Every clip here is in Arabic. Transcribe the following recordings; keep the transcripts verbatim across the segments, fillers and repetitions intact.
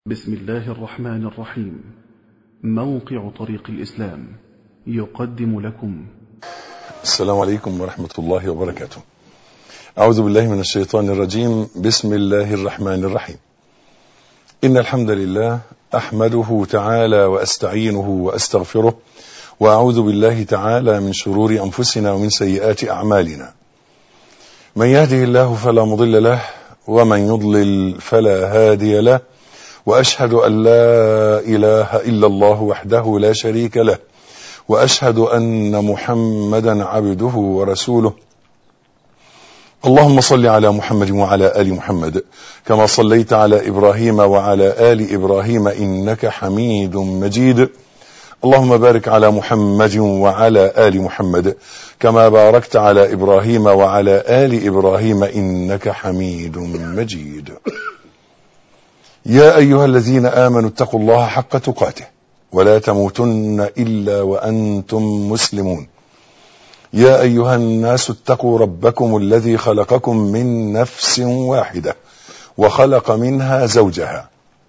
بسم الله الرحمن الرحيم. موقع طريق الإسلام يقدم لكم. السلام عليكم ورحمة الله وبركاته. أعوذ بالله من الشيطان الرجيم. بسم الله الرحمن الرحيم. إن الحمد لله أحمده تعالى وأستعينه وأستغفره، وأعوذ بالله تعالى من شرور أنفسنا ومن سيئات أعمالنا. من يهده الله فلا مضل له، ومن يضلل فلا هادي له، وأشهد أن لا إله إلا الله وحده لا شريك له، وأشهد أن محمدا عبده ورسوله. اللهم صل على محمد وعلى آل محمد كما صليت على إبراهيم وعلى آل إبراهيم إنك حميد مجيد. اللهم بارك على محمد وعلى آل محمد كما باركت على إبراهيم وعلى آل إبراهيم إنك حميد مجيد. يا أيها الذين آمنوا اتقوا الله حق تقاته ولا تموتن إلا وأنتم مسلمون. يا أيها الناس اتقوا ربكم الذي خلقكم من نفس واحدة وخلق منها زوجها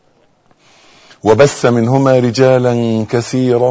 وبث منهما رجالا كثيرا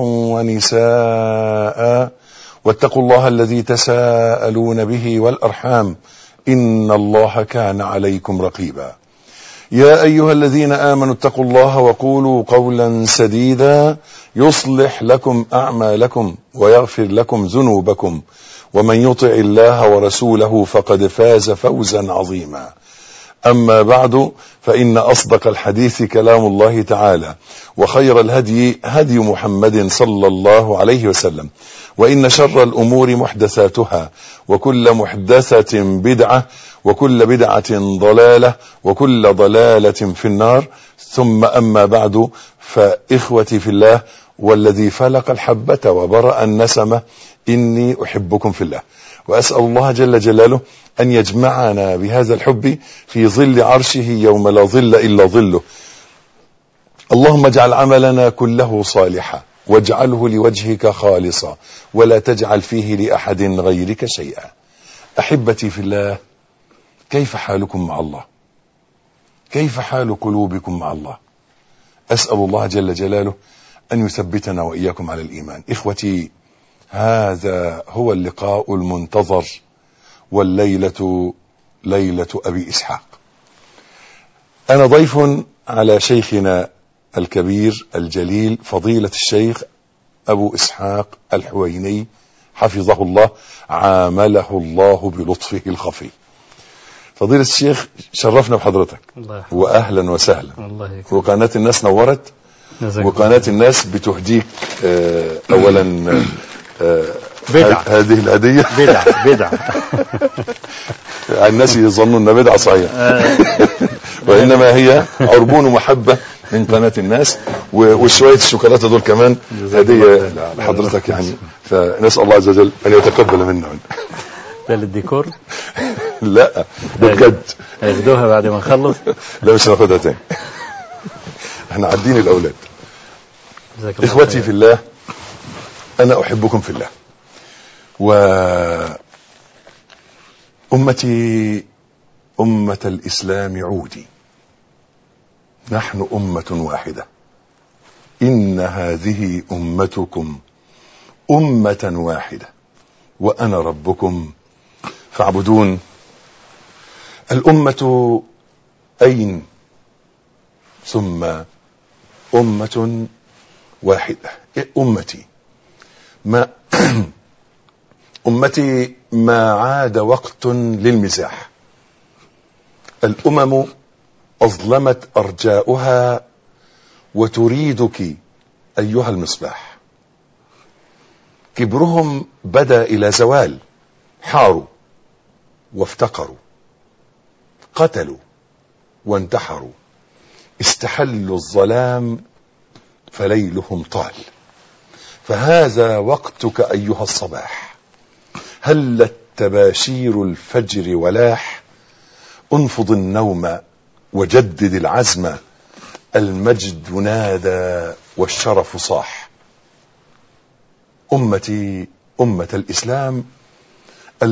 ونساء، واتقوا الله الذي تساءلون به والأرحام إن الله كان عليكم رقيبا. يا أيها الذين آمنوا اتقوا الله وقولوا قولا سديدا يصلح لكم أعمالكم ويغفر لكم ذنوبكم، ومن يطع الله ورسوله فقد فاز فوزا عظيما. أما بعد، فإن أصدق الحديث كلام الله تعالى، وخير الهدي هدي محمد صلى الله عليه وسلم، وإن شر الأمور محدثاتها، وكل محدثة بدعة، وكل بدعة ضلالة، وكل ضلالة في النار. ثم أما بعد، فإخوتي في الله والذي فلق الحبة وبرأ النسمة، إني أحبكم في الله، وأسأل الله جل جلاله أن يجمعنا بهذا الحب في ظل عرشه يوم لا ظل إلا ظله. اللهم اجعل عملنا كله صالحا، واجعله لوجهك خالصا، ولا تجعل فيه لأحد غيرك شيئا. أحبتي في الله، كيف حالكم مع الله؟ كيف حال قلوبكم مع الله؟ أسأل الله جل جلاله أن يثبتنا وإياكم على الإيمان. إخوتي، هذا هو اللقاء المنتظر، والليلة ليلة أبي إسحاق. أنا ضيف على شيخنا الكبير الجليل فضيلة الشيخ أبو إسحاق الحويني حفظه الله، عامله الله بلطفه الخفي. فضيلة الشيخ، شرفنا بحضرتك، وأهلا وسهلا. وقناة الناس نورت، وقناة الناس بتهديك آه أولا آه بدعة. هذه الهدية بدعة بدعة الناس يظنون أنها بدعة صحيح، وإنما هي عربون محبة من قناة الناس، وشوية الشوكولاتة دول كمان هدية لحضرتك يعني. فنسأل الله عز وجل أن يتقبل منا. ده للديكور؟ لا، بجد هياخدوها بعد ما نخلص؟ لا، مش هناخدها تاني، احنا عدين الأولاد. إخوتي في الله، أنا أحبكم في الله، وأمتي أمة الإسلام عودي، نحن أمة واحدة. إن هذه أمتكم أمة واحدة، وأنا ربكم فاعبدون. الأمة أين ثم أمة واحدة. أمتي ما أمتي ما عاد وقت للمزاح. الأمم أظلمت أرجاؤها وتريدك أيها المصباح. كبرهم بدا إلى زوال، حاروا وافتقروا، قتلوا وانتحروا، استحلوا الظلام فليلهم طال. فهذا وقتك أيها الصباح، هلت تباشير الفجر ولاح. انفض النوم وجدد العزم، المجد نادى والشرف صاح. أمتي أمة الإسلام،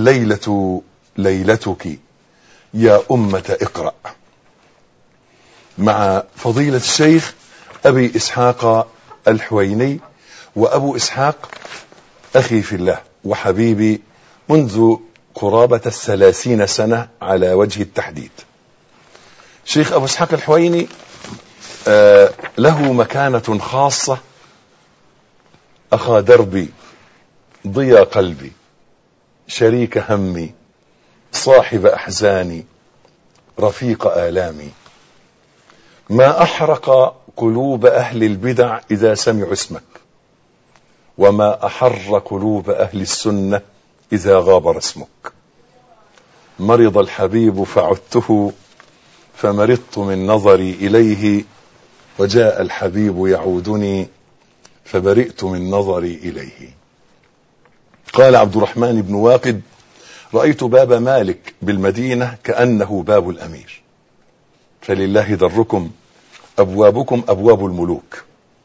الليلة ليلتك يا أمة اقرأ. مع فضيلة الشيخ أبي إسحاق الحويني. وأبو إسحاق أخي في الله وحبيبي منذ قرابة الثلاثين سنة على وجه التحديد. شيخ أبو إسحاق الحويني آه له مكانة خاصة، أخا دربي، ضيا قلبي، شريك همي، صاحب أحزاني، رفيق آلامي. ما أحرق قلوب أهل البدع إذا سمعوا اسمك، وما أحر قلوب أهل السنة إذا غاب رسمك. مرض الحبيب فعدته، فمرضت من نظري إليه، وجاء الحبيب يعودني، فبرئت من نظري إليه. قال عبد الرحمن بن واقد: رأيت باب مالك بالمدينة كأنه باب الأمير، فلله دركم، أبوابكم أبواب الملوك.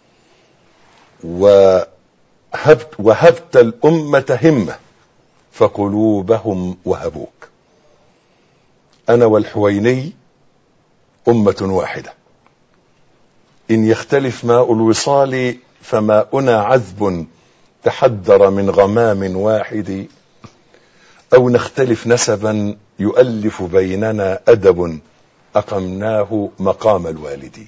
وهبت, وهبت الأمة همة، فقلوبهم وهبوك. أنا والحويني أمة واحدة، إن يختلف ماء الوصال فماؤنا عذب تحدر من غمام واحد، أو نختلف نسبا يؤلف بيننا أدب أقمناه مقام الوالد.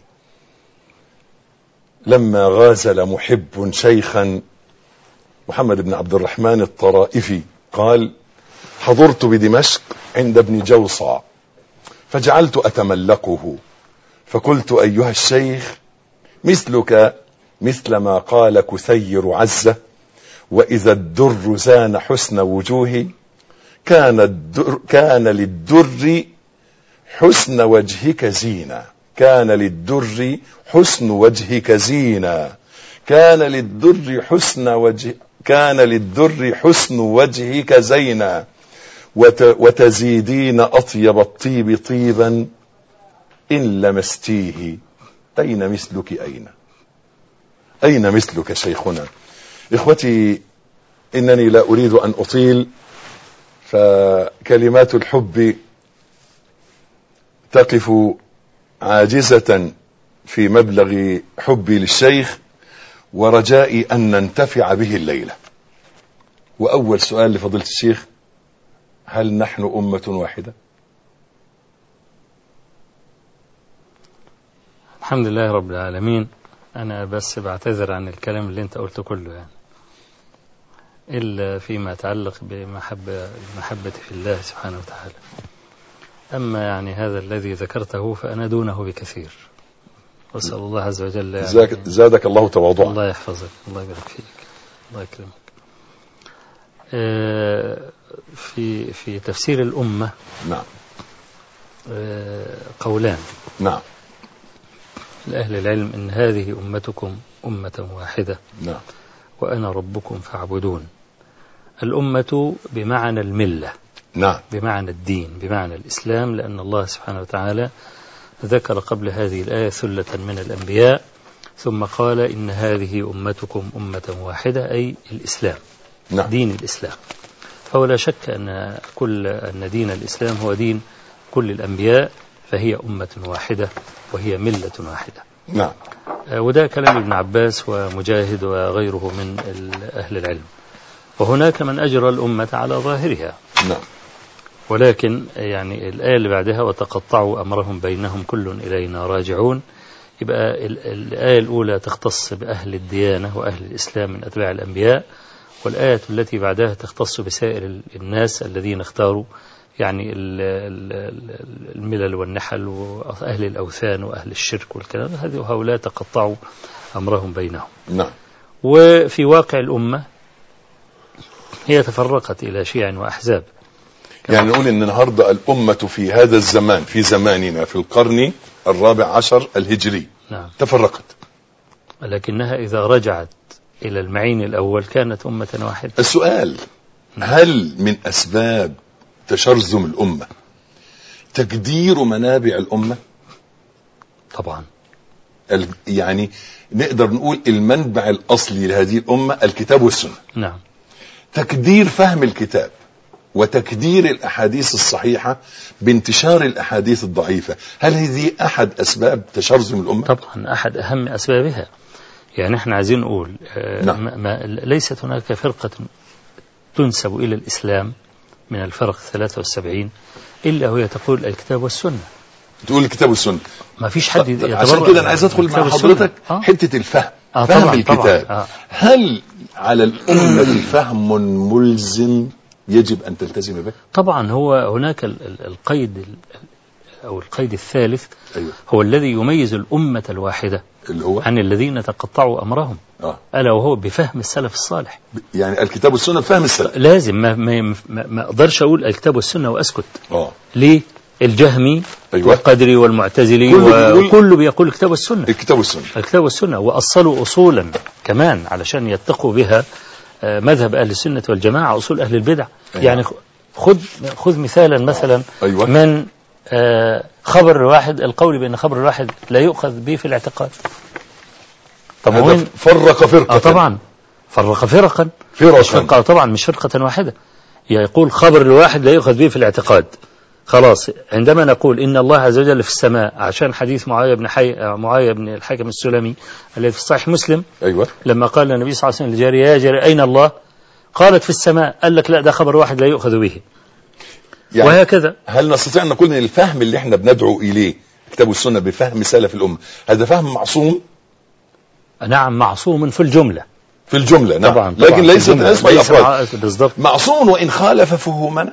لما غازل محب شيخا، محمد بن عبد الرحمن الطرائفي، قال: حضرت بدمشق عند ابن جوصى فجعلت أتملقه، فقلت: أيها الشيخ، مثلك مثل ما قال كثير عزة: وإذا الدر زان حسن وجوه، كان, الدر كان للدر حسن وجهك زينا، كان للدر حسن وجهك زينا، كان للدر حسن وجه كان للدر حسن وجهك زينا، وت وتزيدين أطيب الطيب طيبا إن لمستيه. أين مثلك؟ أين أين مثلك شيخنا؟ إخوتي، إنني لا أريد أن أطيل، فكلمات الحب تقف عاجزة في مبلغ حبي للشيخ ورجائي أن ننتفع به الليلة. وأول سؤال لفضيلة الشيخ: هل نحن أمة واحدة؟ الحمد لله رب العالمين. أنا بس بعتذر عن الكلام اللي أنت قلته كله، يعني إلا فيما يتعلق بمحبة المحبة في الله سبحانه وتعالى. أما يعني هذا الذي ذكرته فأنا دونه بكثير، وأسأل الله عز وجل يعني زادك الله تواضعا. الله يحفظك، الله يبارك فيك، الله يكرمك. في في تفسير الأمة نعم قولان نعم لأهل العلم: إن هذه أمتكم أمة واحدة، نعم، وأنا ربكم فاعبدون. الأمة بمعنى الملة، نعم، بمعنى الدين، بمعنى الإسلام، لأن الله سبحانه وتعالى ذكر قبل هذه الآية ثلة من الأنبياء، ثم قال: إن هذه أمتكم أمة واحدة، أي الإسلام، نعم، دين الإسلام. فهو لا شك أن كل أن دين الإسلام هو دين كل الأنبياء، فهي أمة واحدة وهي ملة واحدة. نعم. وده كلام ابن عباس ومجاهد وغيره من أهل العلم. وهناك من أجرى الأمة على ظاهرها، نعم، ولكن يعني الآية اللي بعدها: وتقطعوا أمرهم بينهم كل إلينا راجعون. يبقى الآية الأولى تختص بأهل الديانة وأهل الإسلام من أتباع الأنبياء، والآية التي بعدها تختص بسائر الناس الذين اختاروا يعني الملل والنحل وأهل الأوثان وأهل الشرك والكلام هذه، وهؤلاء تقطعوا أمرهم بينهم. نعم. وفي واقع الأمة هي تفرقت إلى شيع وأحزاب. يعني نقول إن النهاردة الأمة في هذا الزمان، في زماننا، في القرن الرابع عشر الهجري، نعم، تفرقت، لكنها إذا رجعت إلى المعين الأول كانت أمة واحدة. السؤال: هل من أسباب تشرذم الأمة تقدير منابع الأمة؟ طبعا. يعني نقدر نقول المنبع الأصلي لهذه الأمة الكتاب والسنة. نعم. تقدير فهم الكتاب وتكدير الأحاديث الصحيحة بانتشار الأحاديث الضعيفة، هل هذه أحد أسباب تشرذم الأمة؟ طبعا أحد أهم أسبابها. يعني احنا عايزين نقول نعم. ما ما ليست هناك فرقة تنسب إلى الإسلام من الفرق الثلاثة والسبعين إلا وهي تقول الكتاب والسنة. تقول الكتاب والسنة، ما فيش حد يتبرع. عشان كده أنا عايز أدخل مع حضرتك آه؟ حتة الفهم. آه فهم طبعًا الكتاب طبعًا. آه. هل على الأمة فهم ملزم يجب أن تلتزم به؟ طبعا هو هناك القيد أو القيد الثالث. أيوة. هو الذي يميز الأمة الواحدة اللي هو عن الذين تقطعوا أمرهم. آه. ألا وهو بفهم السلف الصالح. يعني الكتاب والسنة بفهم السلف لازم ما ما ما, ما أقدرش أقول الكتاب والسنة وأسكت. آه. ليه؟ الجهمي أيوة. والقدري والمعتزلي كله وكله بيقول الكتاب والسنة. الكتاب والسنة الكتاب والسنة وأصلوا أصولا كمان علشان يتقوا بها مذهب أهل السنة والجماعة، أصول أهل البدع. أيوة. يعني خذ خذ مثالا مثلا أيوة. من خبر الواحد، القول بأن خبر الواحد لا يؤخذ به في الاعتقاد. طب وين فرق فرقة؟ آه طبعا فرق فرقا فرقا. مش فرقة طبعا، مش فرقة واحدة. يقول خبر الواحد لا يؤخذ به في الاعتقاد. خلاص عندما نقول إن الله عز وجل في السماء عشان حديث معاوية بن حي... معاوية بن الحكم السلمي الذي في صحيح مسلم. أيوة. لما قال النبي صلى الله عليه وسلم لجارية يا جارية أين الله؟ قالت في السماء. قال لك لا، ده خبر واحد لا يؤخذ به. يعني وهكذا. هل نستطيع أن نقول أن الفهم اللي احنا بندعو إليه كتاب السنة بفهم سلف الأمة هذا فهم معصوم؟ نعم معصوم في الجملة. في الجملة نعم. طبعا. لكن ليست اسم الأفراد. بالضبط. معصوم وإن خالف فهمنا.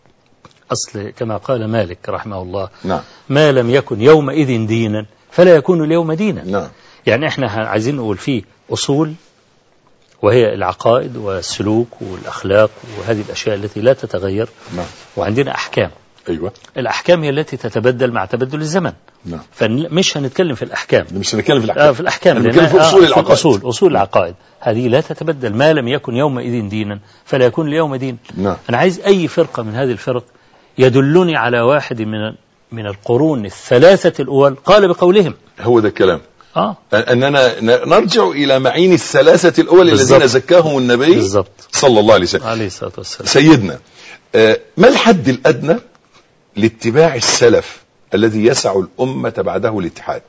أصل كما قال مالك رحمه الله. نعم. ما لم يكن يومئذ دينا فلا يكون اليوم دينا. نعم. يعني احنا عايزين نقول فيه أصول وهي العقائد والسلوك والأخلاق وهذه الأشياء التي لا تتغير. نعم. وعندنا أحكام. أيوة. الأحكام هي التي تتبدل مع تبدل الزمن. نعم. فمش هنتكلم في الأحكام. مش هنتكلم في الأحكام. آه في الأحكام. هنتكلم في أصول العقائد. في أصول أصول العقائد هذه لا تتبدل. ما لم يكن يومئذ دينا فلا يكون اليوم دين. نعم. أنا عايز أي فرقة من هذه الفرق يدلني على واحد من من القرون الثلاثة الأول قال بقولهم. هو ده الكلام. آه. أننا نرجع إلى معين الثلاثة الأول الذين زكاهم النبي بالزبط. صلى الله عليه وسلم عليه الصلاة والسلام. سيدنا آه ما الحد الأدنى لاتباع السلف الذي يسع الأمة بعده الاتحاد؟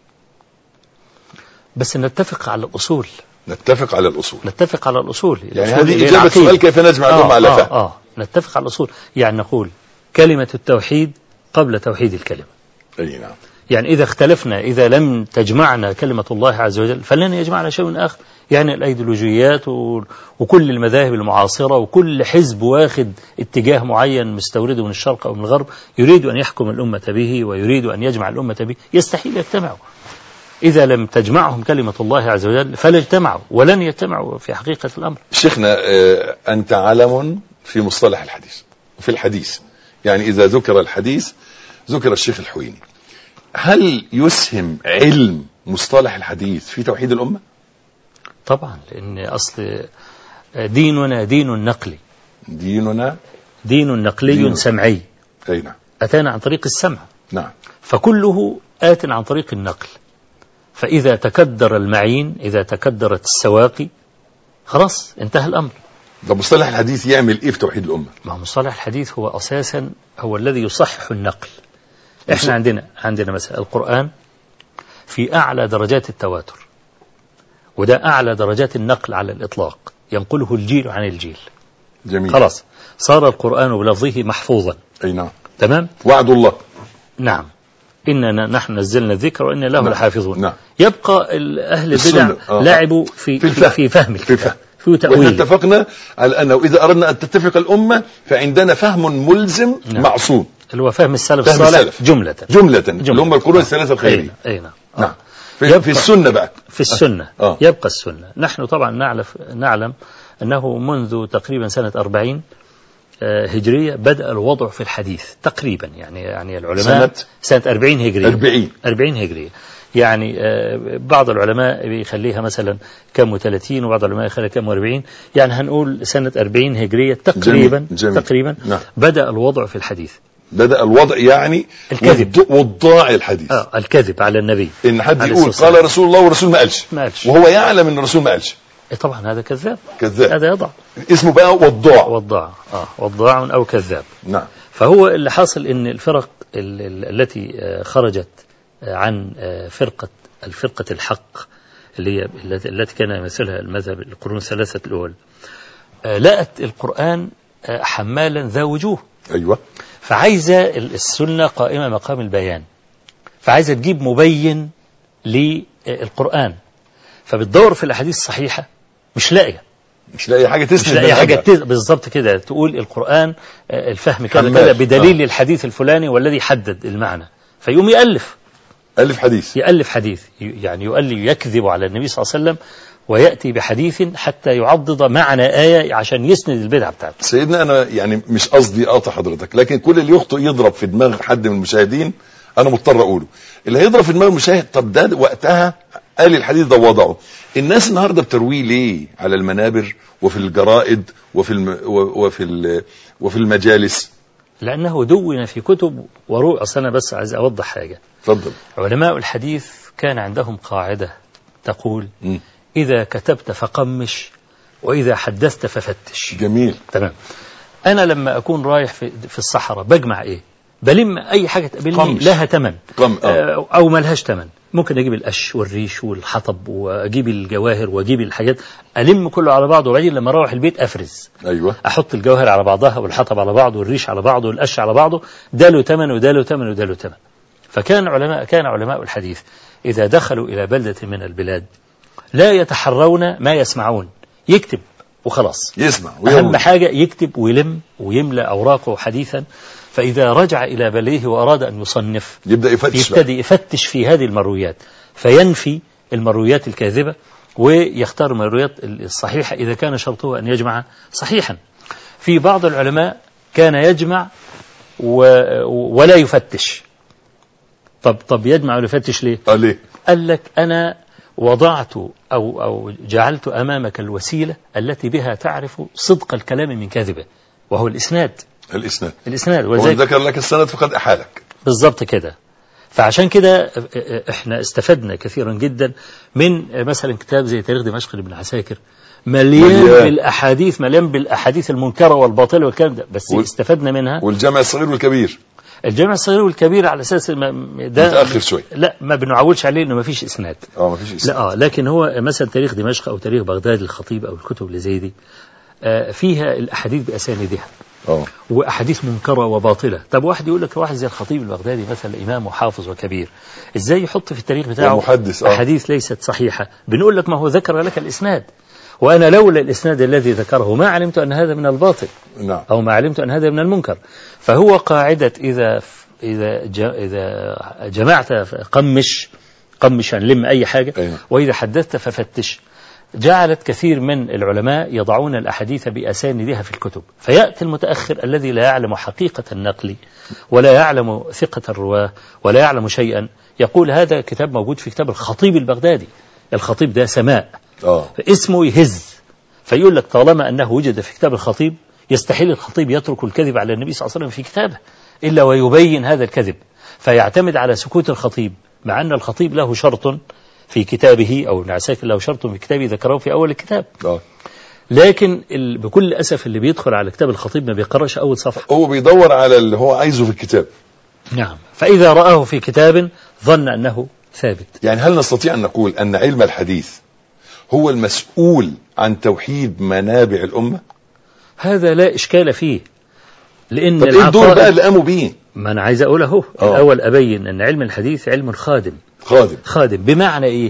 بس نتفق على الأصول. نتفق على الأصول. نتفق على الأصول. يعني هذه إجابة سؤال كيف نجمع الأمة آه على فهم. آه, آه نتفق على الأصول. يعني نقول كلمة التوحيد قبل توحيد الكلمة. أي نعم. يعني إذا اختلفنا، إذا لم تجمعنا كلمة الله عز وجل فلن يجمعنا شيء آخر. يعني الأيديولوجيات وكل المذاهب المعاصرة وكل حزب واخد اتجاه معين مستورده من الشرق أو من الغرب يريد أن يحكم الأمة به ويريد أن يجمع الأمة به، يستحيل يجتمعوا. إذا لم تجمعهم كلمة الله عز وجل فلا اجتمعوا ولن يجتمعوا في حقيقة الأمر. شيخنا أنت عالم في مصطلح الحديث في الحديث، يعني إذا ذكر الحديث ذكر الشيخ الحويني. هل يسهم علم مصطلح الحديث في توحيد الأمة؟ طبعا، لأن أصل ديننا دين نقلي. ديننا دين نقلي دين سمعي. أي نعم. أتانا عن طريق السمع. نعم. فكله آت عن طريق النقل. فإذا تكدر المعين، إذا تكدرت السواقي، خلاص انتهى الأمر. ده مصطلح الحديث يعمل إيه في توحيد الأمة؟ ما مصطلح الحديث هو أساسا هو الذي يصحح النقل. إحنا عندنا عندنا مثلا القرآن في أعلى درجات التواتر، وده أعلى درجات النقل على الإطلاق، ينقله الجيل عن الجيل. جميل. خلاص صار القرآن بلفظه محفوظا. أي نعم. تمام. وعد الله. نعم. إننا نحن نزلنا الذكر وإن له نعم. لحافظون. نعم. يبقى أهل البدع آه. لعبوا في في الفهم. في فهم في الفهم. في تأويل. اتفقنا على أنه إذا أردنا أن تتفق الأمة فعندنا فهم ملزم. نعم. معصوم اللي هو فهم السلف الصالح جملة جملة اللي هم القرون الثلاثة الخيرية. أي نعم. نعم. في, في السنة بقى في السنة آه. يبقى السنة. نحن طبعا نعرف نعلم أنه منذ تقريبا سنة أربعين هجرية بدأ الوضع في الحديث تقريبا، يعني يعني العلماء سنة, سنة أربعين هجرية. أربعين أربعين هجرية. يعني بعض العلماء بيخليها مثلا كم وثلاثين وبعض العلماء يخليها كم واربعين، يعني هنقول سنة أربعين هجرية تقريبا. جميل. جميل. تقريبا. نعم. بدأ الوضع في الحديث. بدأ الوضع يعني الكذب وضاع الحديث. آه الكذب على النبي. إن حد يقول قال رسول الله ورسول ما قالش، ما قالش، وهو يعلم إن الرسول ما قالش. طبعا هذا كذاب، كذاب، هذا يضع اسمه بقى وضاع. وضاع اه وضاع أو كذاب. نعم. فهو اللي حاصل إن الفرق ال ال التي خرجت عن فرقة الفرقة الحق اللي هي التي كان يمثلها المذهب القرون الثلاثة الأول، لقت القرآن حمالا ذا وجوه. أيوة. فعايزة السنة قائمة مقام البيان، فعايزة تجيب مبين للقرآن، فبتدور في الأحاديث الصحيحة مش لاقية مش لاقي حاجة تسند، مش لاقي حاجة تز... بالضبط كده تقول القرآن الفهم كذا كذا بدليل آه. الحديث الفلاني والذي حدد المعنى، فيقوم يألف ألف حديث يألف حديث يعني يؤلف يكذب على النبي صلى الله عليه وسلم ويأتي بحديث حتى يعضد معنى آية عشان يسند البدعة بتاعته. سيدنا أنا يعني مش قصدي أقطع حضرتك، لكن كل اللي يخطئ يضرب في دماغ حد من المشاهدين أنا مضطر أقوله. اللي هيضرب في دماغ المشاهد طب ده وقتها قال الحديث ده وضعه. الناس النهارده بترويه ليه على المنابر وفي الجرائد وفي الم... وفي ال... وفي المجالس؟ لأنه دون في كتب وروع. أصل أنا بس عايز أوضح حاجة. تفضل. علماء الحديث كان عندهم قاعدة تقول م. إذا كتبت فقمش وإذا حدثت ففتش. جميل. تمام. أنا لما أكون رايح في, في الصحراء بجمع إيه؟ بلم أي حاجة تقابلني لها تمن آه. أو ما لهاش تمن. ممكن أجيب القش والريش والحطب وأجيب الجواهر وأجيب الحاجات، ألم كله على بعضه، وبعدين لما أروح البيت أفرز. أيوة. أحط الجواهر على بعضها والحطب على بعضه والريش على بعضه والقش على بعضه، ده له تمن وده له تمن وده له تمن. فكان علماء كان علماء الحديث إذا دخلوا إلى بلدة من البلاد لا يتحرون ما يسمعون، يكتب وخلاص، يسمع ويوم. أهم حاجة يكتب ويلم ويملأ أوراقه حديثا، فإذا رجع إلى بلده وأراد أن يصنف يبدأ يفتش يبتدي يفتش في هذه المرويات، فينفي المرويات الكاذبة ويختار المرويات الصحيحة إذا كان شرطه أن يجمع صحيحا. في بعض العلماء كان يجمع ولا يفتش. طب طب يجمع ولا يفتش ليه؟ قال ليه؟ قال لك أنا وضعت أو أو جعلت أمامك الوسيلة التي بها تعرف صدق الكلام من كذبه، وهو الإسناد. الإسناد الإسناد وذكر ذكر لك السند فقد أحالك. بالضبط كده. فعشان كده احنا استفدنا كثيرا جدا من مثلا كتاب زي تاريخ دمشق لابن عساكر، مليان, مليان بالأحاديث، مليان بالأحاديث المنكرة والباطلة والكلام ده، بس وال... استفدنا منها. والجامع الصغير والكبير. الجامع الصغير والكبير على أساس ده متأخر شوي، لا ما بنعولش عليه إنه ما فيش إسناد. اه ما فيش إسناد. لا اه لكن هو مثلا تاريخ دمشق أو تاريخ بغداد الخطيب أو الكتب اللي زي دي آه فيها الأحاديث بأساندها. اه وأحاديث منكرة وباطلة. طب واحد يقول لك واحد زي الخطيب البغدادي مثلا إمام وحافظ وكبير، إزاي يحط في التاريخ بتاعه محدث آه. أحاديث ليست صحيحة؟ بنقول لك ما هو ذكر لك الإسناد، وأنا لولا الإسناد الذي ذكره ما علمت أن هذا من الباطل. نعم. أو ما علمت أن هذا من المنكر. فهو قاعدة إذا إذا إذا جمعت قمش قمشا لم أي حاجة. أيوة. وإذا حدثت ففتش. جعلت كثير من العلماء يضعون الأحاديث بأساندها في الكتب، فيأتي المتأخر الذي لا يعلم حقيقة النقل ولا يعلم ثقة الرواه ولا يعلم شيئا، يقول هذا كتاب موجود في كتاب الخطيب البغدادي. الخطيب ده سماء آه. فاسمه يهز، فيقول لك طالما أنه وجد في كتاب الخطيب يستحيل الخطيب يترك الكذب على النبي صلى الله عليه وسلم في كتابه إلا ويبين هذا الكذب، فيعتمد على سكوت الخطيب، مع أن الخطيب له شرط في كتابه أو ابن عساكر له شرط في كتابه ذكره في أول الكتاب. آه. لكن بكل أسف اللي بيدخل على كتاب الخطيب ما بيقرأش أول صفحة، هو بيدور على اللي هو عايزه في الكتاب. نعم. فإذا رآه في كتاب ظن أنه ثابت. يعني هل نستطيع أن نقول أن علم الحديث هو المسؤول عن توحيد منابع الأمة؟ هذا لا إشكال فيه، لأن طب إيه الدور بقى اللي قاموا بيه؟ ما أنا عايز أقول أهو. الأول أبين أن علم الحديث علم خادم. خادم. خادم بمعنى إيه؟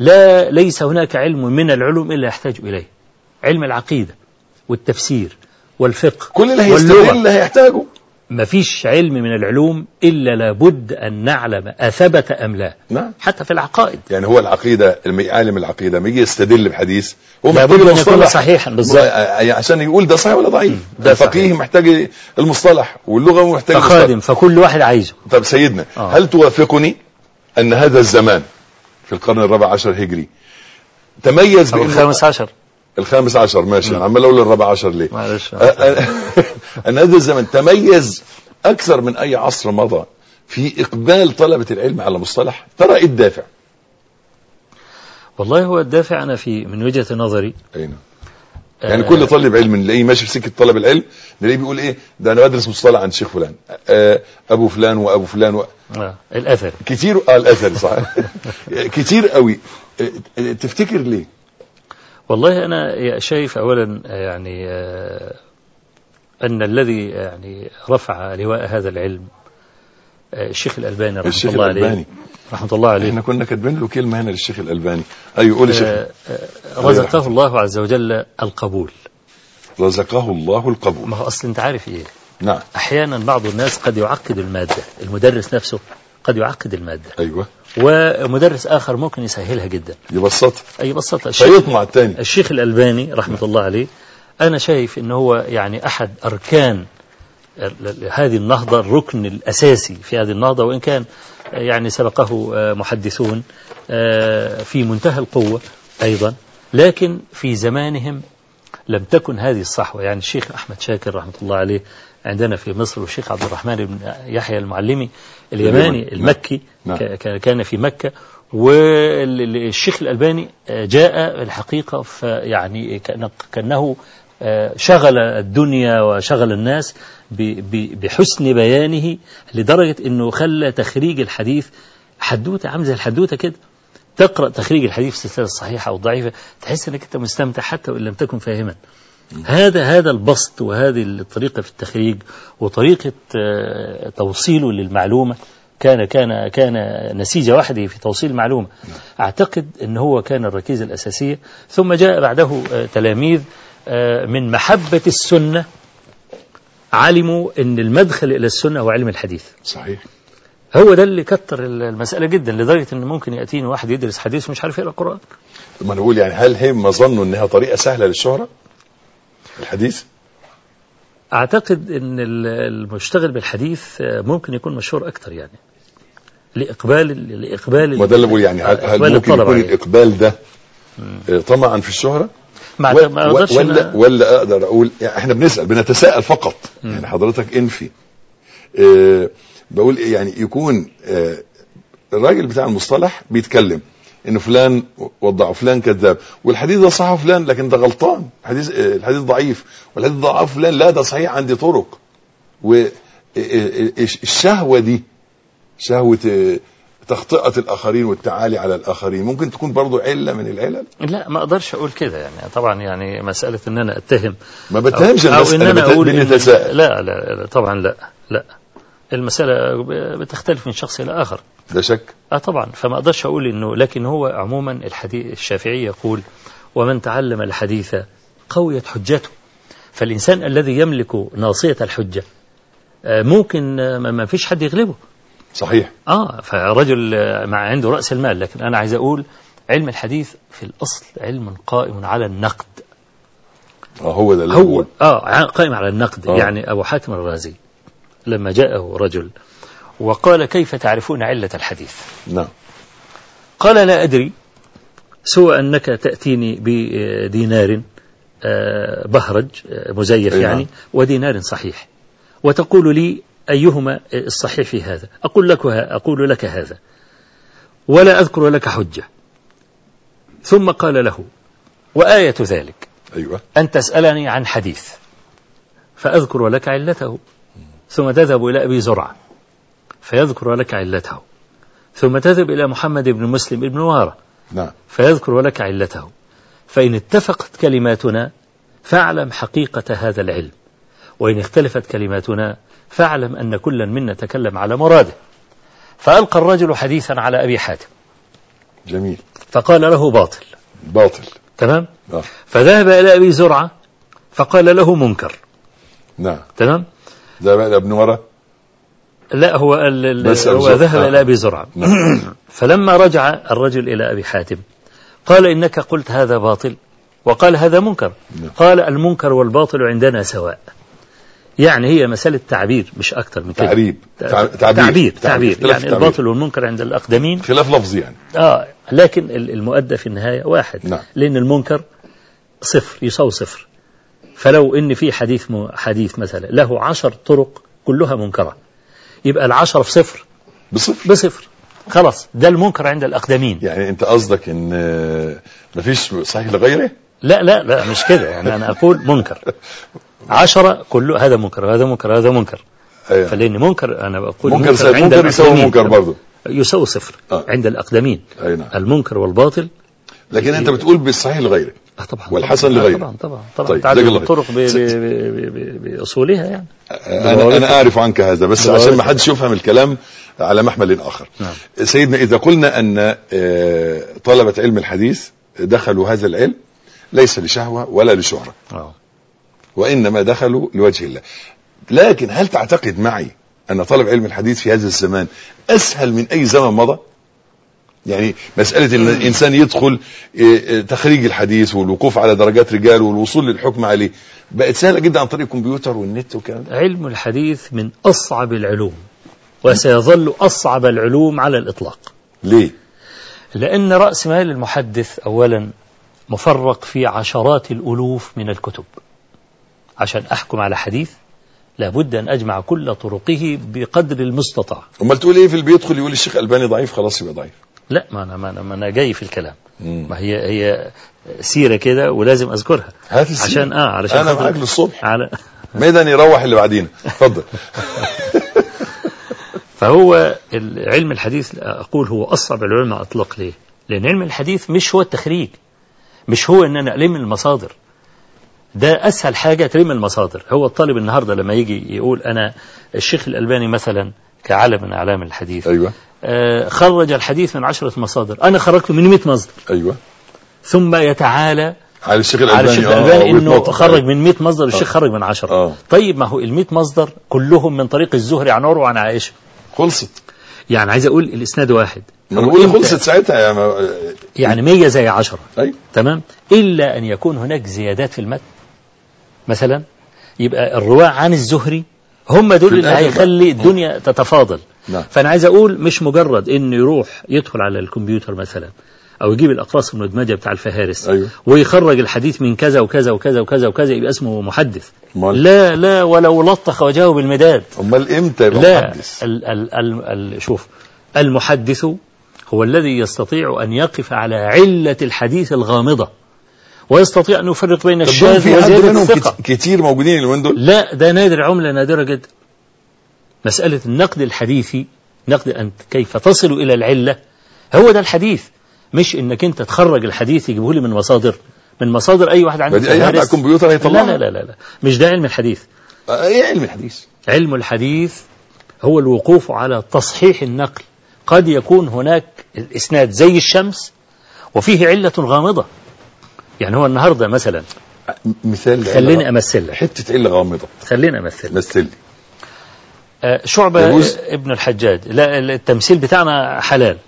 لا ليس هناك علم من العلوم إلا يحتاج إليه. علم العقيدة والتفسير والفقه كل اللي هيستدل اللي هيحتاجه. ما فيش علم من العلوم إلا لابد أن نعلم أثبت أم لا. نعم. حتى في العقائد. يعني هو العقيدة عالم العقيدة ما يجي يستدل بحديث هو لابد أن يكون صحيحا بالضبط عشان يقول ده صحيح ولا ضعيف. الفقيه محتاج المصطلح واللغة محتاج فخادم، فكل واحد عايزه. طب سيدنا آه. هل توافقني أن هذا الزمان في القرن الرابع عشر هجري تميز بأنه الخامس عشر الخامس عشر ماشي أنا عمال أقول الرابع عشر ليه معلش أن هذا الزمن تميز أكثر من أي عصر مضى في إقبال طلبة العلم على مصطلح؟ ترى إيه الدافع؟ والله هو الدافع أنا في من وجهة نظري أين يعني آه كل طالب علم نلاقيه ماشي في سكة طلب العلم، نلاقيه بيقول إيه ده أنا بدرس مصطلح عن الشيخ فلان، آه أبو فلان وأبو فلان و... آه الأثر كتير. آه الأثر صح. كتير قوي. آه تفتكر ليه؟ والله أنا شايف أولا يعني آه أن الذي يعني رفع لواء هذا العلم آه الشيخ الألباني رحمة الشيخ الله الألباني. عليه رحمة الله عليه. احنا كنا كاتبين له كلمة هنا للشيخ الألباني. أيوة قول الشيخ. آه رزقه الله عز وجل القبول. رزقه الله القبول. ما هو أصل أنت عارف إيه؟ نعم. أحيانا بعض الناس قد يعقد المادة، المدرس نفسه قد يعقد المادة. أيوة. ومدرس آخر ممكن يسهلها جدا. يبسطها. أي يبسطها. فيطمع الثاني. الشيخ الألباني رحمة الله عليه أنا شايف إنه هو يعني أحد أركان هذه النهضة، الركن الأساسي في هذه النهضة، وإن كان يعني سبقه محدثون في منتهى القوة أيضا، لكن في زمانهم لم تكن هذه الصحوة. يعني الشيخ أحمد شاكر رحمة الله عليه عندنا في مصر، والشيخ عبد الرحمن بن يحيى المعلمي اليماني المكي كان في مكة، والشيخ الألباني جاء الحقيقة يعني كأنه شغل الدنيا وشغل الناس بحسن بيانه، لدرجة أنه خلى تخريج الحديث حدوتة، عامل زي الحدوتة كده. تقرأ تخريج الحديث في السلسلة الصحيحة أو الضعيفة تحس أنك أنت مستمتع حتى وإن لم تكن فاهما. هذا هذا البسط وهذه الطريقة في التخريج وطريقة توصيله للمعلومة كان كان كان نسيج وحده في توصيل المعلومة. أعتقد أن هو كان الركيزة الأساسية. ثم جاء بعده تلاميذ من محبة السنة علموا أن المدخل إلى السنة هو علم الحديث. صحيح. هو ده اللي كتر المسألة جدا، لدرجة أن ممكن يأتيني واحد يدرس حديث ومش عارف يقرأ القرآن. ما نقول يعني هل هم ظنوا أنها طريقة سهلة للشهرة الحديث؟ أعتقد أن المشتغل بالحديث ممكن يكون مشهور أكتر، يعني لإقبال لإقبال ما ده اللي بقول يعني هل, هل ممكن يكون عليه. الإقبال ده طمعا في الشهرة ما و... ولا ولا أقدر أقول يعني إحنا بنسأل بنتساءل فقط. م. يعني حضرتك انفي أه بقول يعني يكون أه الراجل بتاع المصطلح بيتكلم إنه فلان وضع فلان كذاب، والحديث ده صحيح فلان لكن ده غلطان، الحديث الحديث ضعيف، والحديث ضعف فلان لا ده صحيح عندي طرق. والشهوة دي شهوة تخطئة الآخرين والتعالي على الآخرين ممكن تكون برضو علة من العلل. لا ما أقدرش أقول كده يعني، طبعا يعني مسألة إن أنا أتهم ما بتهمش أو, أو إن أنا أقول إن لا, لا لا طبعا لا لا المسألة بتختلف من شخص إلى آخر. ده شك. آه طبعا. فما أقدرش أقول إنه، لكن هو عموما الحديث الشافعي يقول ومن تعلم الحديث قويت حجته. فالإنسان الذي يملك ناصية الحجة ممكن ما فيش حد يغلبه. صحيح. آه فرجل مع عنده رأس المال، لكن أنا عايز أقول علم الحديث في الأصل علم قائم على النقد. آه هو ده اللي هو آه قائم على النقد. آه. يعني أبو حاتم الرازي لما جاءه رجل وقال كيف تعرفون علة الحديث؟ نعم. قال لا أدري سوى أنك تأتيني بدينار بهرج مزيف يعني ودينار صحيح، وتقول لي أيهما الصحيح في هذا، أقول لك أقول لك هذا ولا أذكر لك حجة. ثم قال له وآية ذلك أيوة. أن تسألني عن حديث فأذكر لك علته، ثم تذهب إلى أبي زرعة فيذكر لك علته، ثم تذهب إلى محمد بن مسلم بن وارة نعم. فيذكر لك علته. فإن اتفقت كلماتنا فاعلم حقيقة هذا العلم، وإن اختلفت كلماتنا فاعلم أن كلا منا تكلم على مراده. فألقى الرجل حديثا على أبي حاتم. جميل. فقال له باطل. باطل. تمام. آه. فذهب إلى أبي زرعة فقال له منكر. نعم. تمام. ذهب إلى ابن ورا. لا هو هو ذهب آه. إلى أبي زرعة. نعم. فلما رجع الرجل إلى أبي حاتم قال إنك قلت هذا باطل وقال هذا منكر. نعم. قال المنكر والباطل عندنا سواء. يعني هي مسألة تعبير مش أكتر من كده. تعريب. تعبير تعبير, تعبير. يعني تعبير. الباطل والمنكر عند الأقدمين خلاف لفظي يعني. آه لكن المؤدى في النهاية واحد. نعم. لأن المنكر صفر يساوي صفر. فلو إن في حديث حديث مثلا له عشر طرق كلها منكرة، يبقى العشرة في صفر بصفر. بصفر. خلاص ده المنكر عند الأقدمين. يعني انت قصدك ان مفيش صحيح لغيره؟ لا لا لا مش كده، يعني أنا أقول منكر عشرة كله هذا منكر وهذا منكر وهذا منكر. أيوة. فلأن منكر أنا بقول منكر منكر, منكر يساوي منكر برضه، يساوي صفر آه. عند الأقدمين. أي نعم. المنكر والباطل. لكن أنت بتقول بالصحيح لغيره آه طبعا والحسن لغيره. طبعا طبعا طبعا طيب. تعدد الطرق بأصولها يعني. أنا أنا أعرف عنك هذا بس عشان ما حدش يفهم الكلام على محمل آخر. نعم. سيدنا إذا قلنا أن طلبة علم الحديث دخلوا هذا العلم ليس لشهوة ولا لشهرة أوه. وإنما دخلوا لوجه الله. لكن هل تعتقد معي أن طلب علم الحديث في هذا الزمان أسهل من أي زمن مضى؟ يعني مسألة أن الإنسان يدخل تخريج الحديث والوقوف على درجات رجال والوصول للحكم عليه بقت سهلة جدا عن طريق الكمبيوتر والنت وكذا. علم الحديث من أصعب العلوم وسيظل أصعب العلوم على الإطلاق. ليه؟ لأن رأس مال المحدث أولا مفرق في عشرات الألوف من الكتب. عشان أحكم على حديث لابد أن أجمع كل طرقه بقدر المستطاع. أمال تقول إيه في اللي بيدخل يقول الشيخ الألباني ضعيف خلاص يبقى ضعيف؟ لا ما أنا ما أنا, ما أنا جاي في الكلام. مم. ما هي هي سيرة كده ولازم أذكرها عشان آه علشان أنا معاك للصبح على ميدان يروح اللي بعدين. اتفضل. فهو علم الحديث أقول هو أصعب العلوم على الإطلاق. ليه؟ لأن علم الحديث مش هو التخريج، مش هو إن أنا ألم المصادر، ده أسهل حاجة تلم المصادر. هو الطالب النهاردة لما يجي يقول أنا الشيخ الألباني مثلا كعالم من أعلام الحديث أيوة. آه خرج الحديث من عشرة مصادر، أنا خرجته من مئة مصدر. أيوة. ثم يتعالى على الشيخ الألباني, على الشيخ الألباني آه إنه خرج من مئة مصدر والشيخ خرج من عشرة. آه. طيب ما هو المئة مصدر كلهم من طريق الزهري عن عروة وعن عائشة. خلصت. يعني عايز أقول الإسناد واحد. نقول خلصت ساعتها يا ما... يعني مية زي عشرة. أي. تمام. إلا أن يكون هناك زيادات في المتن مثلا، يبقى الرواة عن الزهري هم دول اللي هيخلي الدنيا تتفاضل. نعم. فأنا عايز أقول مش مجرد إنه يروح يدخل على الكمبيوتر مثلا أو يجيب الأقراص المدمجة بتاع الفهارس. أيوه. ويخرج الحديث من كذا وكذا وكذا وكذا وكذا يبقى اسمه محدث. مال. لا لا ولو لطخ وجهه بالمداد. أمال إمتى يبقى لا محدث؟ ال ال ال ال شوف المحدث هو الذي يستطيع أن يقف على علة الحديث الغامضة ويستطيع أن يفرق بين الشاذ وزيادة الثقة. كتير موجودين الوين دول؟ لا ده نادر، عملة نادرة جدا. مسألة النقد الحديثي، نقد أنت كيف تصل إلى العلة، هو ده الحديث، مش إنك أنت تخرج الحديث يجيبه لي من مصادر من مصادر أي واحد عنده أي واحد على الكمبيوتر هيطلع. لا, لا لا لا مش ده علم الحديث. إيه علم الحديث؟ علم الحديث هو الوقوف على تصحيح النقل. قد يكون هناك الإسناد زي الشمس وفيه علة غامضة. يعني هو النهاردة مثلا مثال خليني أمثل حتة علة غامضة. خليني أمثل مثل لي. آه شعبة يجوز؟ ابن الحجاج. لا التمثيل بتاعنا حلال.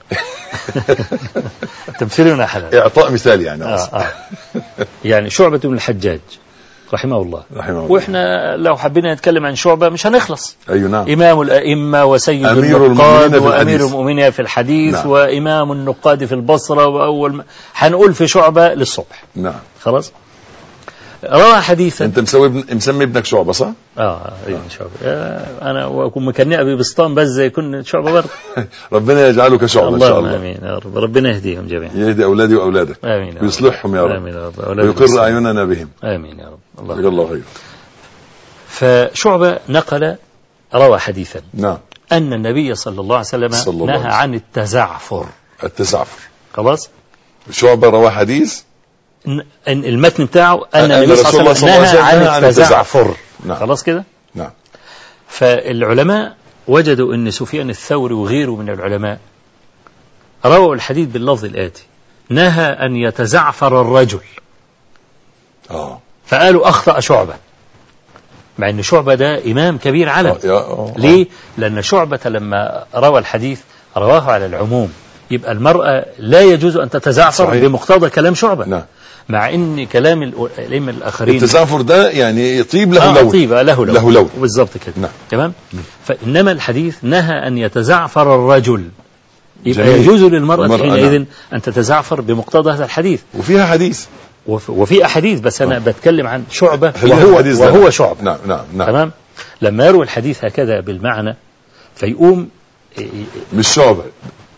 تمثيلنا حلال. إعطاء مثال يعني. آه آه. يعني شعبة ابن الحجاج رحمه الله. رحمه الله. وإحنا لو حبينا نتكلم عن شعبة مش هنخلص. أيوة نعم. إمام الأئمة وسيد النقاد وأمير المؤمنين في الحديث. نعم. وإمام النقاد في البصرة وأول م... هنقول في شعبة للصبح. نعم. خلاص. روى حديثا. أنت مسوي ابن... مسمي ابنك شعبة صح؟ آه أيوة آه. شعبة. آه أنا وأكون مكني أبي بسطام بس يكون شعبة برضه. ربنا يجعله كشعبة إن شاء الله. آمين يا رب. ربنا يهديهم جميعا. يهدي أولادي وأولادك. آمين. ويصلحهم يا رب. آمين يا رب. ويقر أعيننا بهم. آمين يا رب. الله يجزاك الله خير. فشعبة نقل روى حديثا. نعم. أن النبي صلى الله عليه وسلم صلى نهى الله عن التزعفر. التزعفر. خلاص. شعبة روى حديث. أن المتن بتاعه أن النبي صلى الله عليه وسلم نهى عن التزعفر. نعم. خلاص كده. نعم. فالعلماء وجدوا أن سفيان الثوري وغيره من العلماء رووا الحديث باللفظ الآتي: نهى أن يتزعفر الرجل. آه. فقالوا أخطأ شعبة، مع أن شعبة ده إمام كبير علم. آه. آه. ليه؟ لأن شعبة لما روى الحديث رواه على العموم، يبقى المرأة لا يجوز أن تتزعفر صحيح. بمقتضى كلام شعبة. نعم. مع ان كلام الائمه الاخرين التزعفر ده يعني يطيب له آه لون. طيب له لون. له لون بالظبط كده. نعم. تمام. فانما الحديث نهى ان يتزعفر الرجل، يبقى جميل. يجوز للمرأة حينئذ نعم. ان تتزعفر بمقتضى هذا الحديث. وفيها حديث وفي, وفي احاديث بس انا آه. بتكلم عن شعبة وهو وهو شعبة. نعم نعم نعم. تمام. لما يروي الحديث هكذا بالمعنى فيقوم مش شعبة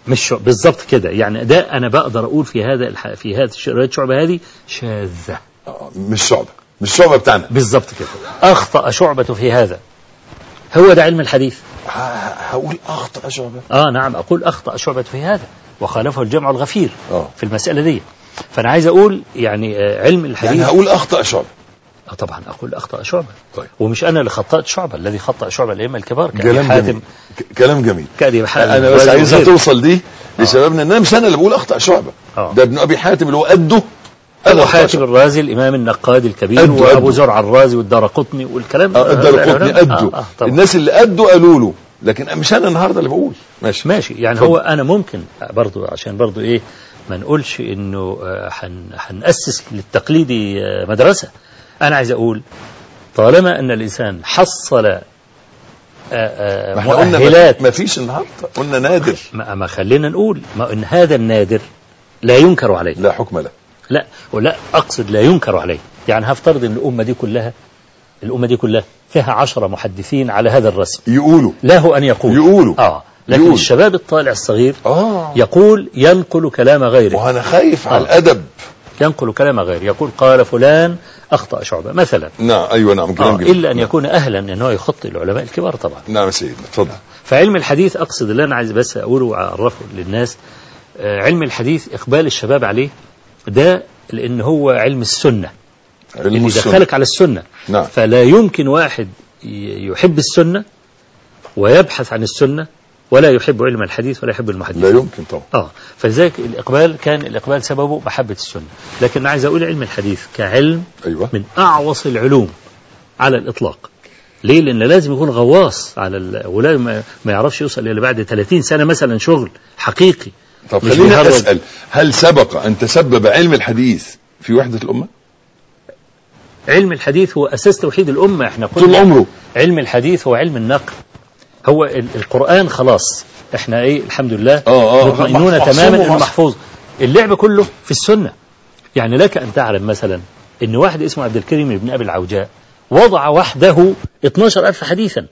مش بالضبط كده، يعني ده أنا بقدر أقول في هذا الح... في هذه الشعبة هذه شاذة، مش شعبة مش شعبة بتاعنا بالضبط كده. أخطأ شعبة في هذا، هو ده علم الحديث. هقول أخطأ شعبة؟ آه نعم، أقول أخطأ شعبة في هذا وخالفه الجمع الغفير آه. في المسألة دي. فأنا عايز أقول يعني علم الحديث، يعني هقول أخطأ شعبة؟ آه طبعا أقول أخطأ شعبة. طيب. ومش أنا اللي خطأت شعبة، الذي خطأ شعبة الأئمة الكبار كلام حاتم جميل. ك- كلام جميل. كأبي حاتم. أنا بس عايزها توصل دي لشبابنا، إن أنا مش أنا اللي بقول أخطأ شعبة. آه. ده ابن أبي حاتم اللي هو قده أبو حاتم الرازي الإمام النقاد الكبير، أدو وأبو أدو. زرع الرازي والدارقطني والكلام. آه الدارقطني قده. آه آه الناس اللي قده قالوا له، لكن مش أنا النهاردة اللي بقول. ماشي ماشي يعني فضل. هو أنا ممكن برضو عشان برضو إيه ما نقولش إنه هنأسس للتقليد مدرسة. أنا عايز أقول طالما أن الإنسان حصل مؤهلات، ما فيش النهاردة قلنا نادر، ما, ما خلينا نقول ما إن هذا النادر لا ينكر عليه، لا حكم له. لا ولا أقصد لا ينكر عليه. يعني هفترض أن الأمة دي كلها الأمة دي كلها فيها عشرة محدثين على هذا الرسم، يقولوا له أن يقول يقولوا آه لكن يقول. الشباب الطالع الصغير آه. يقول ينقل كلام غيره، وأنا خايف آه. على الأدب، ينقل كلام غيره، يقول قال فلان أخطأ شعبة مثلا. نعم أيوة نعم كلام آه. جميل. إلا أن يكون أهلا أنه يخطئ العلماء الكبار طبعا. نعم سيدنا تفضل. فعلم الحديث أقصد اللي أنا عايز بس أقوله وأعرفه للناس، آه علم الحديث إقبال الشباب عليه ده لأن هو علم السنة علم اللي السنة. دخلك على السنة. نعم. فلا يمكن واحد يحب السنة ويبحث عن السنة ولا يحب علم الحديث ولا يحب المحدث، لا يمكن طبعا. آه فلذلك الإقبال كان الإقبال سببه محبة السنة. لكن عايز أقول علم الحديث كعلم أيوة. من أعوص العلوم على الإطلاق. ليه؟ لأن لازم يكون غواص على ال... ولا ما... ما يعرفش يوصل إلى بعد ثلاثين سنة مثلا شغل حقيقي. طب خلينا أسأل، هل سبق أن تسبب علم الحديث في وحدة الأمة؟ علم الحديث هو أساس توحيد الأمة. احنا طول عمره علم الحديث هو علم النقل. هو ال... القرآن خلاص احنا ايه الحمد لله مطمئنون تماما انه محفوظ. اللعب كله في السنة. يعني لك أن تعلم مثلا ان واحد اسمه عبد الكريم بن أبي العوجاء وضع وحده اثناشر ألف حديثا.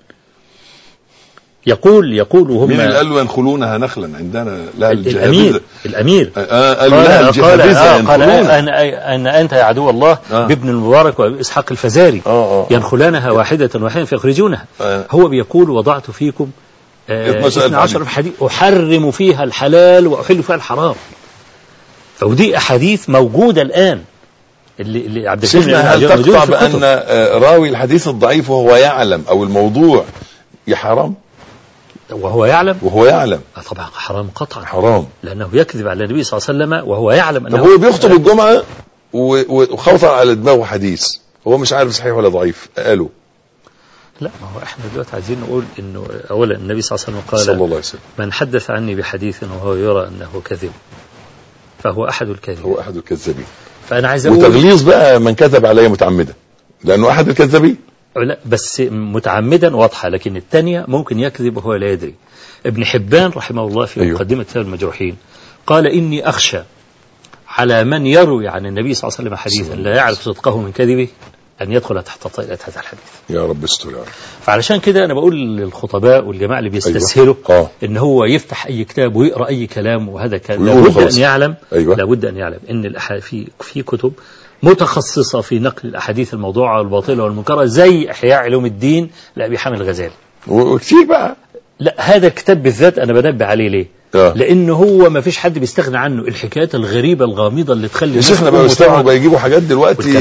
يقول يقول وهم مين اللي قالوا ينخلونها نخلا عندنا لا الأمير الأمير آه قالوا لها الجهابذة آه قال آه أن, أن أنت يا عدو الله آه بابن المبارك وإسحاق الفزاري آه آه ينخلانها واحدة واحدة فيخرجونها. آه هو بيقول وضعت فيكم آه اثنا عشر حديث أحرم فيها الحلال وأحل فيها الحرام. فودي أحاديث موجودة الآن اللي, اللي عبد الكريم هل تقطع بأن راوي الحديث الضعيف وهو يعلم أو الموضوع يحرم وهو يعلم وهو يعلم طبعا حرام قطعا حرام لأنه يكذب على النبي صلى الله عليه وسلم وهو يعلم أنه هو بيخطب الجمعة وخطر على دماغه حديث هو مش عارف صحيح ولا ضعيف قالوا لا. ما هو احنا دلوقتي عايزين نقول انه اولا النبي صلى الله عليه وسلم قال صلى الله عليه وسلم من حدث عني بحديث وهو يرى انه كذب فهو احد الكاذبين هو احد الكذابين. فانا عايز اقول وتغليظ بقى من كذب علي متعمدا لانه احد الكذابين. لا بس متعمدا واضحه لكن الثانيه ممكن يكذب وهو لا يدري. ابن حبان رحمه الله في أيوه. مقدمه كتاب المجروحين قال اني اخشى على من يروي عن النبي صلى الله عليه وسلم حديثا لا يعرف صدقه من كذبه أن يدخل تحت طائلة هذا الحديث. يا رب استر يا رب. فعلشان كده أنا بقول للخطباء والجماعة اللي بيستسهلوا أيوة. آه. إن هو يفتح أي كتاب ويقرأ أي كلام وهذا كلام لابد أن يعلم أيوة. لابد أن يعلم إن الأح... في في كتب متخصصة في نقل الأحاديث الموضوعة والباطلة والمنكرة زي إحياء علوم الدين لأبي حامد الغزالي. وكثير بقى. لا هذا الكتاب بالذات أنا بنبه عليه ليه؟ آه. لأنه هو ما فيش حد بيستغنى عنه. الحكايات الغريبة الغامضة اللي تخلي يا شيخنا بقى يستغنوا بقى يجيبوا حاجات دلوقتي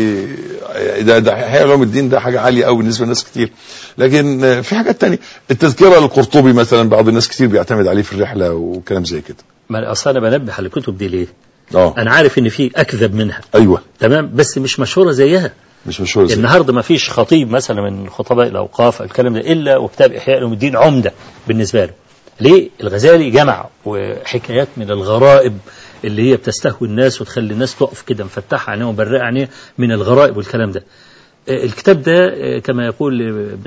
ده ده احياء علوم الدين ده حاجه عاليه قوي بالنسبه لناس كتير. لكن في حاجات تانية التذكره للقرطبي مثلا بعض الناس كتير بيعتمد عليه في الرحله وكلام زي كده. ما اصلا انا بنبه على الكتب دي ليه؟ اه انا عارف ان في اكذب منها. ايوه تمام بس مش مشهوره زيها. مش مشهوره زيها. النهارده ما فيش خطيب مثلا من خطباء الاوقاف الكلام ده الا وكتاب احياء علوم الدين عمده بالنسبه له. ليه؟ الغزالي جمع وحكايات من الغرائب اللي هي بتستهوي الناس وتخلي الناس تقف كده مفتحة عينيها ومبرقة عينيها من الغرائب والكلام ده. الكتاب ده كما يقول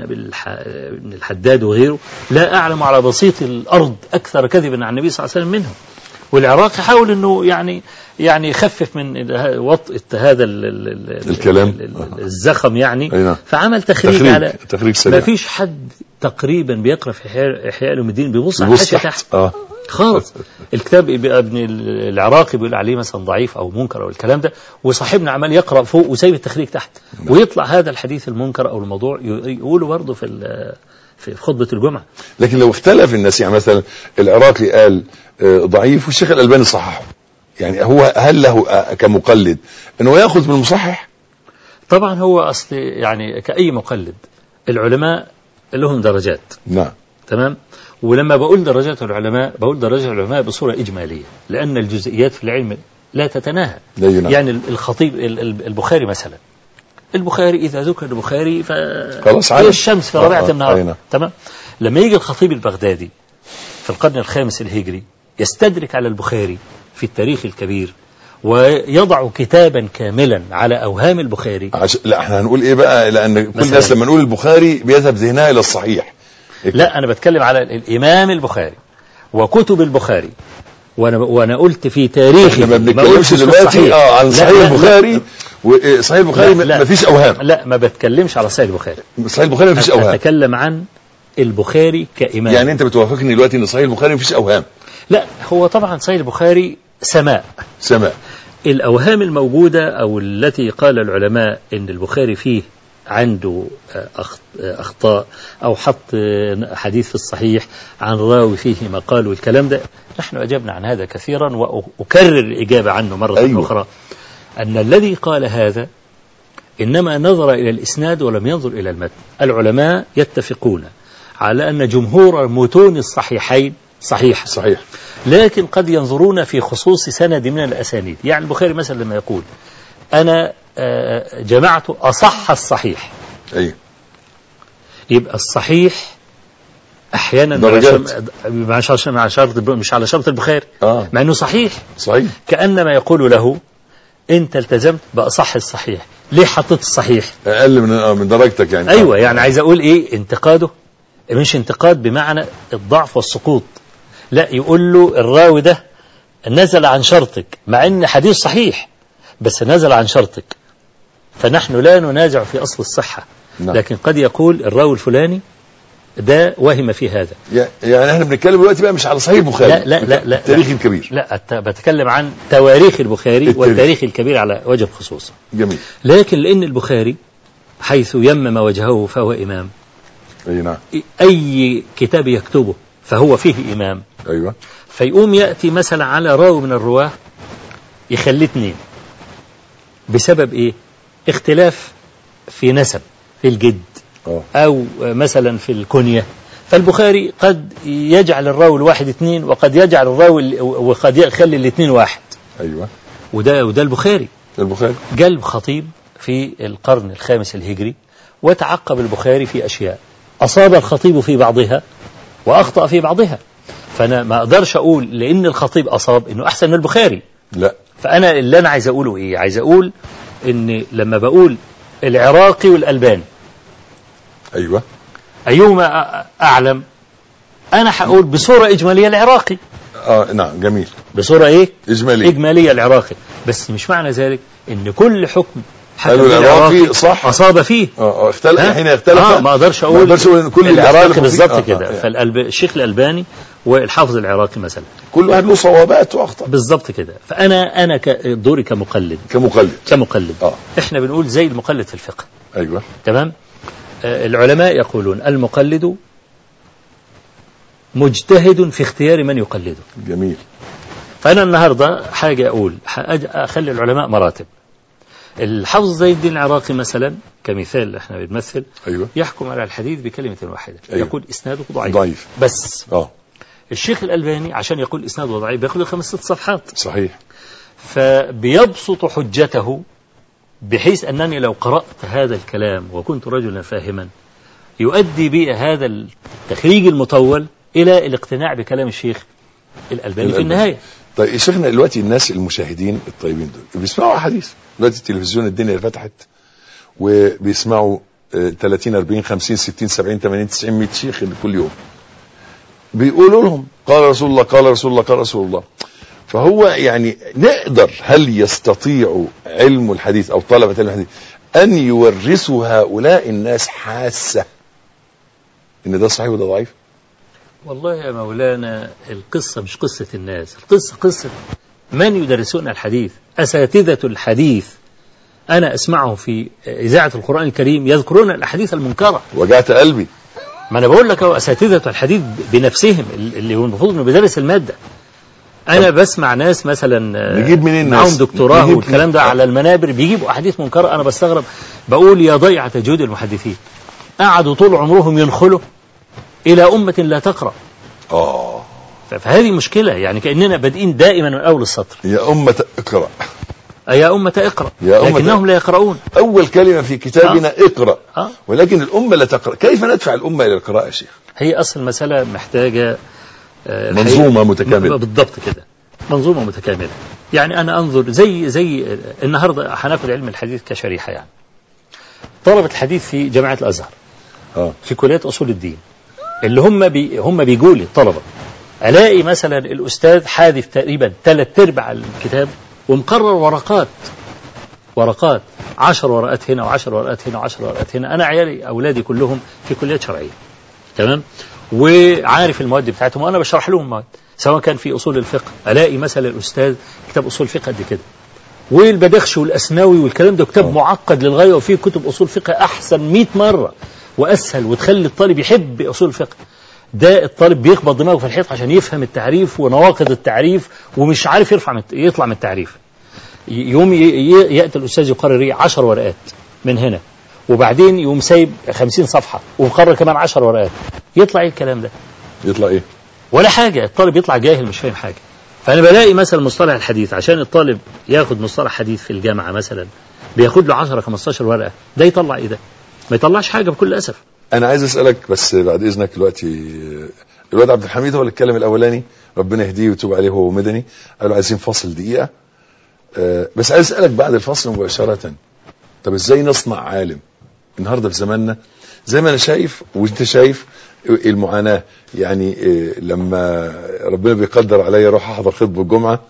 ابن الحداد وغيره لا أعلم على بسيط الأرض أكثر كذبا عن النبي صلى الله عليه وسلم منه. والعراقي حاول انه يعني يعني يخفف من وطئة هذا ال ال الكلام ال الزخم يعني أينا. فعمل تخريج, تخريج على تخريج سريع. ما فيش حد تقريبا بيقرأ في إحياء علوم الدين بيبص على الحاشية تحت آه. خالص. الكتاب ابن العراقي بيقول عليه مثلا ضعيف أو منكر أو الكلام ده، وصاحبنا عمال يقرأ فوق وسايب التخريج تحت م. ويطلع هذا الحديث المنكر أو الموضوع يقوله برضه في في خطبة الجمعة. لكن لو اختلف الناس يعني مثلا العراقي قال ضعيف والشيخ الألباني صححه، يعني هو هل له كمقلد انه ياخذ من المصحح؟ طبعا هو اصل يعني كأي مقلد العلماء لهم درجات. نعم. تمام. ولما بقول درجات العلماء بقول درجات العلماء بصورة إجمالية، لأن الجزئيات في العلم لا تتناهى. يعني الخطيب البخاري مثلا، البخاري إذا ذكر البخاري فهي الشمس في ربيعة النهار. تمام. لما يجي الخطيب البغدادي في القرن الخامس الهجري يستدرك على البخاري في التاريخ الكبير ويضع كتابا كاملا على أوهام البخاري. عش... لا احنا هنقول ايه بقى، لأن كل الناس لما نقول البخاري بيذهب ذهنها إلى الصحيح. لا أنا بتكلم على الإمام البخاري وكتب البخاري، وأنا وأنا قلت في تاريخي ما بنتكلمش دلوقتي اه عن صحيح البخاري. وصحيح البخاري ما فيش أوهام. لا ما بتكلمش على صحيح البخاري. صحيح البخاري ما فيش أوهام. أتكلم عن البخاري كإمام. يعني أنت بتوافقني دلوقتي إن صحيح البخاري ما فيش أوهام؟ لا هو طبعا صحيح البخاري سماء سماء. الأوهام الموجودة أو التي قال العلماء إن البخاري فيه عنده أخطاء أو حط حديث في الصحيح عن راوي فيه مقال والكلام ده، نحن أجبنا عن هذا كثيرا وأكرر الإجابة عنه مرة أيوة. أخرى، أن الذي قال هذا إنما نظر إلى الإسناد ولم ينظر إلى المتن. العلماء يتفقون على أن جمهور متون الصحيحين صحيح صحيح، لكن قد ينظرون في خصوص سند من الأسانيد. يعني البخاري مثلا لما يقول أنا جمعت أصح الصحيح، أيه. يبقى الصحيح أحيانا مش على شرط مش على شرط البخاري آه. مع أنه صحيح صحيح، كأنما يقول له أنت التزمت بأصح الصحيح، ليه حطيت الصحيح أقل من من درجتك يعني؟ أيوة آه. يعني عايز أقول إيه، انتقاده مش انتقاد بمعنى الضعف والسقوط، لا يقول له الراوي ده نزل عن شرطك مع أن حديث صحيح بس نزل عن شرطك، فنحن لا ننازع في أصل الصحة. نعم. لكن قد يقول الراوي الفلاني ده وهم في هذا. يعني احنا بنتكلم دلوقتي بقى مش على صحيح البخاري، لا لا لا, لا التاريخ الكبير، لا بتكلم عن تواريخ البخاري التاريخ. والتاريخ الكبير على وجه الخصوص. جميل. لكن لأن البخاري حيث يمم وجهه فهو إمام. أي نعم. أي كتاب يكتبه فهو فيه إمام. أيوة. فيقوم يأتي مثلا على راوي من الرواه يخلي اثنين بسبب إيه؟ اختلاف في نسب في الجد أوه. أو مثلا في الكنية، فالبخاري قد يجعل الراوي الواحد اثنين وقد يجعل الراوي وقد يخلي الاثنين واحد. أيوة. وده وده البخاري. البخاري جاء خطيب في القرن الخامس الهجري وتعقب البخاري في أشياء أصاب الخطيب في بعضها وأخطأ في بعضها، فأنا ما أقدرش أقول لأن الخطيب أصاب إنه أحسن من البخاري. لا. فأنا اللي أنا عايز أقوله إيه، عايز أقول إن لما بقول العراقي والألباني أيوة أيهما أعلم، أنا هقول بصورة إجمالية العراقي. آه نعم جميل. بصورة إيه إجمالية إجمالية العراقي، بس مش معنى ذلك إن كل حكم حكم العراقي صح أصاب فيه. اه اختلف حين يختلف. آه ما أقدرش أقول أقول كل العراقي بالضبط كده. آه فالشيخ الألباني والحافظ العراقي مثلا كل واحد له صوابات وأخطاء بالضبط كده. فأنا أنا دوري كمقلد كمقلد كمقلد آه. إحنا بنقول زي المقلد في الفقه. أيوة تمام. آه العلماء يقولون المقلد مجتهد في اختيار من يقلده. جميل. فأنا النهاردة حاجة أقول أخلي العلماء مراتب. الحافظ زي الدين العراقي مثلا كمثال احنا بنمثل أيوة. يحكم على الحديث بكلمة واحدة. أيوة. يقول إسناده ضعيف. ضعيف بس أوه. الشيخ الألباني عشان يقول إسناده ضعيف بياخد خمس ست صفحات. صحيح. فبيبسط حجته بحيث أنني لو قرأت هذا الكلام وكنت رجلا فاهما يؤدي بي هذا التخريج المطول إلى الاقتناع بكلام الشيخ الألباني في النهاية. طيب يا شيخنا دلوقتي الناس المشاهدين الطيبين دول بيسمعوا أحاديث دلوقتي، التلفزيون الدنيا فتحت وبيسمعوا ثلاثين أربعين خمسين ستين سبعين ثمانين تسعين مئة شيخ كل يوم بيقولوا لهم قال رسول الله قال رسول الله قال رسول الله، فهو يعني نقدر، هل يستطيع علم الحديث أو طلبة علم الحديث أن يورثوا هؤلاء الناس حاسة إن ده صحيح وده ضعيف؟ والله يا مولانا القصة مش قصة الناس، القصة قصة من يدرسون الحديث، أساتذة الحديث. أنا أسمعه في إذاعة القرآن الكريم يذكرون الأحاديث المنكرة. وجعت قلبي. ما أنا بقول لك هو أساتذة الحديث بنفسهم اللي هو المفروض إنه بيدرس المادة. أنا بسمع ناس مثلا نجيب منين معهم ناس دكتوراه والكلام ده على المنابر بيجيبوا أحاديث منكرة. أنا بستغرب، بقول يا ضيعة جهود المحدثين، قعدوا طول عمرهم ينخلوا إلى أمة لا تقرأ. آه فهذه مشكلة، يعني كأننا بادئين دائما من أول السطر. يا أمة اقرأ، يا أمة اقرأ، يا أمة لكنهم لا يقرؤون. أول كلمة في كتابنا آه. اقرأ آه. ولكن الأمة لا تقرأ. كيف ندفع الأمة إلى القراءة يا شيخ؟ هي أصل المسألة محتاجة آه منظومة متكاملة. بالضبط كده، منظومة متكاملة. يعني أنا أنظر زي زي النهاردة هناخد علم الحديث كشريحة. يعني طلبة الحديث في جامعة الأزهر آه. في كلية أصول الدين اللي هم بي هم بيجوا لي الطلبة، ألاقي مثلا الأستاذ حاذف تقريبا ثلاث أرباع الكتاب ومقرر ورقات ورقات عشر ورقات هنا وعشر ورقات هنا وعشر ورقات هنا. أنا عيالي أولادي كلهم في كليات شرعية، تمام، وعارف المواد بتاعتهم وأنا بشرح لهم مواد، سواء كان في أصول الفقه ألاقي مثلا الأستاذ كتاب أصول الفقه قد كده، والبدخش والأسناوي والكلام ده كتاب معقد للغاية، وفيه كتب أصول فقه أحسن مئة مرة وأسهل وتخلي الطالب يحب أصول الفقه. ده الطالب بيخبط دماغه في الحيط عشان يفهم التعريف ونواقض التعريف ومش عارف يرفع من يطلع من التعريف. يوم يأتي الأستاذ يقرر عشر ورقات من هنا، وبعدين يوم سايب خمسين صفحة ومقرر كمان عشر ورقات. يطلع ايه الكلام ده؟ يطلع ايه؟ ولا حاجة. الطالب يطلع جاهل مش فاهم حاجة. فأنا بلاقي مثلا مصطلح الحديث، عشان الطالب ياخد مصطلح حديث في الجامعة مثلا بياخد له عشرة خمستاشر ورقة، ده يطلع ايه ده؟ ما يطلعش حاجة بكل أسف. أنا عايز أسألك بس بعد إذنك دلوقتي، الواد عبد الحميد هو اللي اتكلم الأولاني، ربنا يهديه ويتوب عليه، هو مدني، قالوا عايزين فاصل دقيقة. أه بس عايز أسألك بعد الفاصل مباشرة، طب إزاي نصنع عالم النهاردة في زماننا زي ما أنا شايف وأنت شايف المعاناة؟ يعني أه لما ربنا بيقدر عليا أروح أحضر خطبة الجمعة،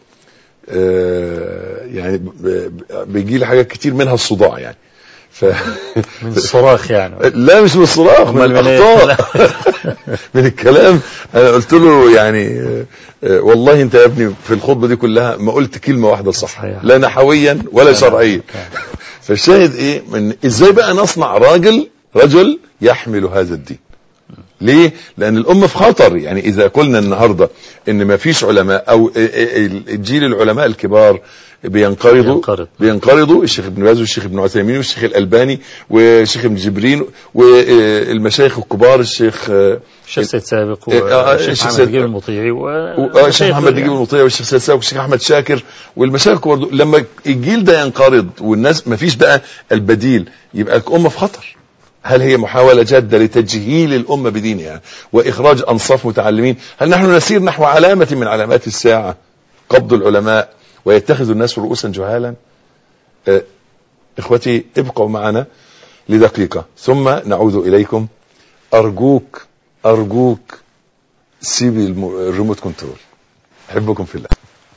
أه يعني بيجي لي حاجات كتير منها الصداع، يعني ف... من الصراخ يعني. لا مش من الصراخ، من الأخطاء من الكلام. أنا قلت له يعني والله أنت يا ابني في الخطبة دي كلها ما قلت كلمة واحدة صح، لا نحويا ولا شرعيا. فالشاهد إيه؟ من إزاي بقى نصنع راجل رجل يحمل هذا الدين؟ ليه؟ لأن الأمة في خطر. يعني إذا قلنا النهاردة إن ما فيش علماء أو الجيل العلماء الكبار بينقرضوا بينقرض. بينقرضوا الشيخ ابن باز والشيخ ابن عثيمين والشيخ الألباني والشيخ ابن جبرين والمشايخ الكبار، الشيخ الشيخ سيد سابق والشيخ محمد نجيب المطيعي والشيخ محمد نجيب المطيعي والشيخ سيد سابق والشيخ أحمد شاكر والمشايخ الكبار. لما الجيل ده ينقرض والناس ما فيش بقى البديل، يبقى الأمة في خطر. هل هي محاولة جادة لتجهيل الأمة بدينها وإخراج أنصاف متعلمين؟ هل نحن نسير نحو علامة من علامات الساعة، قبض العلماء ويتخذ الناس رؤوسا جهالا؟ اه إخوتي ابقوا معنا لدقيقة ثم نعود إليكم. أرجوك أرجوك سيبي الريموت كنترول، أحبكم في الله.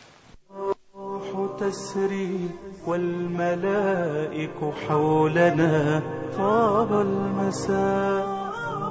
تسري والملائك حولنا طاب المساء.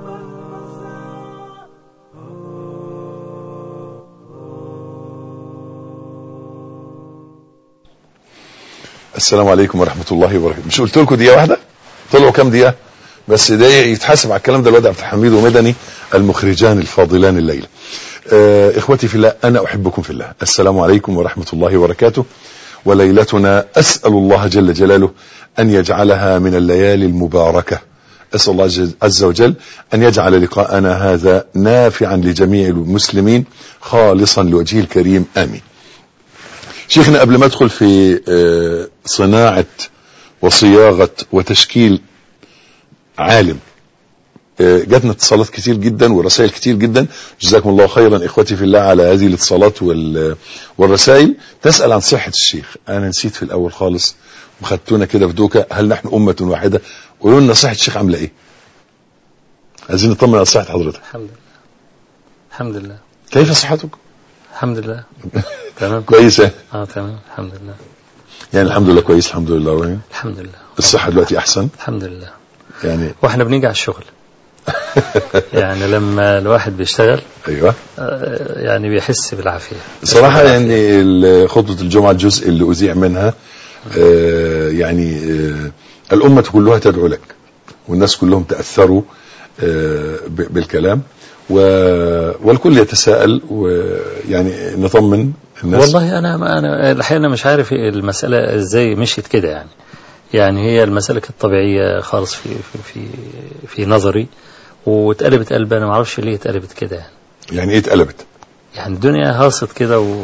السلام عليكم ورحمة الله وبركاته. مش قلت لكم دقيقة واحدة؟ طلعوا كام دقيقة؟ بس ده يتحاسب على الكلام ده الواد عبد الحميد ومدني المخرجان الفاضلان الليلة. آه إخوتي في الله، أنا أحبكم في الله. السلام عليكم ورحمة الله وبركاته. وليلتنا أسأل الله جل جلاله أن يجعلها من الليالي المباركة. أسأل الله عز وجل أن يجعل لقاءنا هذا نافعا لجميع المسلمين خالصا لوجهه الكريم، آمين. شيخنا، قبل ما أدخل في صناعة وصياغة وتشكيل عالم، جاتنا اتصالات كتير جدا ورسائل كتير جدا، جزاكم الله خيرا إخوتي في الله على هذه الاتصالات والرسائل تسأل عن صحة الشيخ. أنا نسيت في الأول خالص وخدتونا كده في دوكة، هل نحن أمة واحدة؟ قولوا لنا صحة الشيخ عاملة إيه؟ عايزين نطمن على صحة حضرتك. الحمد لله. الحمد لله. كيف صحتك؟ الحمد لله. تمام كويسة. اه تمام الحمد لله. يعني الحمد لله كويس الحمد لله. وين الحمد لله الصحة دلوقتي أحسن الحمد لله. يعني واحنا بنيجي على الشغل يعني لما الواحد بيشتغل أيوة يعني بيحس بالعافية صراحة. يعني خطبة الجمعة الجزء اللي أذيع منها آه يعني آه الأمة كلها تدعو لك، والناس كلهم تأثروا آه بالكلام، والكل يتساءل، ويعني نطمن الناس. والله أنا أنا الحقيقة مش عارف المسألة إزاي مشيت كده يعني. يعني هي المسألة كانت طبيعية خالص في في في, في نظري، واتقلبت قلب أنا ما أعرفش ليه اتقلبت كده يعني. يعني إيه اتقلبت؟ يعني الدنيا هاصت كده و...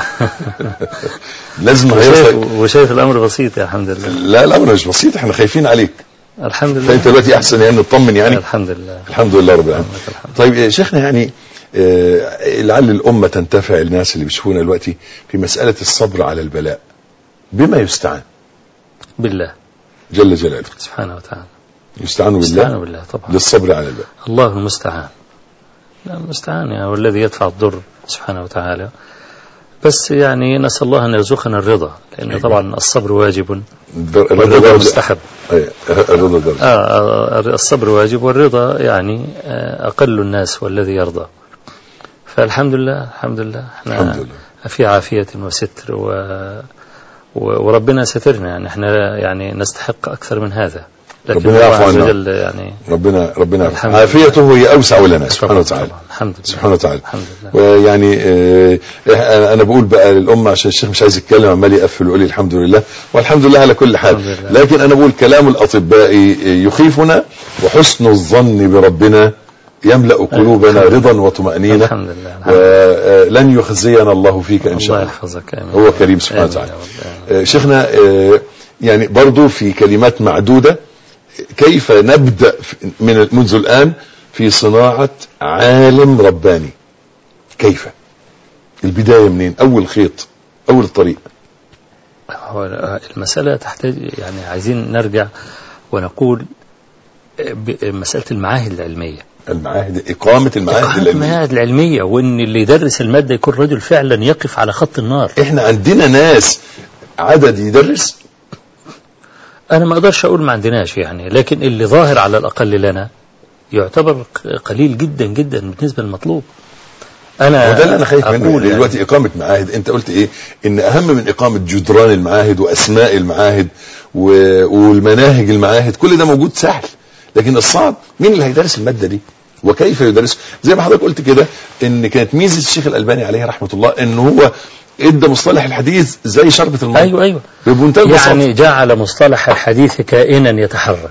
لازم وشايف, وشايف الأمر بسيط يا الحمد لله. لا الأمر مش بسيط، احنا خايفين عليك. الحمد لله. فأنت دلوقتي أحسن يعني نطمن يعني. الحمد لله الحمد لله رب العالمين. طيب يا شيخنا يعني آه لعل الأمة تنتفع، الناس اللي بيشوفونا دلوقتي في مسألة الصبر على البلاء، بما يستعان بالله جل جلاله سبحانه وتعالى. يستعانوا بالله. يستعانوا بالله طبعا للصبر على البلاء. الله المستعان. لا المستعان يعني هو الذي يدفع الضر سبحانه وتعالى. بس يعني نسأل الله أن يرزقنا الرضا، لأن أيوة. طبعا الصبر واجب والرضا مستحب. أيوة. الرضا درجة. آه الصبر واجب والرضا يعني أقل الناس والذي يرضى. فالحمد لله الحمد لله احنا الحمد لله في عافية وستر و... وربنا سترنا يعني. احنا يعني نستحق أكثر من هذا، لكن ربنا يعفو عنا يعني ربنا ربنا عافيته هي أوسع لنا سبحانه وتعالى. الحمد لله سبحانه وتعالى. الحمد لله. ويعني اه أنا بقول بقى للأمة عشان الشيخ مش عايز يتكلم عمال يقفل ويقول لي الحمد لله والحمد لله على كل حال، لكن أنا بقول كلام الأطباء يخيفنا، وحسن الظن بربنا يملأ قلوبنا رضا وطمأنينة. الحمد لله. ولن يخزينا الله فيك إن شاء الله. الله يحفظك. هو كريم سبحانه وتعالى. شيخنا يعني برضو في كلمات معدودة، كيف نبدأ من منذ الآن في صناعة عالم رباني؟ كيف البداية منين؟ أول خيط، أول الطريق. هو المسألة تحتاج يعني عايزين نرجع ونقول مسألة المعاهد العلمية. المعاهد إقامة المعاهد إقامة العلمية. المعاهد العلمية، وإن اللي يدرس المادة يكون رجل فعلا يقف على خط النار. إحنا عندنا ناس عدد يدرس. أنا ما أقدرش أقول ما عندناش يعني، لكن اللي ظاهر على الأقل لنا يعتبر قليل جدا جدا بالنسبة للمطلوب. أنا وده اللي أنا خايف منه يعني. دلوقتي يعني إقامة معاهد، أنت قلت إيه؟ إن أهم من إقامة جدران المعاهد وأسماء المعاهد والمناهج المعاهد، كل ده موجود سهل، لكن الصعب مين اللي هيدرس المادة دي وكيف يدرس؟ زي ما حضرتك قلت كده، إن كانت ميزة الشيخ الألباني عليه رحمة الله إنه هو ادى مصطلح الحديث زي شربة الماء. أيوة أيوة يعني جعل مصطلح الحديث كائنا يتحرك.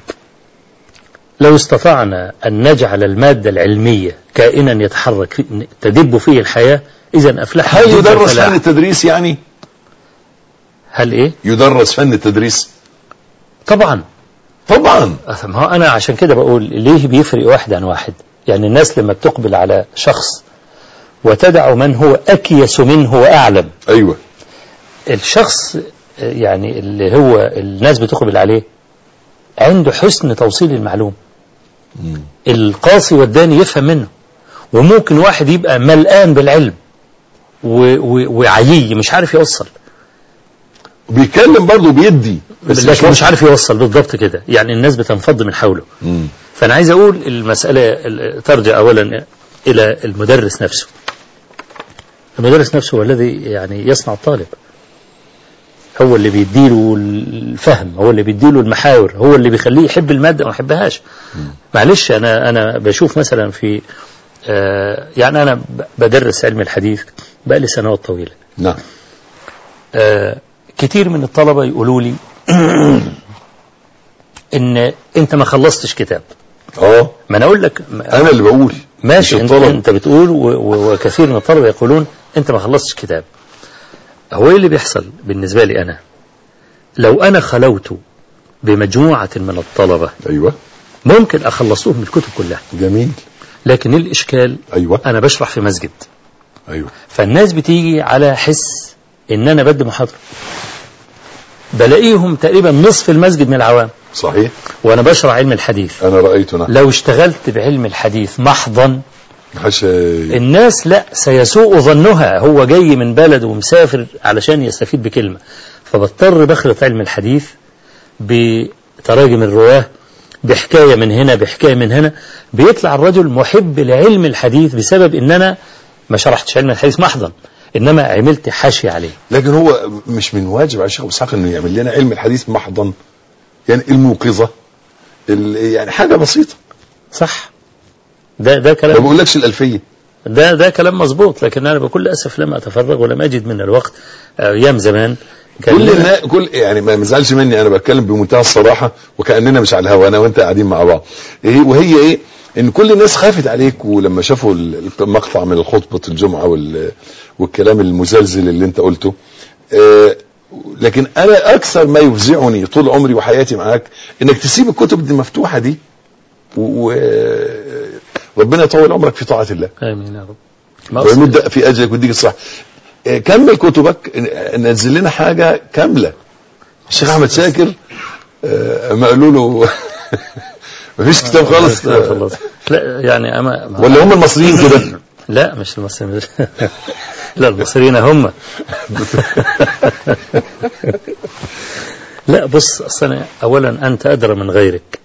لو استطعنا أن نجعل المادة العلمية كائنا يتحرك تدب فيه الحياة، إذن أفلح. هل يدرس فن التدريس يعني؟ هل إيه؟ يدرس فن التدريس؟ طبعا طبعا. ما هو أنا عشان كده بقول ليه بيفرق واحد عن واحد. يعني الناس لما بتقبل على شخص وتدع من هو أكيس منه وأعلم. أيوة. الشخص يعني اللي هو الناس بتقبل عليه عنده حسن توصيل المعلوم. مم. القاصي والداني يفهم منه، وممكن واحد يبقى ملآن بالعلم وعيي مش عارف يوصل، بيتكلم برضه بيدي بس لكن مش عارف يوصل بالضبط كده. يعني الناس بتنفض من حوله. مم. فأنا عايز أقول المسألة ترجع أولا إلى المدرس نفسه. المدرس نفسه هو الذي يعني يصنع الطالب، هو اللي بيديله الفهم، هو اللي بيديله المحاور، هو اللي بيخليه يحب المادة وما يحبهاش. معلش أنا أنا بشوف مثلا في آه يعني أنا بدرس علم الحديث بقالي سنوات طويلة. نعم. آه كتير من الطلبة يقولوا لي إن أنت ما خلصتش كتاب. اه ما أنا أقول لك أنا اللي بقول ماشي، أنت, أنت بتقول وكثير من الطلبة يقولون أنت ما خلصتش كتاب. هو إيه اللي بيحصل بالنسبة لي أنا؟ لو أنا خلوت بمجموعة من الطلبة أيوة ممكن أخلصوهم الكتب كلها. جميل. لكن الإشكال أيوة أنا بشرح في مسجد. أيوة. فالناس بتيجي على حس إن أنا بدي محاضرة، بلاقيهم تقريبا نصف المسجد من العوام. صحيح. وأنا بشرح علم الحديث. أنا رأيتنا. لو اشتغلت بعلم الحديث محضا الناس لا سيسوء ظنها، هو جاي من بلد ومسافر علشان يستفيد بكلمة، فبضطر بخلط علم الحديث بتراجم الرواه بحكاية من هنا بحكاية من هنا، بيطلع الرجل محب لعلم الحديث بسبب ان انا ما شرحتش علم الحديث محضا، انما عملت حاشية عليه. لكن هو مش من واجب على الشيخ ابو اسحاق انه يعمل لنا علم الحديث محضا، يعني الموقظة يعني حاجة بسيطة. صح، ده ده كلام، ما بقولكش الألفية، ده ده كلام مظبوط، لكن انا بكل اسف لم اتفرغ ولم اجد من الوقت. ايام زمان كل النا... كل يعني ما مزعلش مني، انا بتكلم بمنتهى الصراحه وكاننا مش على الهوا، انا وانت قاعدين مع بعض. إيه وهي ايه؟ ان كل الناس خافت عليك، ولما شافوا المقطع من خطبه الجمعه وال... والكلام المزلزل اللي انت قلته. آه لكن انا اكثر ما يفزعني طول عمري وحياتي معاك انك تسيب الكتب دي مفتوحه دي، وربنا و... يطول عمرك في طاعه الله. امين يا رب. ويمد في اجلك ويديك الصحه. كمل كتبك، نزل لنا حاجة كاملة. الشيخ أحمد شاكر ما قالوا له ما فيش كتاب خالص. لا يعني أما ولا هم المصريين كده؟ لا مش المصريين لا المصريين هم. لا بص، أصلا أولا أنت أدرى من غيرك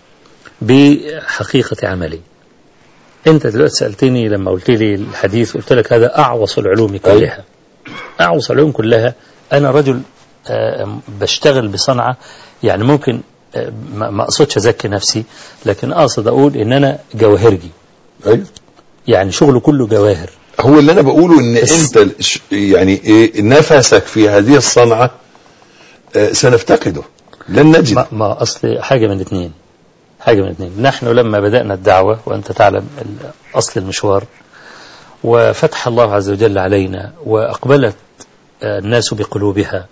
بحقيقة عملي. أنت دلوقتي سألتني لما قلت لي الحديث، قلت لك هذا أعوص العلوم كلها. أعوص العلوم كلها. أنا رجل بشتغل بصنعة، يعني ممكن ما أقصدش أزكي نفسي، لكن أقصد أقول إن أنا جواهرجي. أيوة. يعني شغله كله جواهر. هو اللي أنا بقوله إن أنت يعني إيه نفسك في هذه الصنعة سنفتقده، لن نجد. ما, ما أصل حاجة من الاثنين، حاجة من الاثنين. نحن لما بدأنا الدعوة، وأنت تعلم أصل المشوار، وفتح الله عز وجل علينا وأقبلت الناس بقلوبها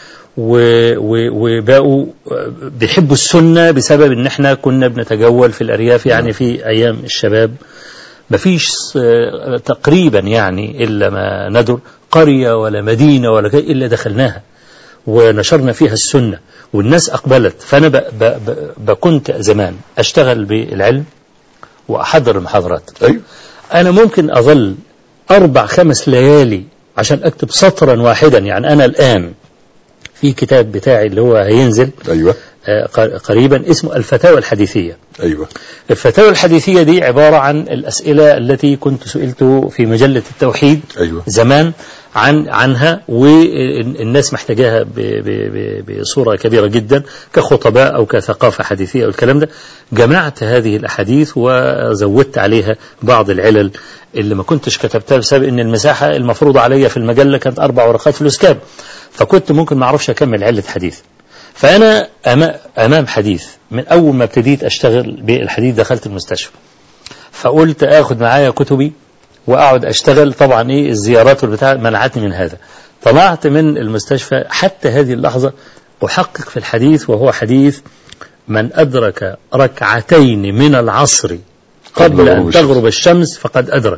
وبقوا بيحبوا السنة بسبب ان احنا كنا بنتجول في الأرياف، يعني في أيام الشباب مفيش تقريبا يعني إلا ما ندر قرية ولا مدينة ولا كي إلا دخلناها ونشرنا فيها السنة والناس أقبلت. فأنا كنت زمان أشتغل بالعلم وأحضر المحاضرات. أيوة. أنا ممكن أظل أربع خمس ليالي عشان أكتب سطرا واحدا. يعني أنا الآن في كتاب بتاعي اللي هو هينزل أيوة. قريبا اسمه الفتاوى الحديثية. أيوة. الفتاوى الحديثية دي عبارة عن الأسئلة التي كنت سئلت في مجلة التوحيد. أيوة. زمان عن عنها، والناس محتاجاها بصورة كبيرة جدا كخطباء أو كثقافة حديثية أو الكلام ده. جمعت هذه الأحاديث وزودت عليها بعض العلل اللي ما كنتش كتبتها بسبب أن المساحة المفروضة عليها في المجلة كانت أربع ورقات في الأسكاب، فكنت ممكن ما أعرفش أكمل علة حديث. فأنا أمام حديث من أول ما ابتديت أشتغل بالحديث دخلت المستشفى، فقلت أخذ معايا كتبي وأقعد أشتغل. طبعا إيه الزيارات والبتاع منعتني من هذا. طلعت من المستشفى حتى هذه اللحظة أحقق في الحديث، وهو حديث من أدرك ركعتين من العصر قبل أن تغرب الشمس فقد أدرك.